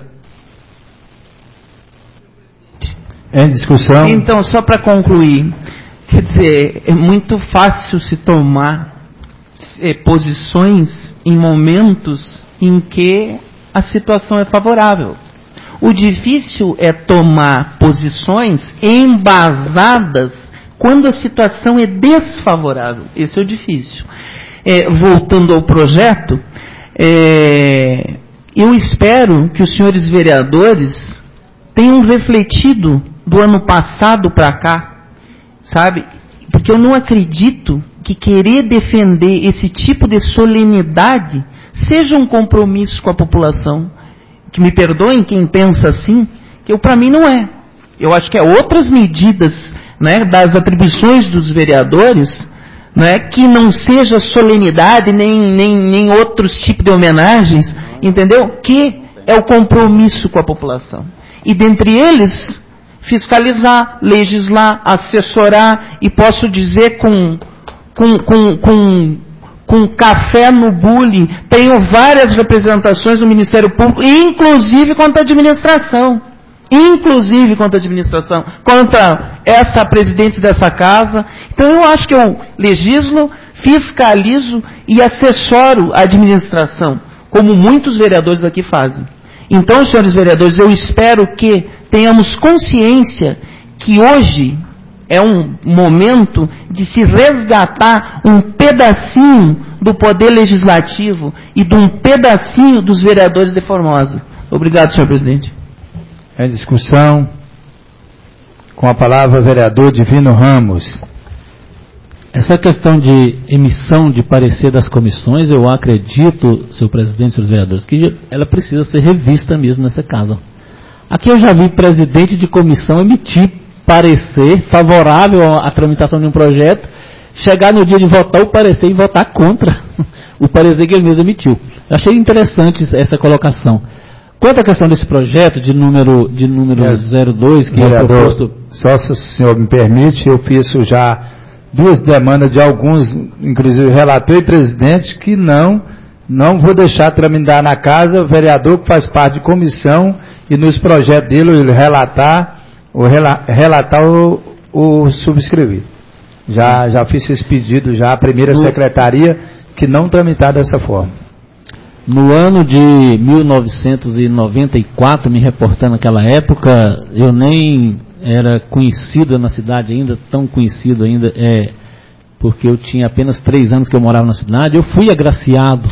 Em discussão. Então, só para concluir, quer dizer, é muito fácil se tomar é, posições em momentos em que a situação é favorável. O difícil é tomar posições embasadas quando a situação é desfavorável. Esse é o difícil. É, voltando ao projeto, é, eu espero que os senhores vereadores tenham refletido do ano passado para cá, sabe? Porque eu não acredito que querer defender esse tipo de solenidade seja um compromisso com a população. Que me perdoem quem pensa assim, que para mim não é. Eu acho que é outras medidas, né, das atribuições dos vereadores, né, que não seja solenidade nem, nem, nem outros tipos de homenagens, entendeu? Que é o compromisso com a população. E dentre eles, fiscalizar, legislar, assessorar, e posso dizer com, com, com, com, com café no bule, tenho várias representações no Ministério Público, inclusive contra a administração, inclusive contra a administração, contra essa presidente dessa casa. Então eu acho que eu legislo, fiscalizo e assessoro a administração, como muitos vereadores aqui fazem. Então, senhores vereadores, eu espero que tenhamos consciência que hoje é um momento de se resgatar um pedacinho do poder legislativo e de um pedacinho dos vereadores de Formosa. Obrigado, senhor presidente. Em discussão, com a palavra o vereador Divino Ramos. Essa questão de emissão de parecer das comissões, eu acredito, senhor presidente, senhores vereadores, que ela precisa ser revista mesmo nessa casa. Aqui eu já vi presidente de comissão emitir parecer favorável à tramitação de um projeto, chegar no dia de votar o parecer e votar contra o parecer que ele mesmo emitiu. Eu achei interessante essa colocação. Quanto à questão desse projeto de número, de número é, zero dois, que vereador, é proposto... Só se o senhor me permite, eu fiz já duas demandas de alguns, inclusive relator e presidente, que não não vou deixar tramitar na casa o vereador que faz parte de comissão e nos projetos dele ele relatar, ou rela, relatar o, o subscrever. Já, já fiz esse pedido já à primeira secretaria que não tramitar dessa forma. No ano de mil novecentos e noventa e quatro, me reportando naquela época, eu nem era conhecido na cidade ainda, tão conhecido ainda, é, porque eu tinha apenas três anos que eu morava na cidade. Eu fui agraciado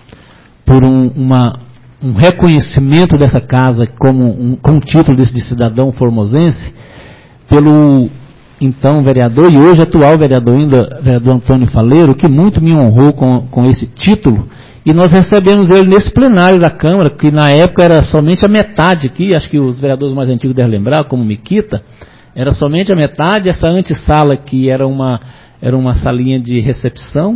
por um, uma, um reconhecimento dessa casa como um, com o título desse de cidadão formosense, pelo então vereador, e hoje atual vereador ainda, vereador Antônio Faleiro, que muito me honrou com, com esse título, e nós recebemos ele nesse plenário da Câmara, que na época era somente a metade aqui, acho que os vereadores mais antigos devem lembrar, como Miquita, era somente a metade, essa antessala aqui era uma, era uma salinha de recepção,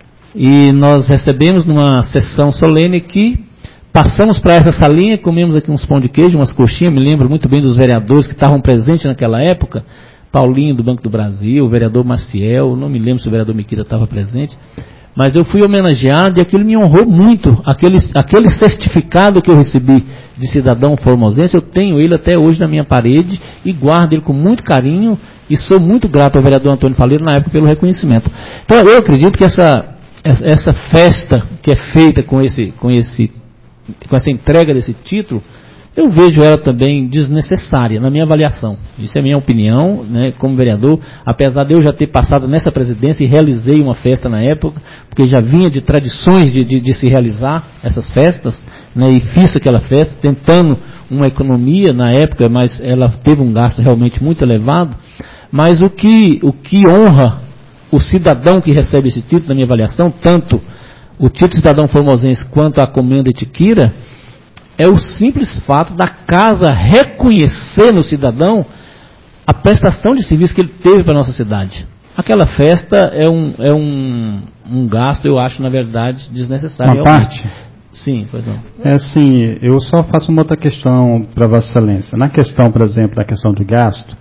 e nós recebemos numa sessão solene aqui, passamos para essa salinha, comemos aqui uns pão de queijo, umas coxinhas, me lembro muito bem dos vereadores que estavam presentes naquela época, Paulinho do Banco do Brasil, o vereador Maciel, não me lembro se o vereador Miquita estava presente, mas eu fui homenageado e aquilo me honrou muito, aquele, aquele certificado que eu recebi de cidadão formosense, eu tenho ele até hoje na minha parede e guardo ele com muito carinho e sou muito grato ao vereador Antônio Faleiro na época pelo reconhecimento. Então eu acredito que essa, essa festa que é feita com, esse, com, esse, com essa entrega desse título, eu vejo ela também desnecessária, na minha avaliação. Isso é a minha opinião, né, como vereador, apesar de eu já ter passado nessa presidência e realizei uma festa na época, porque já vinha de tradições de, de, de se realizar essas festas, né, e fiz aquela festa, tentando uma economia na época, mas ela teve um gasto realmente muito elevado. Mas o que, o que honra o cidadão que recebe esse título, na minha avaliação, tanto o título de cidadão formosense quanto a comenda Itiquira, é o simples fato da casa reconhecer no cidadão a prestação de serviço que ele teve para a nossa cidade. Aquela festa é um, é um, um gasto, eu acho, na verdade, desnecessário. Uma parte? Sim, pois não. É assim, eu só faço uma outra questão para Vossa Excelência. Na questão, por exemplo, da questão do gasto,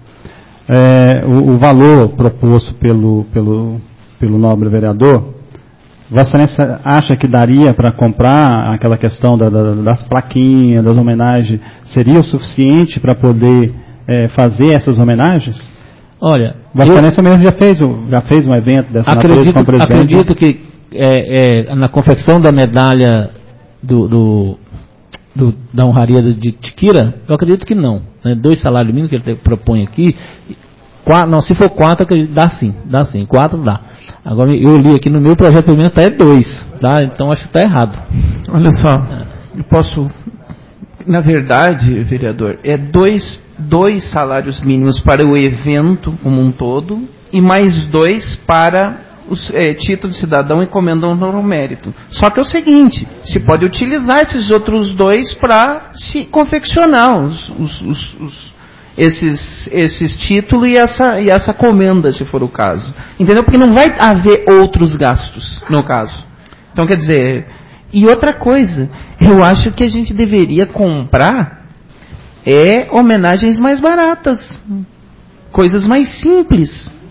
é, o, o valor proposto pelo, pelo, pelo nobre vereador, Vossa Excelência acha que daria para comprar aquela questão da, da, das plaquinhas, das homenagens, seria o suficiente para poder é, fazer essas homenagens? Olha, Vossa Excelência mesmo já fez, já fez um evento dessa natureza com o presidente. Acredito que é, é, na confecção da medalha do, do, do, da honraria de Itiquira, eu acredito que não. Né? Dois salários mínimos que ele propõe aqui, quatro, não, se for quatro, dá sim, dá sim, quatro dá. Agora eu li aqui no meu projeto, pelo menos está é dois, tá? Então acho que está errado. Olha só, eu posso, na verdade, vereador, é dois, dois salários mínimos para o evento como um todo e mais dois para os é, título de cidadão e comenda honor mérito. Só que é o seguinte, se pode utilizar esses outros dois para se confeccionar os, os, os, os Esses, esses títulos e essa, e essa comenda, se for o caso. Entendeu? Porque não vai haver outros gastos, no caso. Então, quer dizer... E outra coisa, eu acho que a gente deveria comprar é homenagens mais baratas. Coisas mais simples.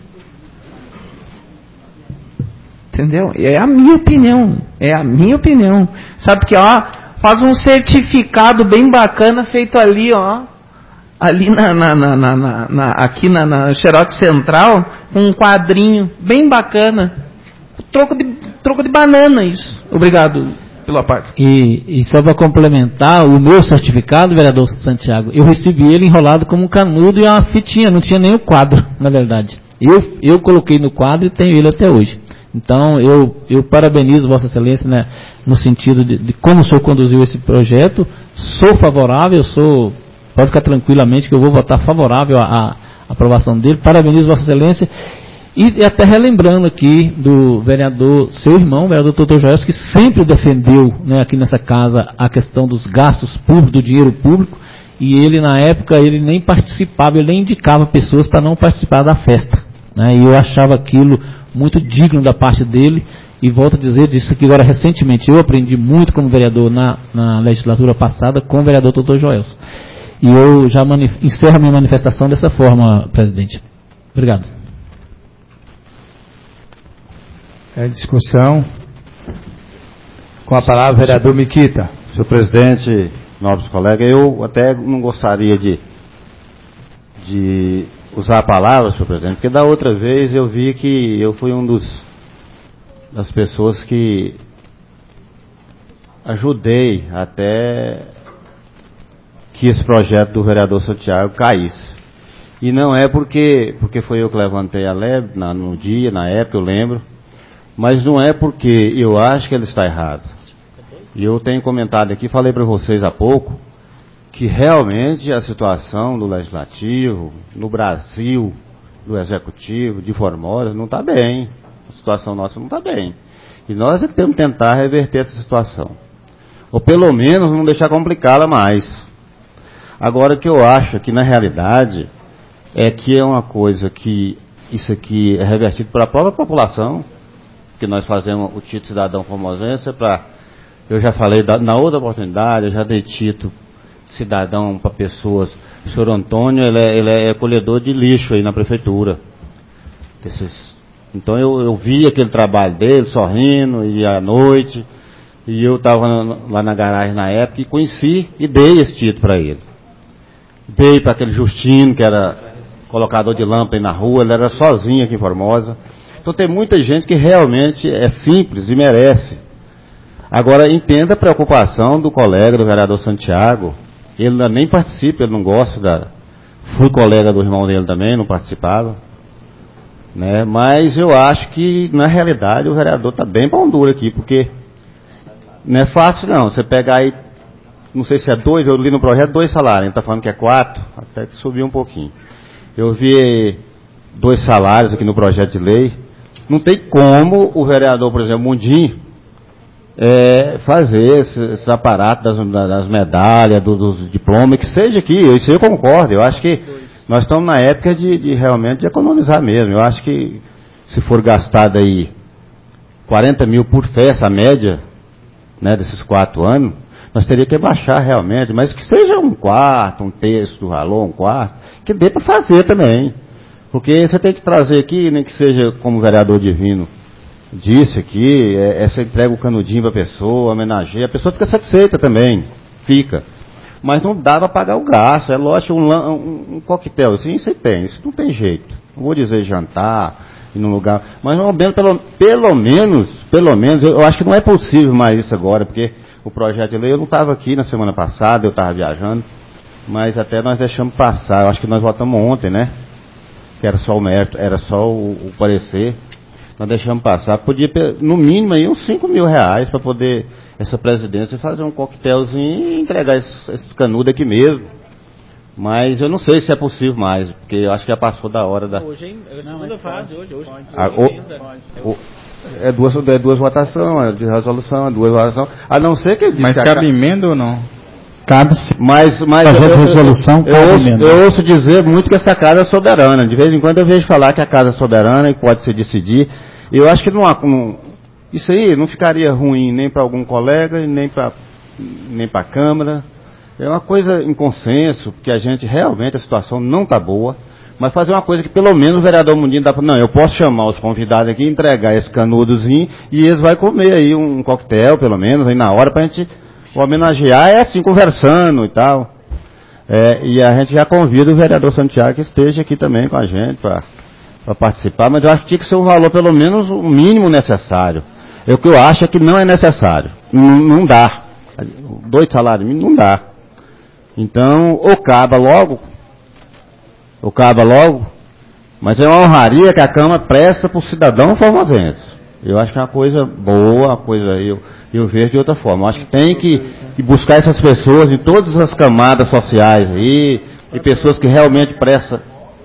Entendeu? É a minha opinião. É a minha opinião. Sabe que, ó, faz um certificado bem bacana feito ali, ó. Ali na, na, na, na, na, aqui na, na Xerox Central, com um quadrinho bem bacana. Troco de, troco de banana, isso. Obrigado pela parte. E, e só para complementar, o meu certificado, vereador Santiago, eu recebi ele enrolado como um canudo e uma fitinha, não tinha nem o quadro, na verdade. Eu, eu coloquei no quadro e tenho ele até hoje. Então, eu, eu parabenizo Vossa Excelência, né, no sentido de, de como o senhor conduziu esse projeto. Sou favorável, sou... Pode ficar tranquilamente que eu vou votar favorável à, à aprovação dele. Parabenizo Vossa Excelência. E até relembrando aqui do vereador, seu irmão, o vereador doutor Joelson, que sempre defendeu, né, aqui nessa casa a questão dos gastos públicos, do dinheiro público. E ele, na época, ele nem participava, ele nem indicava pessoas para não participar da festa. Né, e eu achava aquilo muito digno da parte dele. E volto a dizer disso aqui agora recentemente. Eu aprendi muito como vereador na, na legislatura passada com o vereador doutor Joelson. E eu já encerro a minha manifestação dessa forma, presidente. Obrigado. É discussão. Com a palavra, vereador Miquita. Senhor presidente, nobres colegas, eu até não gostaria de, de usar a palavra, senhor presidente, porque da outra vez eu vi que eu fui um dos das pessoas que ajudei até que esse projeto do vereador Santiago caísse. E não é porque, porque foi eu que levantei a lebre na, no dia, na época, eu lembro, mas não é porque eu acho que ele está errado. E eu tenho comentado aqui, falei para vocês há pouco, que realmente a situação do Legislativo, no Brasil, do Executivo, de Formosa, não está bem. A situação nossa não está bem. E nós é que temos que tentar reverter essa situação. Ou pelo menos não deixar complicá-la mais. Agora, o que eu acho que na realidade é que é uma coisa que isso aqui é revertido para a própria população, que nós fazemos o título cidadão formosense para, eu já falei da, na outra oportunidade, eu já dei título cidadão para pessoas. O senhor Antônio, ele é, ele é colhedor de lixo aí na prefeitura. Esses, então eu, eu vi aquele trabalho dele, sorrindo, e à noite, e eu estava lá na garagem na época e conheci e dei esse título para ele. Dei para aquele Justino, que era colocador de lâmpada aí na rua, ele era sozinho aqui em Formosa. Então tem muita gente que realmente é simples e merece. Agora, entenda a preocupação do colega, do vereador Santiago. Ele nem participa, ele não gosta da... Fui colega do irmão dele também, não participava. Né? Mas eu acho que, na realidade, o vereador está bem pão duro aqui, porque não é fácil não. Você pegar aí, não sei se é dois, eu li no projeto dois salários, ele está falando que é quatro, até que subiu um pouquinho. Eu vi dois salários aqui no projeto de lei. Não tem como o vereador, por exemplo, Mundim, é, fazer esses esse aparatos das, das medalhas, do, dos diplomas, que seja aqui, isso eu concordo. Eu acho que nós estamos na época de, de realmente de economizar mesmo. Eu acho que se for gastado aí quarenta mil por festa, a média, né, desses quatro anos, nós teríamos que baixar realmente, mas que seja um quarto, um terço do valor, um quarto, que dê para fazer também. Porque você tem que trazer aqui, nem que seja como o vereador Divino disse aqui, é, é você entrega o canudinho para a pessoa, homenageia, a pessoa fica satisfeita também, fica. Mas não dá para pagar o gasto, é lógico, um, um, um coquetel, assim você tem, isso não tem jeito. Não vou dizer jantar, ir num lugar, mas não, pelo, pelo menos, pelo menos, eu, eu acho que não é possível mais isso agora, porque o projeto de lei, eu não estava aqui na semana passada, eu estava viajando, mas até nós deixamos passar, eu acho que nós votamos ontem, né? Que era só o mérito, era só o, o parecer, nós deixamos passar. Podia, no mínimo, aí uns cinco mil reais para poder essa presidência fazer um coquetelzinho e entregar esses, esses canudos aqui mesmo. Mas eu não sei se é possível mais, porque eu acho que já passou da hora da... Hoje é a segunda fase, hoje, hoje. Ah, o, o, é, duas, é duas votações, é de resolução, é duas votações, a não ser que... Mas que cabe a... emenda ou não? Cabe mas, mas fazer eu, resolução, eu, eu, ouço, eu ouço dizer muito que essa casa é soberana. De vez em quando eu vejo falar que a casa é soberana e pode se decidir. Eu acho que não, não, isso aí não ficaria ruim nem para algum colega, nem para nem para a Câmara. É uma coisa em consenso, porque a gente realmente, a situação não está boa. Mas fazer uma coisa que pelo menos o vereador Mundinho dá para... Não, eu posso chamar os convidados aqui, entregar esse canudozinho e eles vão comer aí um coquetel, pelo menos, aí na hora, para a gente homenagear, é assim, conversando e tal. É, e a gente já convida o vereador Santiago que esteja aqui também com a gente para participar, mas eu acho que tinha que ser um valor pelo menos o mínimo necessário. O que eu acho é que não é necessário. Não, não dá. Dois salários mínimos não dá. Então, ou acaba logo, ou acaba logo, mas é uma honraria que a Câmara presta para o cidadão formosense. Eu acho que é uma coisa boa, uma coisa eu, eu vejo de outra forma. Eu acho que tem que, que buscar essas pessoas em todas as camadas sociais aí, e pessoas que realmente prestam,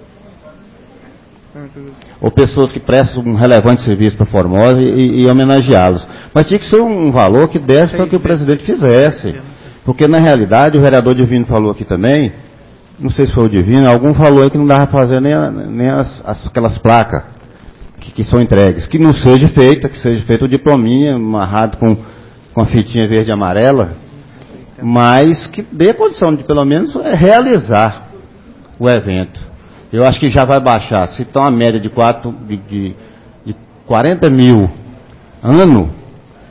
ou pessoas que prestam um relevante serviço para Formosa e, e homenageá-los. Mas tinha que ser um valor que desse para que o presidente fizesse. Porque na realidade, o vereador Divino falou aqui também, não sei se foi o Divino, algum falou aí que não dava para fazer nem, a, nem as, as, aquelas placas que, que são entregues. Que não seja feita, que seja feito o diplominha, amarrado com, com a fitinha verde e amarela, mas que dê condição de pelo menos realizar o evento. Eu acho que já vai baixar. Se está uma média de, quatro, de, de, de quarenta mil ano,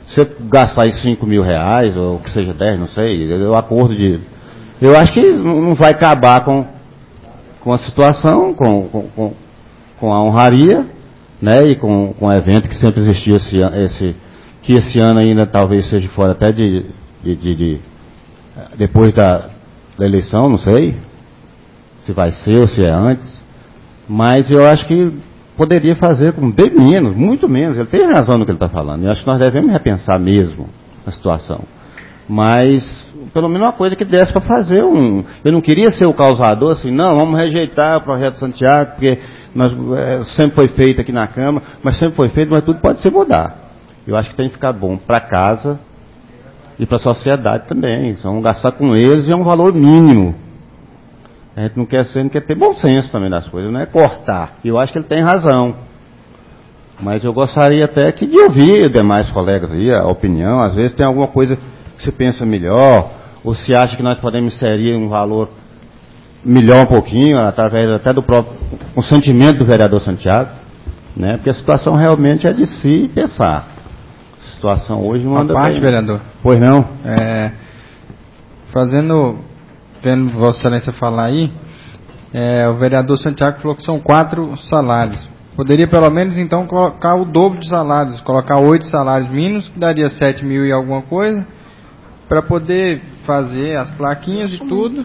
você gastar aí cinco mil reais, ou que seja dez, não sei, o acordo de... Eu acho que não vai acabar com, com a situação, com, com, com a honraria, né, e com, com o evento que sempre existiu, esse, esse, que esse ano ainda talvez seja fora até de... de, de, de depois da, da eleição, não sei se vai ser ou se é antes, mas eu acho que poderia fazer com bem menos, muito menos. Ele tem razão no que ele está falando. Eu acho que nós devemos repensar mesmo a situação. Mas, pelo menos uma coisa que desse para fazer um... Eu não queria ser o causador, assim, não, vamos rejeitar o projeto Santiago, porque nós, é, sempre foi feito aqui na Câmara, mas sempre foi feito, mas tudo pode se mudar. Eu acho que tem que ficar bom para casa e para a sociedade também. Então, gastar com eles é um valor mínimo. A gente não quer ser, não quer ter bom senso também das coisas, não é cortar. E eu acho que ele tem razão. Mas eu gostaria até que de ouvir demais colegas aí, a opinião. Às vezes tem alguma coisa que você pensa melhor, ou se acha que nós podemos inserir um valor melhor um pouquinho, através até do próprio consentimento do vereador Santiago, né? Porque a situação realmente é de se pensar. A situação hoje não anda bem. Uma parte, vereador. Pois não? É, fazendo... Vendo Vossa Excelência falar aí, é, o vereador Santiago falou que são quatro salários. Poderia pelo menos então colocar o dobro de salários, colocar oito salários mínimos, que daria sete mil e alguma coisa, para poder fazer as plaquinhas e tudo,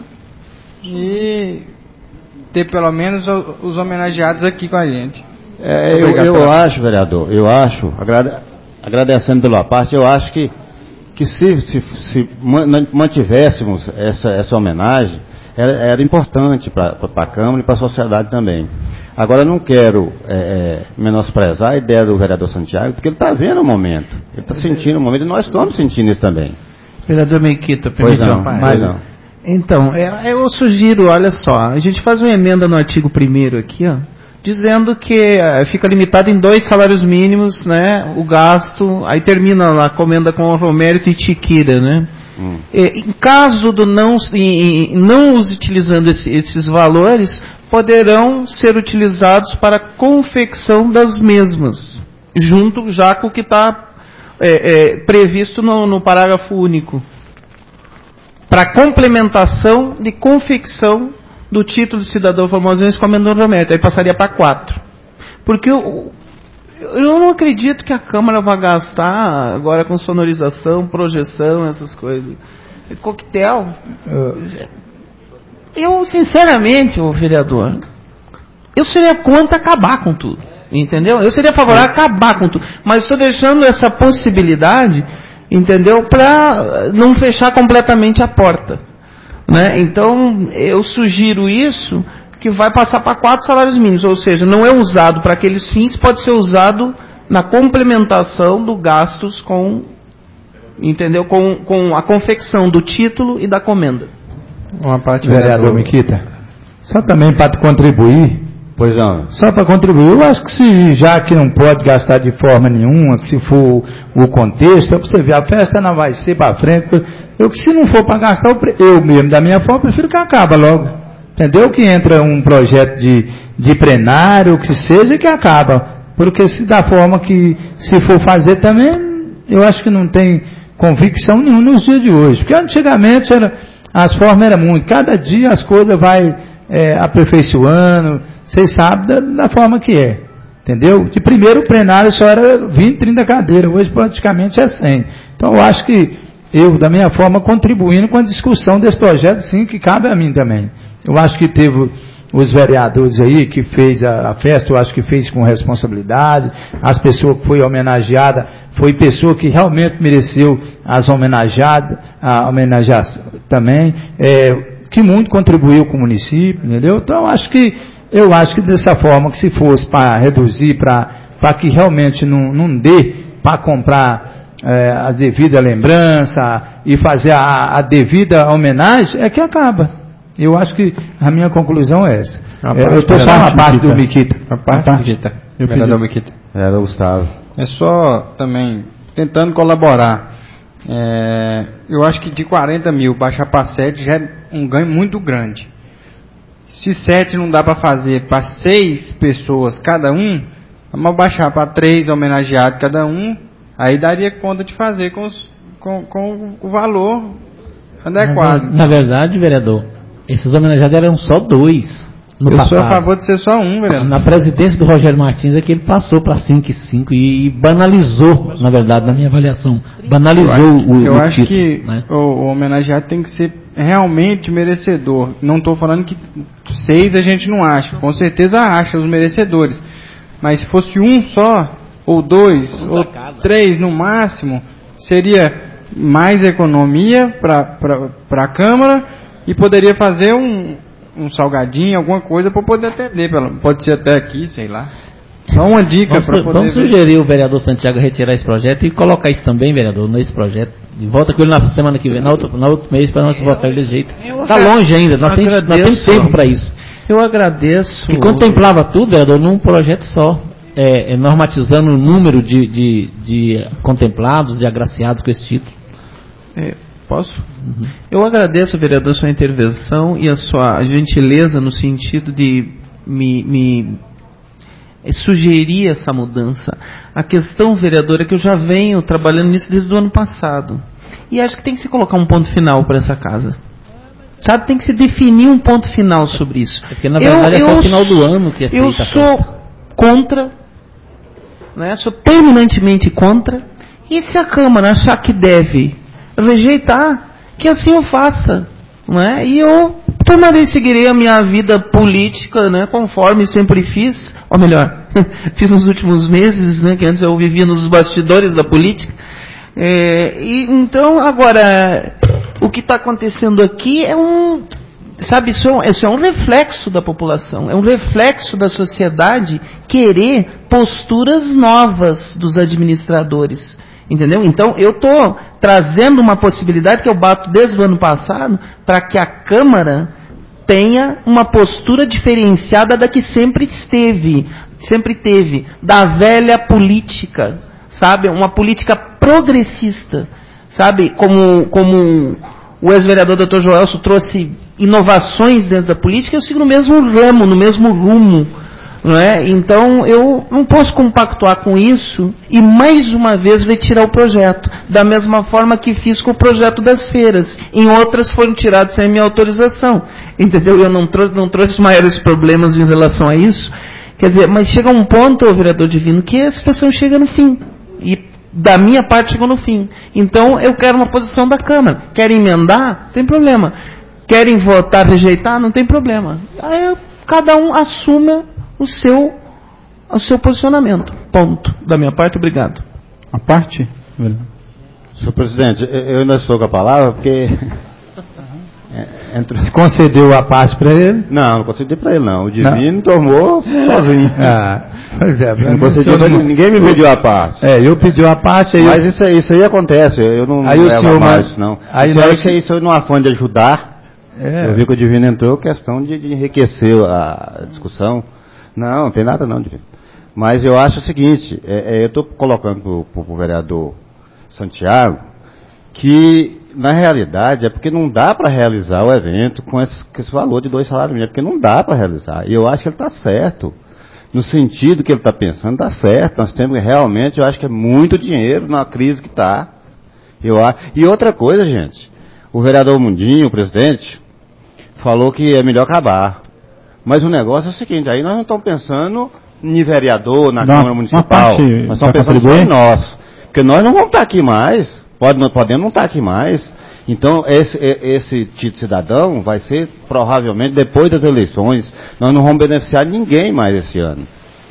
e ter pelo menos os homenageados aqui com a gente. É, eu eu pela... acho, vereador, eu acho, agrade... agradecendo pela parte, eu acho que que se, se, se mantivéssemos essa, essa homenagem, era, era importante para a Câmara e para a sociedade também. Agora, eu não quero é, é, menosprezar a ideia do vereador Santiago, porque ele está vendo o momento, ele está sentindo o momento, e nós estamos sentindo isso também. Vereador Meiquita, permite uma parte? Então, é, eu sugiro, olha só, a gente faz uma emenda no artigo primeiro aqui, ó, dizendo que uh, fica limitado em dois salários mínimos, né, o gasto, aí termina lá a comenda com Romérito e Tiquira, né. Hum. E, em caso do não, em, não os utilizando esse, esses valores, poderão ser utilizados para a confecção das mesmas, junto já com o que está é, é, previsto no, no parágrafo único, para complementação de confecção do título de cidadão formosense com a Comendador Romérito, aí passaria para quatro. Porque eu, eu não acredito que a Câmara vai gastar agora com sonorização, projeção, essas coisas. Coquetel. Eu, sinceramente, o vereador, eu seria contra acabar com tudo. Entendeu? Eu seria favorável a acabar com tudo. Mas estou deixando essa possibilidade, entendeu? Para não fechar completamente a porta. Né? Então, eu sugiro isso, que vai passar para quatro salários mínimos, ou seja, não é usado para aqueles fins, pode ser usado na complementação do gastos com, entendeu? Com, com a confecção do título e da comenda. Uma parte, vereador Meiquita, só também para contribuir. Pois não. Só para contribuir, eu acho que se, já que não pode gastar de forma nenhuma, que se for o contexto, é para você ver, a festa não vai ser para frente. Eu que se não for para gastar, eu mesmo, da minha forma, prefiro que acabe logo. Entendeu? Que entra um projeto de, de plenário, que seja, que acaba. Porque se da forma que se for fazer também, eu acho que não tem convicção nenhuma nos dias de hoje. Porque antigamente era, as formas eram muito, cada dia as coisas vai é, aperfeiçoando, vocês sabem da, da forma que é. Entendeu? De primeiro o plenário só era vinte, trinta cadeiras, hoje praticamente é cem. Então eu acho que eu, da minha forma, contribuindo com a discussão desse projeto, sim, que cabe a mim também. Eu acho que teve os vereadores aí que fez a, a festa, eu acho que fez com responsabilidade, as pessoas que foi homenageada, foi pessoa que realmente mereceu as homenageadas, a homenageação também, é, que muito contribuiu com o município, entendeu? Então eu acho que, eu acho que dessa forma, que se fosse para reduzir, para que realmente não, não dê para comprar é, a devida lembrança e fazer a, a devida homenagem, é que acaba. Eu acho que a minha conclusão é essa. É, eu estou só na parte do Meiquita. A parte do Meiquita. Vereador Meiquita. Era Gustavo. É só também tentando colaborar. É, eu acho que de quarenta mil baixar para sete já é um ganho muito grande. Se sete não dá para fazer para seis pessoas cada um, vamos baixar para três homenageados cada um. Aí daria conta de fazer com, os, com, com o valor adequado. Na, na verdade, vereador, esses homenageados eram só dois. No eu passado. sou a favor de ser só um, vereador. Na presidência do Rogério Martins é que ele passou para cinco e cinco e banalizou, na verdade, na minha avaliação, banalizou eu acho, o, eu o acho título, que né? o, o homenageado tem que ser realmente merecedor. Não estou falando que seis a gente não acha, com certeza acha os merecedores. Mas se fosse um só, ou dois, ou três no máximo, seria mais economia para a Câmara e poderia fazer um, um salgadinho, alguma coisa para poder atender. Pode ser até aqui, sei lá. Só uma dica para poder... Vamos sugerir o vereador Santiago retirar esse projeto e colocar isso também, vereador, nesse projeto. E volta com ele na semana que vem, na outro, na outro mês, para nós votar desse jeito. Está longe ainda, nós temos, nós temos tempo para isso. Eu agradeço. Que contemplava tudo, vereador, num projeto só. É, é, normatizando o número de, de, de contemplados e agraciados com esse título. É, posso? Uhum. Eu agradeço, vereador, a sua intervenção e a sua gentileza no sentido de me, me sugerir essa mudança. A questão, vereador, é que eu já venho trabalhando nisso desde o ano passado. E acho que tem que se colocar um ponto final para essa casa. Sabe, tem que se definir um ponto final sobre isso. Porque na verdade eu, é só o final do ano que é feita. Eu sou contra, né? Sou terminantemente contra. E se a Câmara achar que deve rejeitar, que assim eu faça, não é? E eu tomarei, seguirei a minha vida política, né? Conforme sempre fiz, ou melhor, fiz nos últimos meses, né? Que antes eu vivia nos bastidores da política. É, e então agora o que está acontecendo aqui é um, sabe, isso é um, isso é um reflexo da população, é um reflexo da sociedade querer posturas novas dos administradores, entendeu? Então eu estou trazendo uma possibilidade que eu bato desde o ano passado para que a Câmara tenha uma postura diferenciada da que sempre esteve, sempre teve, da velha política, sabe, uma política progressista, sabe, como, como o ex-vereador doutor Joelso trouxe inovações dentro da política, eu sigo no mesmo ramo, no mesmo rumo, não é? Então eu não posso compactuar com isso e mais uma vez retirar o projeto, da mesma forma que fiz com o projeto das feiras. Em outras foram tirados sem minha autorização, entendeu? Eu não trouxe, não trouxe maiores problemas em relação a isso. Quer dizer, mas chega um ponto, ô vereador Divino, que a situação chega no fim. E da minha parte chegou no fim. Então eu quero uma posição da Câmara. Querem emendar? Não tem problema. Querem votar, rejeitar? Não tem problema. Aí cada um assuma o seu, o seu posicionamento. Ponto. Da minha parte, obrigado. A parte? Senhor presidente, eu ainda estou com a palavra porque... Entre... Se concedeu a parte para ele? Não, não concedi para ele não. O Divino não. tomou sozinho. Ah, pois é. Não concedi pra ele, ninguém me pediu a parte. É, eu pedi a parte. Aí Mas eu... isso, isso aí acontece. Eu não aí levo o senhor mais, mas... não. Aí isso, nós... aí, isso aí, isso aí, numa afã de ajudar. É. Eu vi que o Divino entrou, questão de, de enriquecer a discussão. Não, não tem nada não, Divino. Mas eu acho o seguinte, é, é, eu estou colocando para o vereador Santiago que na realidade é porque não dá para realizar o evento com esse, com esse valor de dois salários mínimos, é porque não dá para realizar. E eu acho que ele está certo. No sentido que ele está pensando, está certo. Nós temos realmente, eu acho que é muito dinheiro na crise que está. E outra coisa, gente, o vereador Mundinho, o presidente, falou que é melhor acabar. Mas o negócio é o seguinte, aí nós não estamos pensando em vereador, na não, Câmara Municipal. Nós estamos pensando em nós. Porque nós não vamos estar aqui mais. Pode, podemos não estar aqui mais. Então, esse, esse título de cidadão vai ser, provavelmente, depois das eleições. Nós não vamos beneficiar ninguém mais esse ano.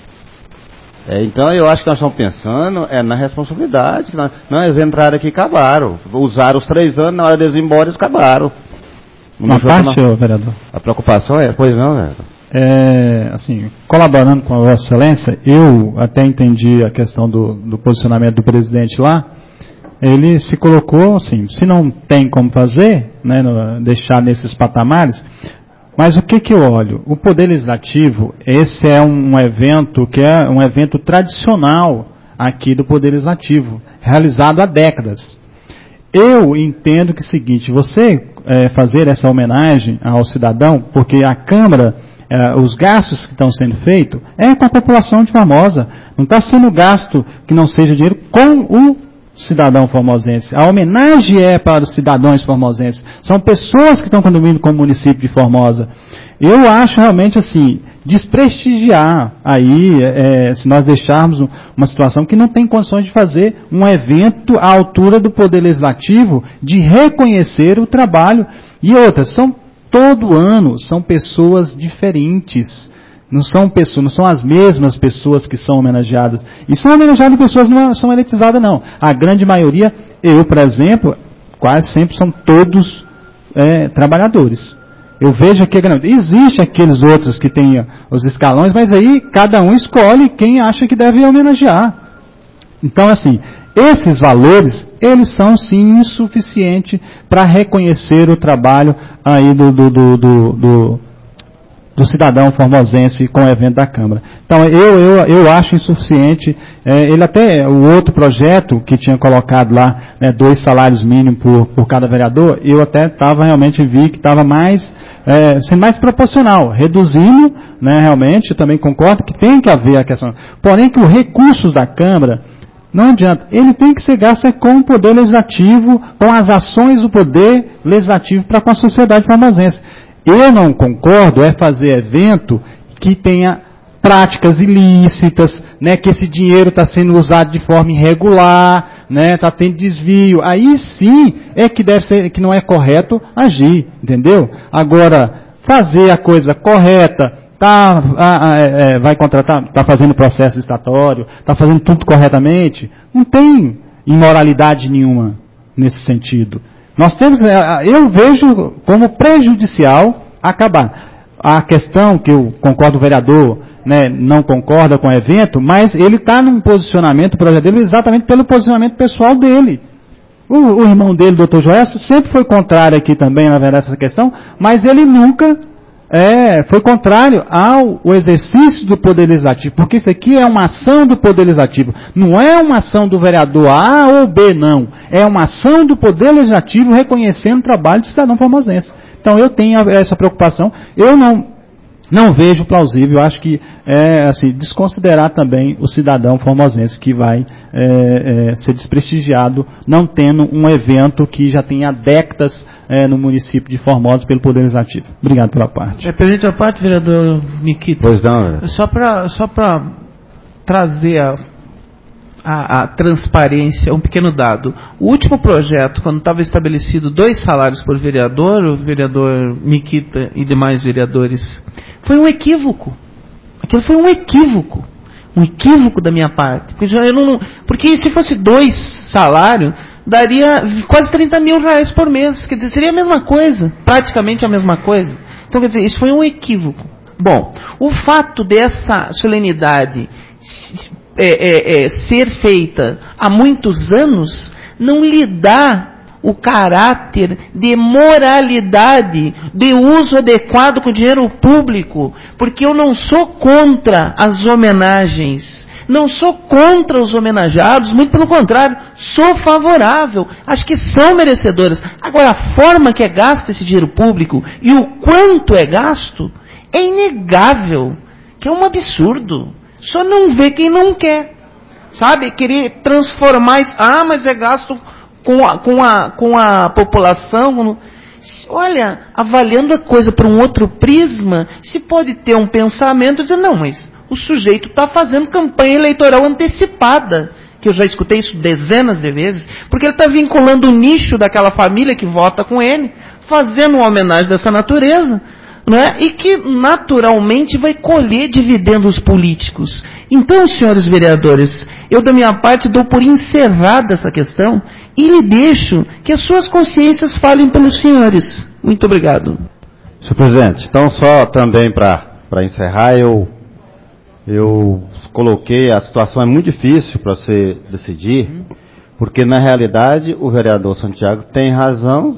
É, então, eu acho que nós estamos pensando é, na responsabilidade. Que nós, não, eles entraram aqui e acabaram. Usaram os três anos, na hora deles ir embora, eles acabaram. Uma parte, uma... vereador? A preocupação é, pois não, vereador? É, assim, colaborando com a Vossa Excelência, eu até entendi a questão do, do posicionamento do presidente lá. Ele se colocou, assim, se não tem como fazer, né, no, deixar nesses patamares, mas o que que eu olho? O Poder Legislativo, esse é um evento que é um evento tradicional aqui do Poder Legislativo, realizado há décadas. Eu entendo que é o seguinte, você é, fazer essa homenagem ao cidadão, porque a Câmara é, os gastos que estão sendo feitos é com a população de Formosa. Não está sendo gasto que não seja dinheiro com o cidadão formosense. A homenagem é para os cidadãos formosenses. São pessoas que estão contribuindo com o município de Formosa. Eu acho realmente assim, desprestigiar aí, é, se nós deixarmos uma situação que não tem condições de fazer um evento à altura do Poder Legislativo, de reconhecer o trabalho. E outras, são todo ano, são pessoas diferentes. Não são pessoas, não são as mesmas pessoas que são homenageadas. E são homenageadas pessoas que não são elitizadas, não. A grande maioria, eu, por exemplo, quase sempre são todos é, trabalhadores. Eu vejo que existe aqueles outros que têm os escalões, mas aí cada um escolhe quem acha que deve homenagear. Então, assim, esses valores, eles são sim insuficientes para reconhecer o trabalho aí do, do, do, do, do, do cidadão formosense com o evento da Câmara. Então, eu, eu, eu acho insuficiente. É, ele até, o outro projeto que tinha colocado lá, né, dois salários mínimos por, por cada vereador, eu até estava realmente, vi que estava mais, é, sendo mais proporcional, reduzindo, né, realmente, eu também concordo que tem que haver a questão. Porém, que os recursos da Câmara, não adianta, ele tem que ser gasto com o Poder Legislativo, com as ações do Poder Legislativo para com a sociedade formosense. Eu não concordo é fazer evento que tenha práticas ilícitas, né, que esse dinheiro está sendo usado de forma irregular, né, está tendo desvio. Aí sim é que deve ser, que não é correto agir, entendeu? Agora, fazer a coisa correta, tá, a, a, é, vai contratar, está fazendo processo licitatório, está fazendo tudo corretamente, não tem imoralidade nenhuma nesse sentido. Nós temos, eu vejo como prejudicial acabar. A questão que eu concordo, o vereador, né, não concorda com o evento, mas ele está num posicionamento, o projeto dele, exatamente pelo posicionamento pessoal dele. O, o irmão dele, o doutor Joelso, sempre foi contrário aqui também, na verdade, essa questão, mas ele nunca é, foi contrário ao, ao exercício do Poder Legislativo, porque isso aqui é uma ação do Poder Legislativo, não é uma ação do vereador A ou B, não. É uma ação do Poder Legislativo reconhecendo o trabalho do cidadão formosense. Então eu tenho essa preocupação, eu não, não vejo plausível, eu acho que é assim, desconsiderar também o cidadão formosense que vai é, é, ser desprestigiado não tendo um evento que já tem há décadas é, no município de Formosa pelo Poder Legislativo. Obrigado pela parte. É, presente a parte, vereador Nikita. Pois não. Só para só para trazer a A, a transparência, um pequeno dado. O último projeto, quando estava estabelecido dois salários por vereador, o vereador Nikita e demais vereadores, foi um equívoco. Aquilo foi um equívoco. Um equívoco da minha parte. Porque, já eu não, porque se fosse dois salários, daria quase trinta mil reais por mês. Quer dizer, seria a mesma coisa. Praticamente a mesma coisa. Então, quer dizer, isso foi um equívoco. Bom, o fato dessa solenidade É, é, é, ser feita há muitos anos, não lhe dá o caráter de moralidade, de uso adequado com o dinheiro público, porque eu não sou contra as homenagens, não sou contra os homenageados, muito pelo contrário, sou favorável, acho que são merecedoras. Agora, a forma que é gasto esse dinheiro público e o quanto é gasto, é inegável, que é um absurdo. Só não vê quem não quer. Sabe? Querer transformar isso. Ah, mas é gasto com a, com a, com a população. Olha, avaliando a coisa por um outro prisma, se pode ter um pensamento, dizer, não, mas o sujeito está fazendo campanha eleitoral antecipada. Que eu já escutei isso dezenas de vezes. Porque ele está vinculando o nicho daquela família que vota com ele, fazendo uma homenagem dessa natureza. Não é? E que naturalmente vai colher dividendos políticos. Então, senhores vereadores, eu da minha parte dou por encerrada essa questão e lhe deixo que as suas consciências falem pelos senhores. Muito obrigado. Senhor presidente, então só também para encerrar, eu, eu coloquei, a situação é muito difícil para você decidir, porque na realidade o vereador Santiago tem razão.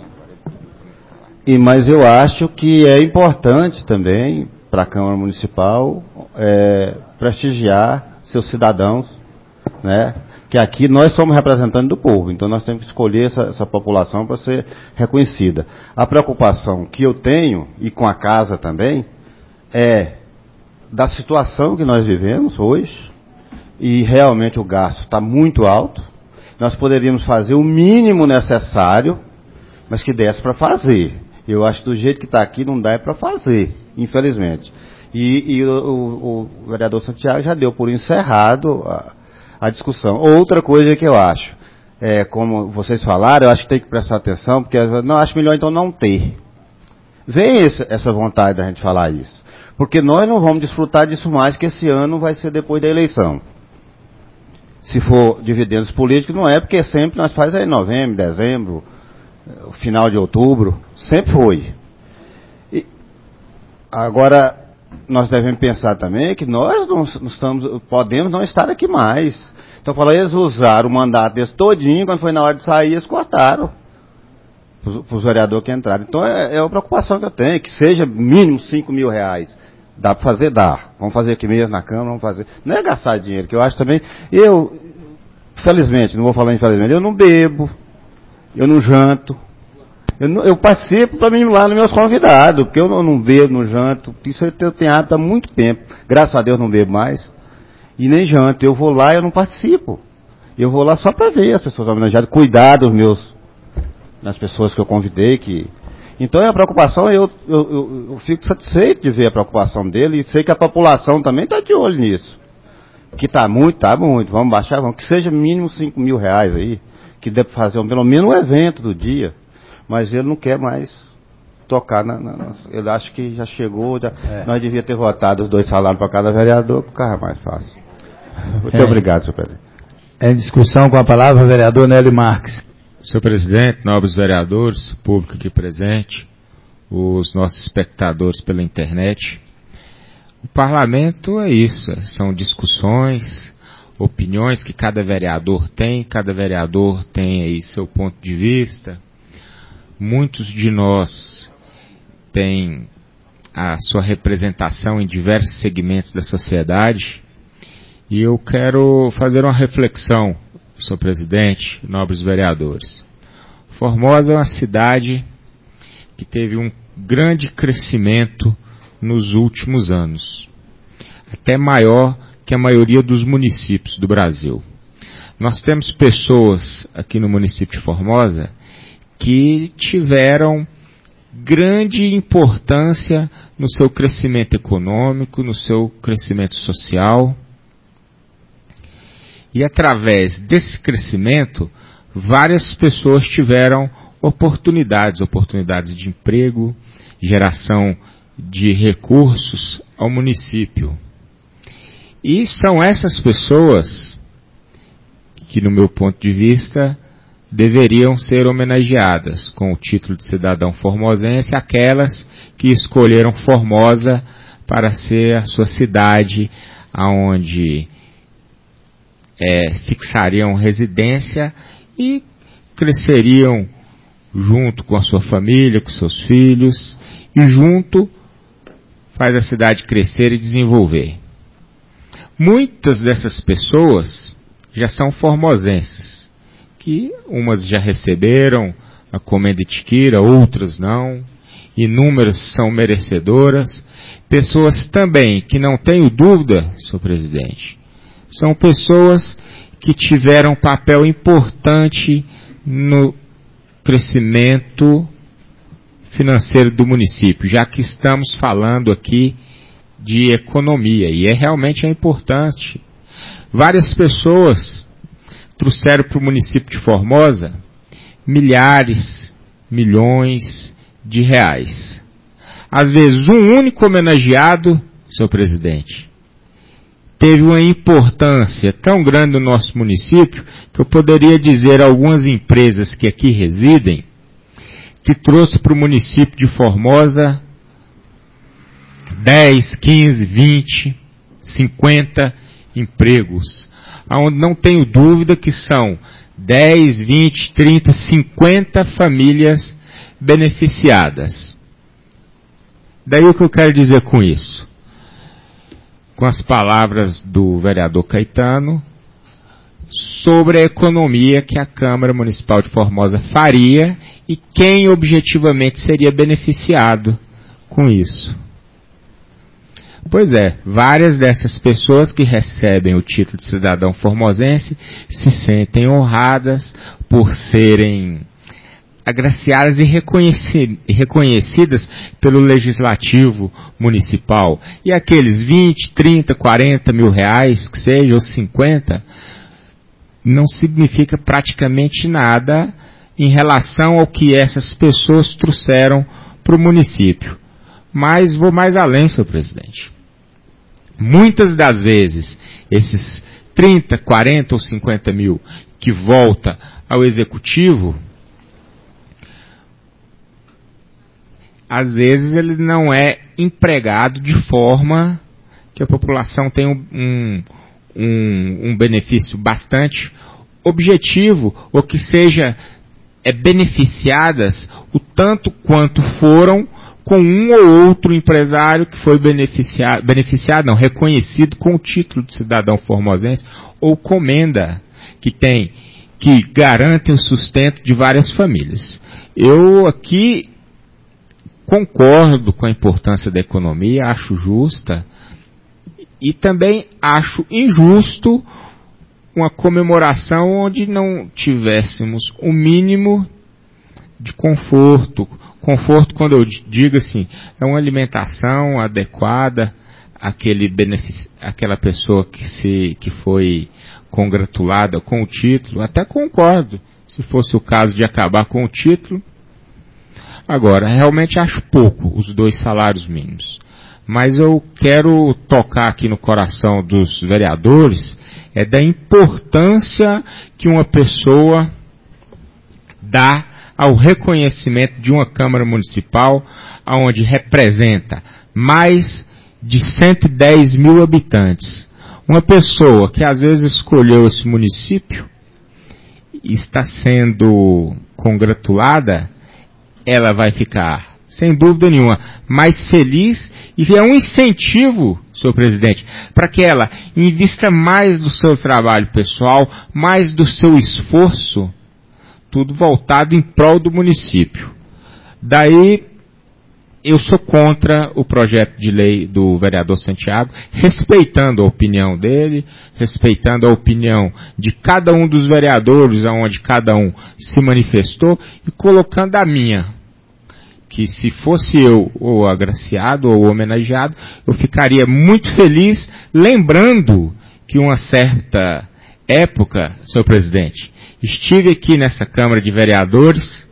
E, mas eu acho que é importante também para a Câmara Municipal é, prestigiar seus cidadãos, né? Que aqui nós somos representantes do povo, então nós temos que escolher essa, essa população para ser reconhecida. A preocupação que eu tenho, e com a casa também, é da situação que nós vivemos hoje, e realmente o gasto está muito alto. Nós poderíamos fazer o mínimo necessário, mas que desse para fazer. Eu acho que do jeito que está aqui não dá para fazer, infelizmente. E, e o, o, o vereador Santiago já deu por encerrado a, a discussão. Outra coisa que eu acho, é, como vocês falaram, eu acho que tem que prestar atenção, porque eu não acho melhor então não ter. Vem esse, essa vontade da gente falar isso. Porque nós não vamos desfrutar disso mais, que esse ano vai ser depois da eleição. Se for dividendos políticos, não é, porque sempre nós fazemos aí em novembro, dezembro, final de outubro, sempre foi. E agora, nós devemos pensar também que nós não, não estamos, podemos não estar aqui mais. Então, falando, eles usaram o mandato desse todinho, quando foi na hora de sair, eles cortaram para os vereadores que entraram. Então, é, é uma preocupação que eu tenho, que seja mínimo cinco mil reais. Dá para fazer? Dá. Vamos fazer aqui mesmo na Câmara, vamos fazer. Não é gastar dinheiro, que eu acho também... Eu, felizmente, não vou falar infelizmente, eu não bebo, eu não janto. Eu, não, eu participo para mim lá nos meus convidados, porque eu não, não bebo, não janto. Isso eu tenho hábito há muito tempo. Graças a Deus não bebo mais. E nem janto. Eu vou lá e eu não participo. Eu vou lá só para ver as pessoas homenageadas, cuidar dos meus... das pessoas que eu convidei, que... Então, a preocupação, eu, eu, eu, eu fico satisfeito de ver a preocupação dele, e sei que a população também está de olho nisso. Que está muito, está muito, vamos baixar, vamos, que seja mínimo cinco mil reais aí, que dê para fazer um, pelo menos um evento do dia, mas ele não quer mais tocar, na, na, ele acha que já chegou, já, é. Nós devíamos ter votado os dois salários para cada vereador, para ficar mais fácil. Muito é. Obrigado, senhor presidente. É em discussão com a palavra o vereador Nélio Marques. Senhor presidente, nobres vereadores, público aqui presente, os nossos espectadores pela internet, o parlamento é isso, são discussões, opiniões que cada vereador tem, cada vereador tem aí seu ponto de vista. Muitos de nós têm a sua representação em diversos segmentos da sociedade, e eu quero fazer uma reflexão, senhor presidente, nobres vereadores. Formosa é uma cidade que teve um grande crescimento nos últimos anos, até maior que a maioria dos municípios do Brasil. Nós temos pessoas aqui no município de Formosa que tiveram grande importância no seu crescimento econômico, no seu crescimento social. E através desse crescimento, várias pessoas tiveram oportunidades, oportunidades de emprego, geração de recursos ao município. E são essas pessoas que, no meu ponto de vista, deveriam ser homenageadas com o título de cidadão formosense, aquelas que escolheram Formosa para ser a sua cidade, aonde É, fixariam residência e cresceriam junto com a sua família, com seus filhos, e junto faz a cidade crescer e desenvolver. Muitas dessas pessoas já são formosenses, que umas já receberam a comenda etiquira, outras não, inúmeras são merecedoras, pessoas também que não tenho dúvida, senhor presidente, são pessoas que tiveram um papel importante no crescimento financeiro do município, já que estamos falando aqui de economia, e é realmente é importante. Várias pessoas trouxeram para o município de Formosa milhares, milhões de reais. Às vezes, um único homenageado, senhor presidente, teve uma importância tão grande no nosso município que eu poderia dizer a algumas empresas que aqui residem que trouxe para o município de Formosa dez, quinze, vinte, cinquenta empregos, onde não tenho dúvida que são dez, vinte, trinta, cinquenta famílias beneficiadas. Daí o que eu quero dizer com isso? Com as palavras do vereador Caetano, sobre a economia que a Câmara Municipal de Formosa faria e quem objetivamente seria beneficiado com isso. Pois é, várias dessas pessoas que recebem o título de cidadão formosense se sentem honradas por serem agraciadas e reconheci- reconhecidas pelo legislativo municipal. E aqueles vinte, trinta, quarenta mil reais, que seja, ou cinquenta, não significa praticamente nada em relação ao que essas pessoas trouxeram para o município. Mas vou mais além, senhor presidente. Muitas das vezes, esses trinta, quarenta ou cinquenta mil que volta ao executivo, às vezes ele não é empregado de forma que a população tenha um, um, um benefício bastante objetivo, ou que seja é, beneficiadas o tanto quanto foram com um ou outro empresário que foi beneficiado, beneficiado não, reconhecido com o título de cidadão formosense, ou comenda, que tem, que garante o sustento de várias famílias. Eu aqui concordo com a importância da economia, acho justa, e também acho injusto uma comemoração onde não tivéssemos o mínimo de conforto. Conforto, quando eu digo assim, é uma alimentação adequada àquele benefici- àquela pessoa que, se, que foi congratulada com o título. Até concordo, se fosse o caso de acabar com o título. Agora, realmente acho pouco os dois salários mínimos. Mas eu quero tocar aqui no coração dos vereadores é da importância que uma pessoa dá ao reconhecimento de uma Câmara Municipal, onde representa mais de cento e dez mil habitantes. Uma pessoa que às vezes escolheu esse município e está sendo congratulada, ela vai ficar, sem dúvida nenhuma, mais feliz, e é um incentivo, senhor presidente, para que ela invista mais do seu trabalho pessoal, mais do seu esforço, tudo voltado em prol do município. Daí, eu sou contra o projeto de lei do vereador Santiago, respeitando a opinião dele, respeitando a opinião de cada um dos vereadores, aonde cada um se manifestou, e colocando a minha, que se fosse eu ou agraciado ou homenageado, eu ficaria muito feliz, lembrando que uma certa época, senhor presidente, estive aqui nessa Câmara de Vereadores,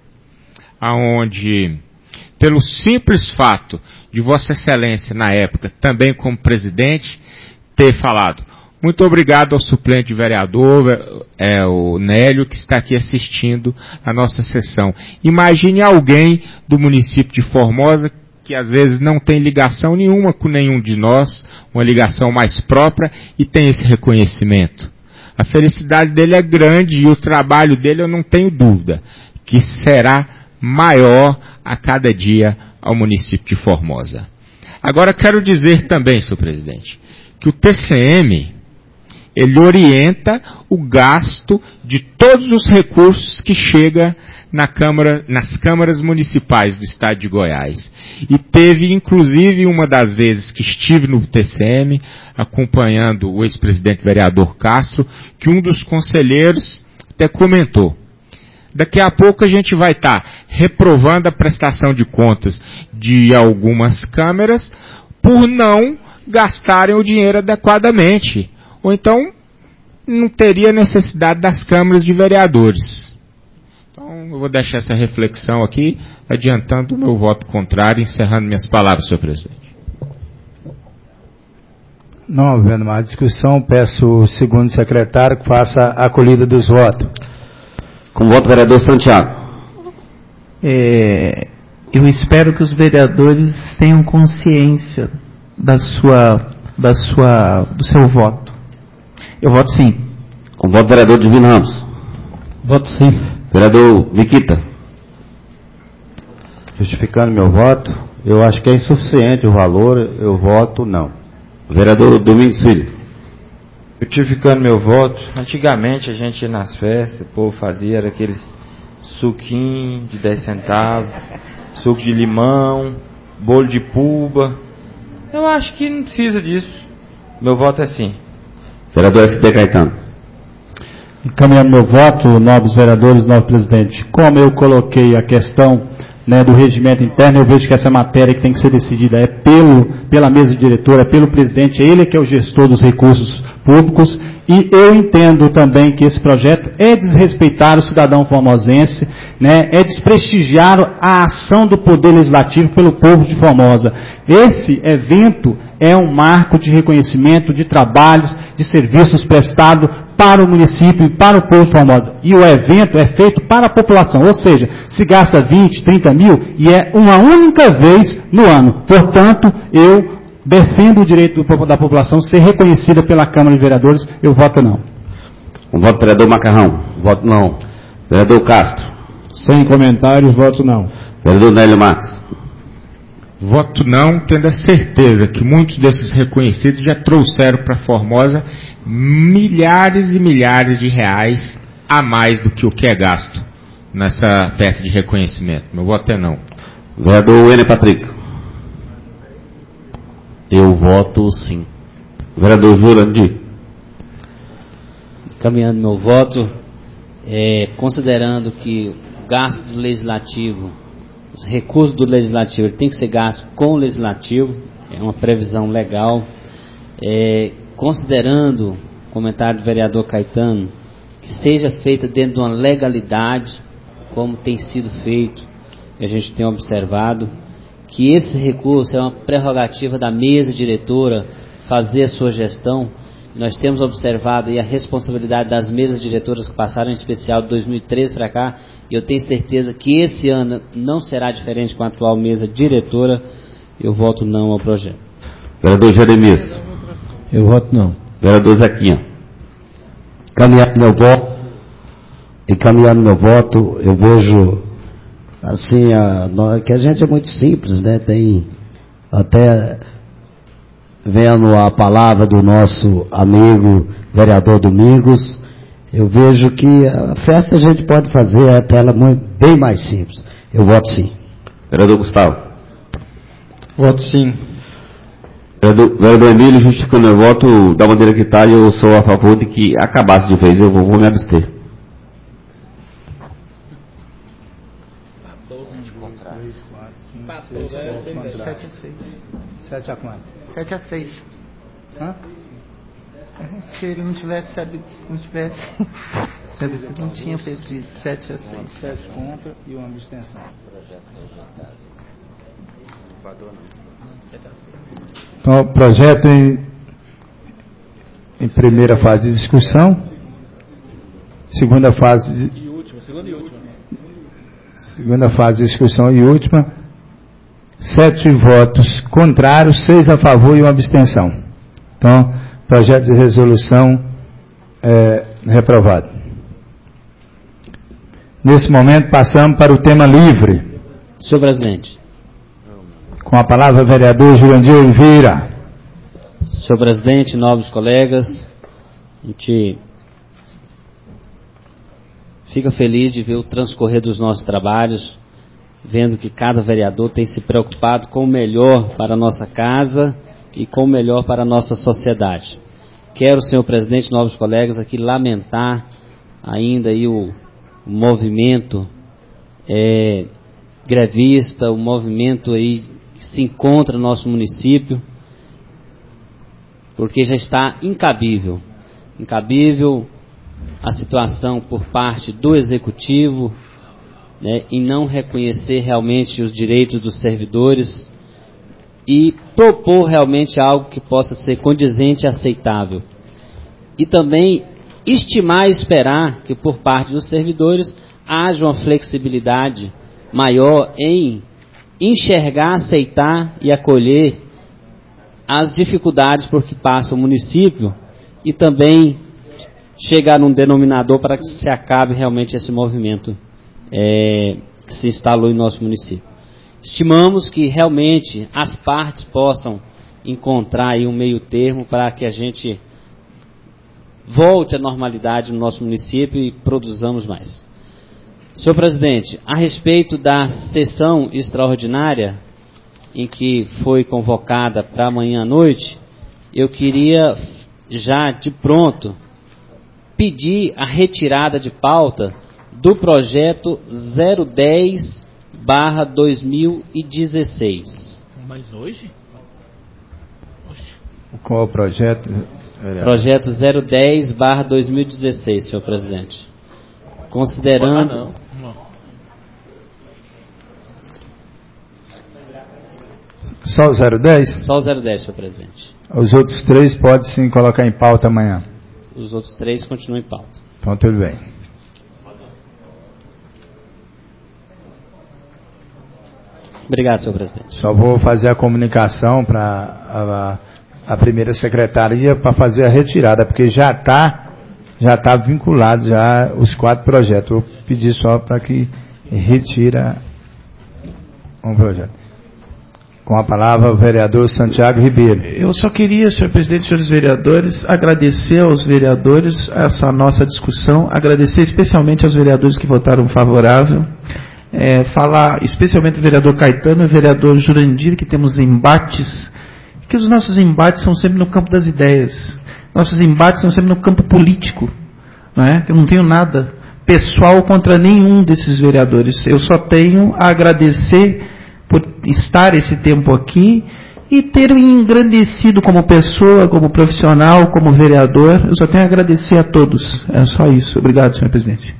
aonde, pelo simples fato de Vossa Excelência, na época, também como presidente, ter falado, muito obrigado ao suplente de vereador, é, o Nélio, que está aqui assistindo a nossa sessão. Imagine alguém do município de Formosa, que às vezes não tem ligação nenhuma com nenhum de nós, uma ligação mais própria, e tem esse reconhecimento. A felicidade dele é grande e o trabalho dele, eu não tenho dúvida, que será maior a cada dia ao município de Formosa. Agora quero dizer também, senhor presidente, que o T C M, ele orienta o gasto de todos os recursos que chega na Câmara, nas câmaras municipais do estado de Goiás. E teve, inclusive, uma das vezes que estive no T C M, acompanhando o ex-presidente vereador Castro, que um dos conselheiros até comentou, daqui a pouco a gente vai estar tá reprovando a prestação de contas de algumas câmeras por não gastarem o dinheiro adequadamente. Ou então, não teria necessidade das câmaras de vereadores. Então, eu vou deixar essa reflexão aqui, adiantando o meu voto contrário e encerrando minhas palavras, senhor presidente. Não havendo mais discussão, peço o segundo secretário que faça a acolhida dos votos. Com voto, vereador Santiago. É, eu espero que os vereadores tenham consciência da sua, da sua, do seu voto. Eu voto sim. Com voto, vereador Divino Ramos. Voto sim. Vereador Viquita. Justificando meu voto, eu acho que é insuficiente o valor, eu voto não. Vereador Domingos Filho. Justificando meu voto, antigamente a gente ia nas festas, o povo fazia era aqueles suquinho de dez centavos, suco de limão, bolo de puba. Eu acho que não precisa disso. Meu voto é sim. Vereador S D Caetano. Encaminhando meu voto, nobres vereadores, nobre presidente. Como eu coloquei a questão, né, do regimento interno, eu vejo que essa matéria que tem que ser decidida é pelo, pela mesa diretora, é pelo presidente, ele que é o gestor dos recursos públicos, e eu entendo também que esse projeto é desrespeitar o cidadão formosense, né, é desprestigiar a ação do Poder Legislativo pelo povo de Formosa. Esse evento é um marco de reconhecimento de trabalhos, de serviços prestados para o município e para o povo de Formosa. E o evento é feito para a população, ou seja, se gasta vinte, trinta mil e é uma única vez no ano. Portanto, eu defendo o direito do, da população ser reconhecida pela Câmara de Vereadores. Eu voto não. O voto do vereador Macarrão. Voto não. Vereador Castro. Sem comentários, voto não. Vereador Nélio Marques. Voto não, tendo a certeza que muitos desses reconhecidos já trouxeram para Formosa milhares e milhares de reais a mais do que o que é gasto nessa festa de reconhecimento. Meu voto é não. Vereador Wêner Patrick. Eu voto sim. Vereador Jurandir. Caminhando meu voto, é, considerando que o gasto do Legislativo, os recursos do Legislativo, ele tem que ser gasto com o Legislativo, é uma previsão legal. É, considerando o comentário do vereador Caetano, que seja feita dentro de uma legalidade, como tem sido feito, que a gente tem observado, que esse recurso é uma prerrogativa da mesa diretora fazer a sua gestão. Nós temos observado aí a responsabilidade das mesas diretoras que passaram, em especial de dois mil e treze para cá, e eu tenho certeza que esse ano não será diferente com a atual mesa diretora. Eu voto não ao projeto. Vereador Jeremias. Eu voto não. Vereador Zequinha. Caminhando meu voto, e caminhando meu voto, eu vejo assim, a, que a gente é muito simples, né? Tem até vendo a palavra do nosso amigo vereador Domingos, eu vejo que a festa a gente pode fazer até ela muito, bem mais simples. Eu voto sim. Vereador Gustavo. Voto sim. Vereador, vereador Emílio, justificando meu voto, da maneira que está, eu sou a favor de que acabasse de vez, eu vou, vou me abster. sete a seis. sete a quanto? sete a seis. Hã? Se ele não tivesse sabido, se não tivesse sabido, não tinha feito isso. sete a seis. sete contra e uma abstenção. Então, o projeto em, em primeira fase de discussão, segunda fase de, e última, segunda e última. Segunda fase de discussão e última, sete votos contrários, seis a favor e uma abstenção. Então, projeto de resolução é reprovado. Nesse momento, passamos para o tema livre. Senhor presidente. Com a palavra, vereador Jurandir Oliveira. Senhor presidente, nobres colegas, a gente fica feliz de ver o transcorrer dos nossos trabalhos, vendo que cada vereador tem se preocupado com o melhor para a nossa casa e com o melhor para a nossa sociedade. Quero, senhor presidente, nobres colegas, aqui lamentar ainda aí o, o movimento é, grevista, o movimento aí que se encontra no nosso município, porque já está incabível, incabível a situação por parte do Executivo, né, em não reconhecer realmente os direitos dos servidores e propor realmente algo que possa ser condizente e aceitável. E também estimar e esperar que por parte dos servidores haja uma flexibilidade maior em enxergar, aceitar e acolher as dificuldades por que passa o município e também chegar num denominador para que se acabe realmente esse movimento é, que se instalou em nosso município. Estimamos que realmente as partes possam encontrar aí um meio termo para que a gente volte à normalidade no nosso município e produzamos mais. Senhor presidente, a respeito da sessão extraordinária, em que foi convocada para amanhã à noite, eu queria já de pronto pedir a retirada de pauta do projeto zero dez barra dois mil e dezesseis. Mas hoje? Qual o projeto? Projeto zero dez barra dois mil e dezesseis, senhor presidente. Considerando... Ah, não. Só o zero dez? Só o zero dez, senhor presidente. Os outros três pode sim colocar em pauta amanhã. Os outros três continuam em pauta. Então tudo bem. Obrigado, senhor presidente. Só vou fazer a comunicação para a, a primeira secretaria para fazer a retirada, porque já está já tá vinculado já os quatro projetos. Vou pedir só para que retira um projeto. Com a palavra o vereador Santiago Ribeiro. Eu só queria, senhor presidente, senhores vereadores, agradecer aos vereadores essa nossa discussão, agradecer especialmente aos vereadores que votaram favorável, é, falar especialmente do vereador Caetano e do vereador Jurandir, que temos embates, que os nossos embates são sempre no campo das ideias, nossos embates são sempre no campo político, não é? Eu não tenho nada pessoal contra nenhum desses vereadores, eu só tenho a agradecer por estar esse tempo aqui e ter me engrandecido como pessoa, como profissional, como vereador. Eu só tenho a agradecer a todos. É só isso. Obrigado, senhor presidente.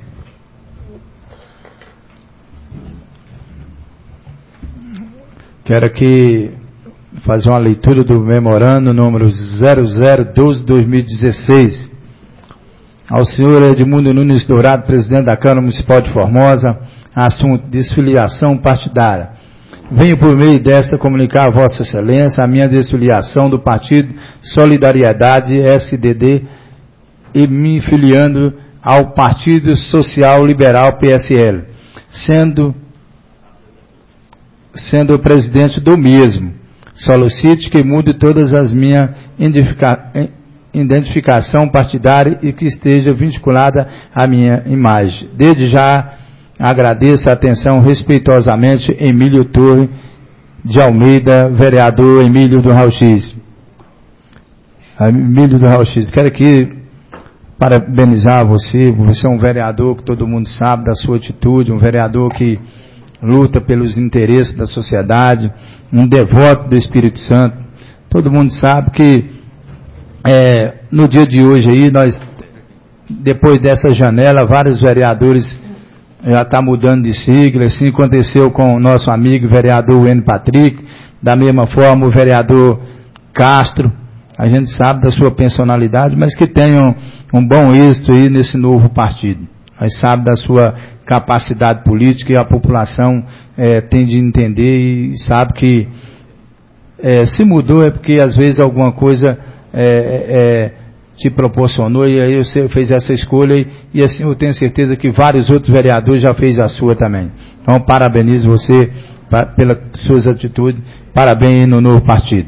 Quero aqui fazer uma leitura do memorando número zero zero doze barra dois mil e dezesseis. Ao senhor Edmundo Nunes Dourado, presidente da Câmara Municipal de Formosa, assunto desfiliação partidária. Venho por meio desta comunicar a Vossa Excelência a minha desfiliação do Partido Solidariedade S D D e me filiando ao Partido Social Liberal P S L, sendo, sendo o presidente do mesmo. Solicite que mude todas as minhas identificação partidária e que esteja vinculada à minha imagem. Desde já agradeço a atenção respeitosamente, Emílio Torre de Almeida, vereador Emílio do Rauxis. Emílio do Rauxis, quero aqui parabenizar você, você é um vereador que todo mundo sabe da sua atitude, um vereador que luta pelos interesses da sociedade, um devoto do Espírito Santo. Todo mundo sabe que é, no dia de hoje aí, nós, depois dessa janela, vários vereadores já está mudando de sigla, assim aconteceu com o nosso amigo vereador N. Patrick, da mesma forma o vereador Castro, a gente sabe da sua personalidade, mas que tem um, um bom êxito aí nesse novo partido. A gente sabe da sua capacidade política e a população é, tem de entender e sabe que é, se mudou é porque às vezes alguma coisa é, é, te proporcionou e aí você fez essa escolha e, e assim eu tenho certeza que vários outros vereadores já fez a sua também. Então parabenizo você pra, pelas suas atitudes, parabéns no novo partido.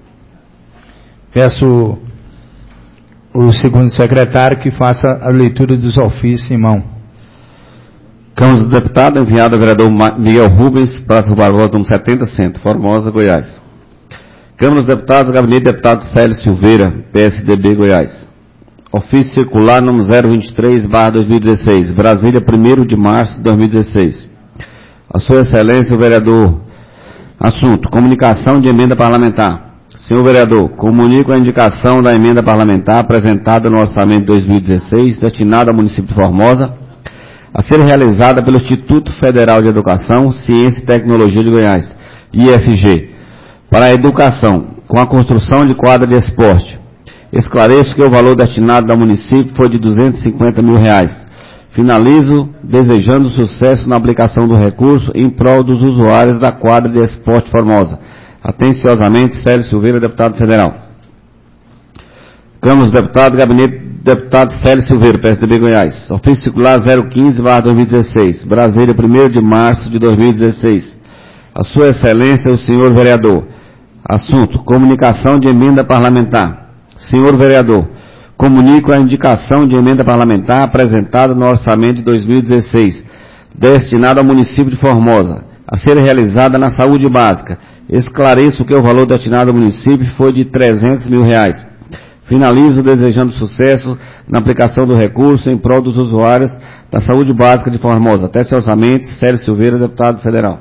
Peço o segundo secretário que faça a leitura dos ofícios em mão. Câmara dos Deputados, enviado ao vereador Miguel Rubens, Praça Rubal, número setenta, Centro, Formosa, Goiás. Câmara dos Deputados, Gabinete do Deputado Célio Silveira, P S D B, Goiás. Ofício circular número zero vinte e três barra dois mil e dezesseis, Brasília, primeiro de março de dois mil e dezesseis. A Sua Excelência, o vereador. Assunto: comunicação de emenda parlamentar. Senhor vereador, comunico a indicação da emenda parlamentar apresentada no orçamento de dois mil e dezesseis, destinada ao município de Formosa, a ser realizada pelo Instituto Federal de Educação, Ciência e Tecnologia de Goiás, I F G, para a educação, com a construção de quadra de esporte. Esclareço que o valor destinado ao município foi de duzentos e cinquenta mil reais. Finalizo desejando sucesso na aplicação do recurso em prol dos usuários da quadra de esporte Formosa. Atenciosamente, Célio Silveira, deputado federal. Câmara dos Deputados, Gabinete do Deputado Célio Silveira, P S D B Goiás. Ofício circular zero quinze barra dois mil e dezesseis, Brasília, primeiro de março de dois mil e dezesseis. A Sua Excelência, o senhor vereador. Assunto: comunicação de emenda parlamentar. Senhor vereador, comunico a indicação de emenda parlamentar apresentada no orçamento de dois mil e dezesseis, destinada ao município de Formosa, a ser realizada na saúde básica, Esclareço que o valor destinado ao município foi de trezentos mil reais. Finalizo desejando sucesso na aplicação do recurso em prol dos usuários da saúde básica de Formosa. Até seu orçamento, Célio Silveira, deputado federal.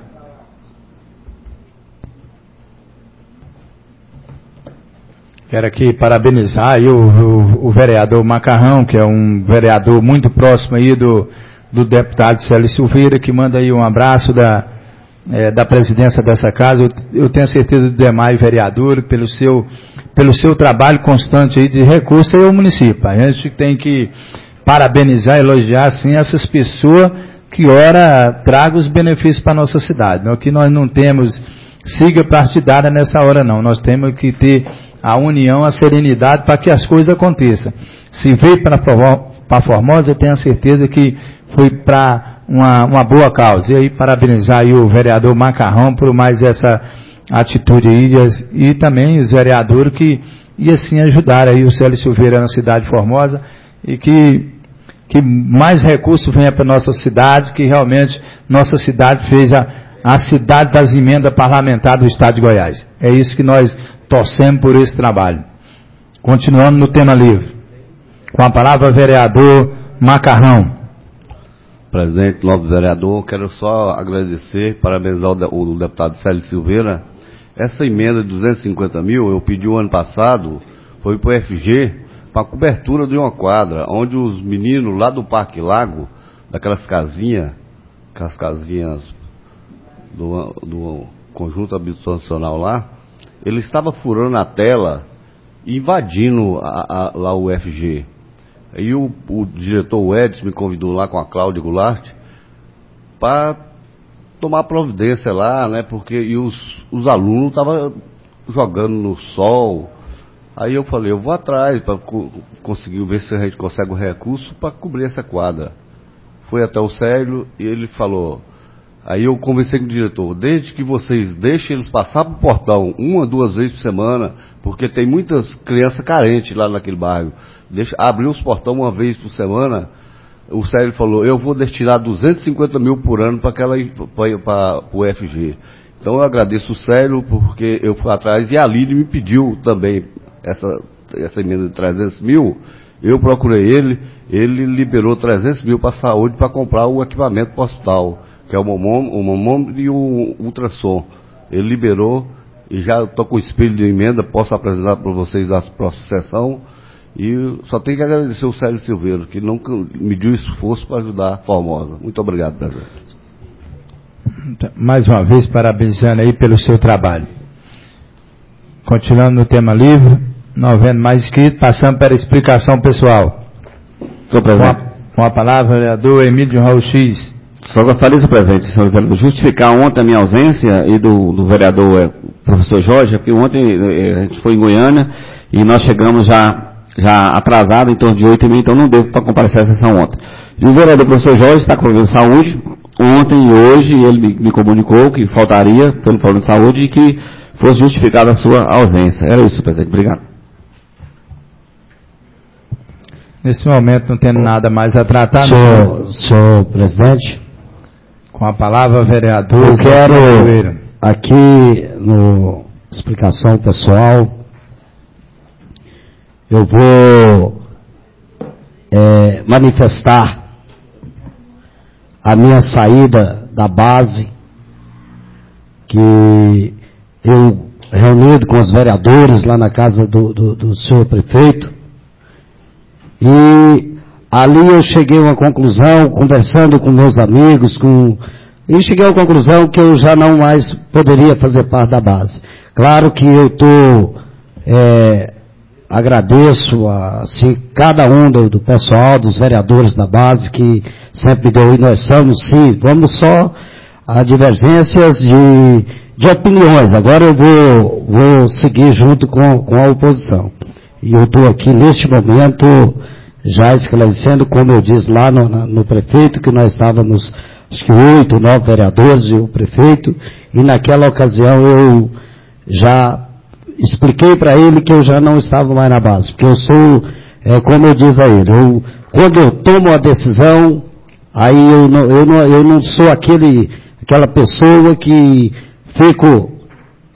Quero aqui parabenizar aí o, o, o vereador Macarrão, que é um vereador muito próximo aí do, do deputado Célio Silveira, que manda aí um abraço da, é, da presidência dessa casa. Eu, eu tenho certeza do demais vereador, pelo seu, pelo seu trabalho constante aí de recurso aí ao município. A gente tem que parabenizar, elogiar, sim, essas pessoas que, ora, tragam os benefícios para a nossa cidade. Não, que nós não temos siga partidária nessa hora, não. Nós temos que ter a união, a serenidade para que as coisas aconteçam. Se veio para a Formosa, eu tenho a certeza que foi para uma, uma boa causa. E aí, parabenizar aí o vereador Macarrão por mais essa atitude aí, e também os vereadores que, e assim, ajudar aí o Célio Silveira na cidade de Formosa, e que, que mais recursos venha para nossa cidade, que realmente nossa cidade fez a, a cidade das emendas parlamentares do estado de Goiás. É isso que nós torcemos por esse trabalho. Continuando no tema livre. Com a palavra, vereador Macarrão. Presidente, nobre vereador, quero só agradecer, parabenizar o, o deputado Célio Silveira. Essa emenda de duzentos e cinquenta mil, eu pedi o ano passado, foi para o F G, para a cobertura de uma quadra, onde os meninos lá do Parque Lago, daquelas casinhas, aquelas casinhas do, do conjunto habitacional lá, ele estava furando a tela e invadindo a, a, lá o F G. Aí o, o diretor Edson me convidou lá com a Cláudia Goulart para tomar providência lá, né? Porque e os, os alunos estavam jogando no sol. Aí eu falei, eu vou atrás para co conseguir ver se a gente consegue o recurso para cobrir essa quadra. Fui até o Célio e ele falou. Aí eu conversei com o diretor, desde que vocês deixem eles passar para o portão uma, duas vezes por semana, porque tem muitas crianças carentes lá naquele bairro, deixa, abrir os portões uma vez por semana, o Célio falou, eu vou destinar duzentos e cinquenta mil por ano para o F G. Então eu agradeço o Célio, porque eu fui atrás, e a Lídia me pediu também essa, essa emenda de trezentos mil, eu procurei ele, ele liberou trezentos mil para a saúde para comprar o equipamento para o hospital, que é o mamômetro e o ultrassom. Ele liberou, e já estou com o espelho de emenda, posso apresentar para vocês na próxima sessão, e só tenho que agradecer o Célio Silveira, que nunca mediu esforço para ajudar a Formosa. Muito obrigado, presidente. Mais uma vez, parabenizando aí pelo seu trabalho. Continuando no tema livre, não havendo mais inscrito, passando para a explicação pessoal. Senhor presidente. Com a, com a palavra, vereador Emílio Raul X. Só gostaria, senhor presidente, senhor vereador, justificar ontem a minha ausência e do, do vereador é, professor Jorge, porque ontem é, a gente foi em Goiânia e nós chegamos já, já atrasado, em torno de oito e meia, então não deu para comparecer a sessão ontem. E o vereador professor Jorge está com problema de saúde. Ontem e hoje ele me, me comunicou que faltaria pelo problema de saúde e que fosse justificada a sua ausência. Era isso, senhor presidente. Obrigado. Nesse momento não tendo nada mais a tratar. Senhor, senhor presidente. Com a palavra, vereador. Eu quero, aqui, no explicação pessoal, eu vou é, manifestar a minha saída da base, que eu, reunido com os vereadores lá na casa do, do, do senhor prefeito, e ali eu cheguei a uma conclusão, conversando com meus amigos, com, e cheguei a uma conclusão que eu já não mais poderia fazer parte da base. Claro que eu estou, é, agradeço a assim, cada um do, do pessoal, dos vereadores da base, que sempre deu, e nós somos, sim, vamos só a divergências de, de opiniões. Agora eu vou, vou seguir junto com, com a oposição. E eu estou aqui neste momento já esclarecendo, como eu disse lá no, no prefeito, que nós estávamos, acho que oito, nove vereadores e o prefeito, e naquela ocasião eu já expliquei para ele que eu já não estava mais na base, porque eu sou, é, como eu disse a ele, eu, quando eu tomo a decisão, aí eu não, eu não, eu não sou aquele, aquela pessoa que fico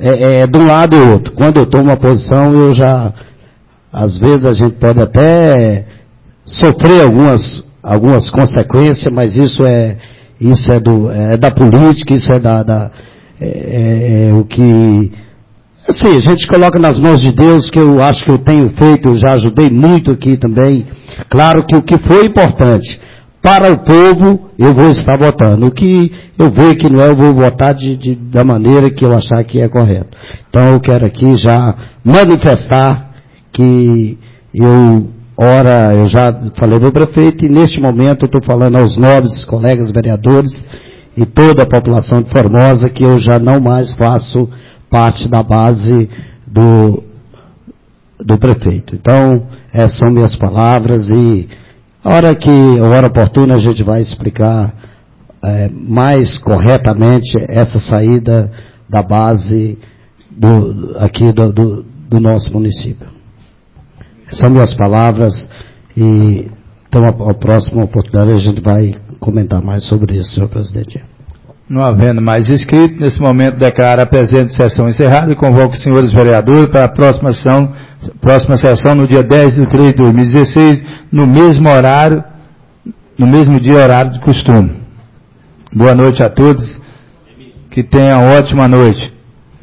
é, é de um lado e outro. Quando eu tomo uma posição, eu já, às vezes a gente pode até sofrer algumas, algumas consequências, mas isso é, isso é, do, é da política, isso é da, da é, é, é o que, assim, a gente coloca nas mãos de Deus, que eu acho que eu tenho feito, eu já ajudei muito aqui também. Claro que o que foi importante para o povo, eu vou estar votando. O que eu ver que não é, eu vou votar de, de, da maneira que eu achar que é correto. Então eu quero aqui já manifestar que eu, ora, eu já falei para o prefeito, e neste momento eu estou falando aos nobres colegas vereadores e toda a população de Formosa que eu já não mais faço parte da base do, do prefeito. Então, essas são minhas palavras, e a hora que, a hora oportuna, a gente vai explicar é, mais corretamente essa saída da base do, aqui do, do, do nosso município. Essas são minhas palavras, e então a, a próxima oportunidade a gente vai comentar mais sobre isso, senhor presidente. Não havendo mais inscrito, nesse momento declaro a presente sessão encerrada e convoco os senhores vereadores para a próxima sessão, próxima sessão no dia dez de três de dois mil e dezesseis, no mesmo horário, no mesmo dia horário de costume. Boa noite a todos, que tenham uma ótima noite.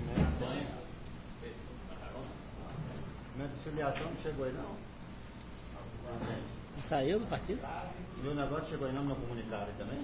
Saiu do partido? Meu negócio chegou aí não no comunitário também?